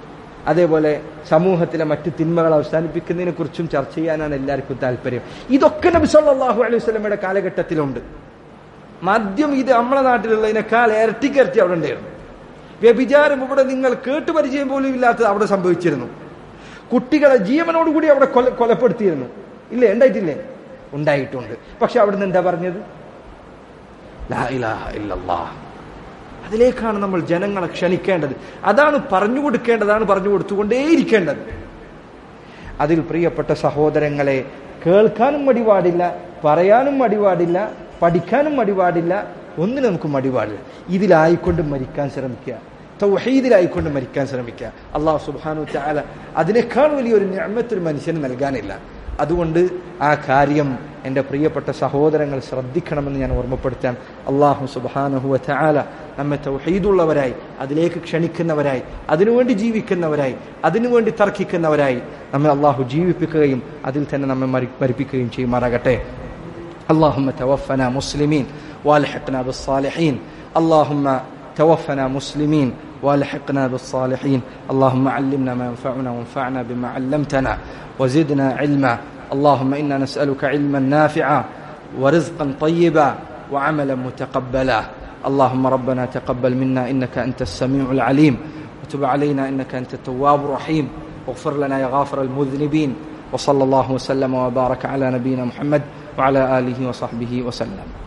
അതേപോലെ സമൂഹത്തിലെ മറ്റ് തിന്മകൾ അവസാനിപ്പിക്കുന്നതിനെ കുറിച്ചും ചർച്ച ചെയ്യാനാണ് എല്ലാവർക്കും താല്പര്യം. ഇതൊക്കെ നബി സല്ലല്ലാഹു അലൈഹി വസല്ലമയുടെ കാലഘട്ടത്തിലുണ്ട്. മദ്യം ഇത് നമ്മളെ നാട്ടിലുള്ളതിനേക്കാൾ ഇരട്ടിക്കരട്ടി അവിടെ ഉണ്ടായിരുന്നു. വ്യഭിചാരം ഇവിടെ നിങ്ങൾ കേട്ടു പരിചയം പോലും ഇല്ലാത്തത് അവിടെ സംഭവിച്ചിരുന്നു. കുട്ടികളെ ജീവനോടുകൂടി അവിടെ കൊല കൊലപ്പെടുത്തിയിരുന്നു. ഇല്ലേ? ഉണ്ടായിട്ടില്ലേ? ഉണ്ടായിട്ടുണ്ട്. പക്ഷെ അവിടുന്ന് എന്താ പറഞ്ഞത്? ലാ ഇലാഹ ഇല്ലല്ലാഹ്. അതിലേക്കാണ് നമ്മൾ ജനങ്ങളെ ക്ഷണിക്കേണ്ടത്. അതാണ് പറഞ്ഞു കൊടുക്കേണ്ടതാണ് പറഞ്ഞു കൊടുത്തുകൊണ്ടേയിരിക്കേണ്ടത്. അതിൽ പ്രിയപ്പെട്ട സഹോദരങ്ങളെ, കേൾക്കാനും മടിപാടില്ല, പറയാനും മടിപാടില്ല, പഠിക്കാനും മടിപാടില്ല, ഒന്നിനും നമുക്ക് മടിപാടില്ല. ഇതിലായിക്കൊണ്ട് മരിക്കാൻ ശ്രമിക്കുക, തൗഹീദിലായിക്കൊണ്ട് മരിക്കാൻ ശ്രമിക്കുക. അല്ലാഹു സുബ്ഹാനഹു വ തആല അതിനേക്കാൾ വലിയൊരു നിഅമത്ത് ഒരു മനുഷ്യന് നൽകാനില്ല. അതുകൊണ്ട് ആ കാര്യം എൻ്റെ പ്രിയപ്പെട്ട സഹോദരങ്ങൾ ശ്രദ്ധിക്കണമെന്ന് ഞാൻ ഓർമ്മപ്പെടുത്താൻ. അല്ലാഹു സുബ്ഹാനഹു വ തആല നമ്മെ തൗഹീദുള്ളവരായി, അതിലേക്ക് ക്ഷണിക്കുന്നവരായി, അതിനുവേണ്ടി ജീവിക്കുന്നവരായി, അതിനുവേണ്ടി തർക്കിക്കുന്നവരായി നമ്മെ അല്ലാഹു ജീവിപ്പിക്കുകയും അതിൽ തന്നെ നമ്മെ മരിപ്പിക്കുകയും ചെയ്യുമാറാകട്ടെ. اللهم توفنا مسلمين والحقنا بالصالحين. اللهم توفنا مسلمين والحقنا بالصالحين. اللهم علمنا ما ينفعنا وانفعنا بما علمتنا وزدنا علما. اللهم إنا نسألك علما نافعا ورزقا طيبا وعملا متقبلا. اللهم ربنا تقبل منا إنك أنت السميع العليم وتب علينا إنك أنت التواب الرحيم واغفر لنا يا غافر المذنبين. وصلى الله وسلم وبارك على نبينا محمد وعلى آله وصحبه وسلم.